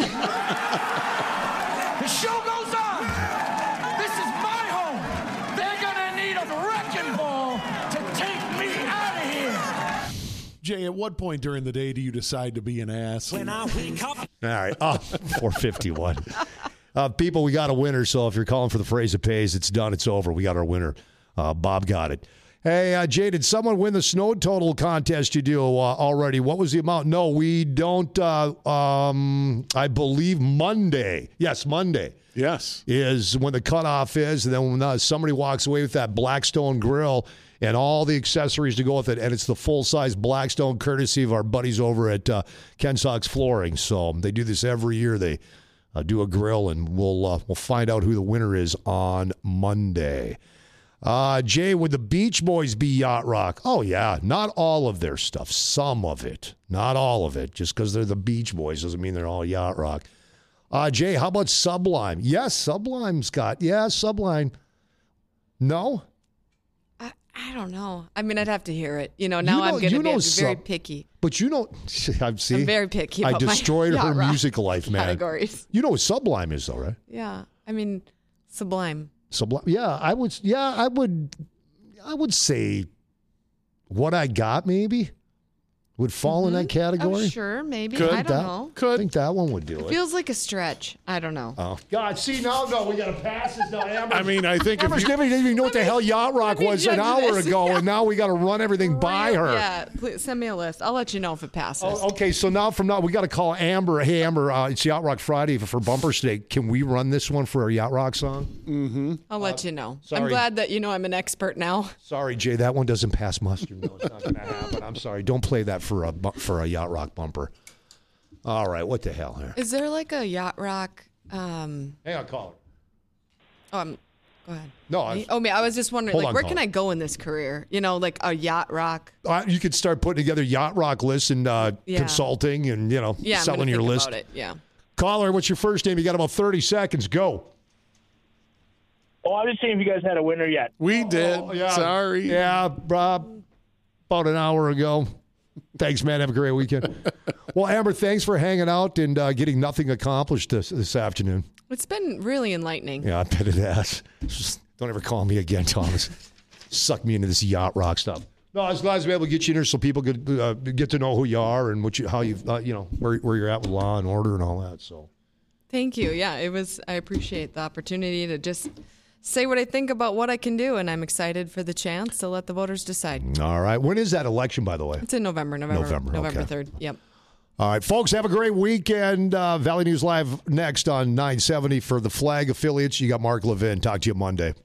show goes on. This is my home. They're gonna need a wrecking ball to take me out of here. Jay, at what point during the day do you decide to be an ass? When I wake up. All right. Oh, four fifty-one. Uh, people, we got a winner. So if you're calling for the phrase that pays, it's done. It's over. We got our winner. Uh, Bob got it. Hey, uh, Jay, did someone win the snow total contest you do uh, already? What was the amount? No, we don't. Uh, um, I believe Monday. Yes, Monday. Yes. Is when the cutoff is, and then when uh, somebody walks away with that Blackstone grill and all the accessories to go with it, and it's the full-size Blackstone courtesy of our buddies over at uh, Ken Sox Flooring. So they do this every year. They uh, do a grill, and we'll uh, we'll find out who the winner is on Monday. Uh, Jay, would the Beach Boys be yacht rock? Oh, yeah. Not all of their stuff. Some of it. Not all of it. Just because they're the Beach Boys doesn't mean they're all yacht rock. Uh, Jay, how about Sublime? Yes, Sublime, Scott. Yeah, Sublime. No? I, I don't know. I mean, I'd have to hear it. You know, now You know- I'm going you to be know very Sub- picky. But you know, I see. I'm very picky I about my destroyed her yacht rock music life, man. categories. You know what Sublime is, though, right? Yeah. I mean, Sublime. Sublime. Yeah, I would. Yeah, I would. I would say What I Got maybe would fall in that category. Oh, sure, maybe. Could I don't that, know. Could. I think that one would do it. Feels like a stretch. I don't know. Oh God! See now, no, we got to pass this now. Amber, I mean, I think if Amber's you- didn't even know what the hell yacht rock me was an judge hour this. ago, and now we got to run everything by her. Yeah, please send me a list. I'll let you know if it passes. Oh, okay, so now from now we got to call Amber. Hey, Amber, uh, it's Yacht Rock Friday for, for Bumper State. Can we run this one for our Yacht Rock song? Mm-hmm. I'll let you know. sorry. I'm glad that you know I'm an expert now. Sorry, Jay, that one doesn't pass muster. No, it's not going to happen. I'm sorry. Don't play that for a bu- for a Yacht Rock bumper. All right, what the hell here? Is there like a yacht rock? Um, Hang on, caller. oh, I'm, go ahead. No, I- Me? Oh, me. I was just wondering, Hold like, on, where caller. can I go in this career? You know, like a yacht rock. Uh, you could start putting together Yacht Rock lists and uh, Yeah. consulting and, you know, Yeah, I'm selling gonna your think list. about it. Yeah. Caller, what's your first name? You got about thirty seconds. Go. Oh, I'm just seeing if you guys had a winner yet. We did. Oh, yeah. Sorry. Yeah, Rob, about an hour ago. Thanks, man. Have a great weekend. Well, Amber, thanks for hanging out and uh, getting nothing accomplished this, this afternoon. It's been really enlightening. Yeah, I bet it has. Just don't ever call me again, Thomas. Suck me into this yacht rock stuff. No, I was glad to be able to get you in here so people could uh, get to know who you are and what you, how you, uh, you know, where where you're at with law and order and all that. So, Thank you. Yeah, it was. I appreciate the opportunity to just say what I think about what I can do, and I'm excited for the chance to let the voters decide. all right. When is that election, by the way? It's in November. November. November, November okay. third. Yep. All right, folks, have a great weekend. Uh, Valley News Live next on nine seventy for the Flag affiliates. You got Mark Levin. Talk to you Monday.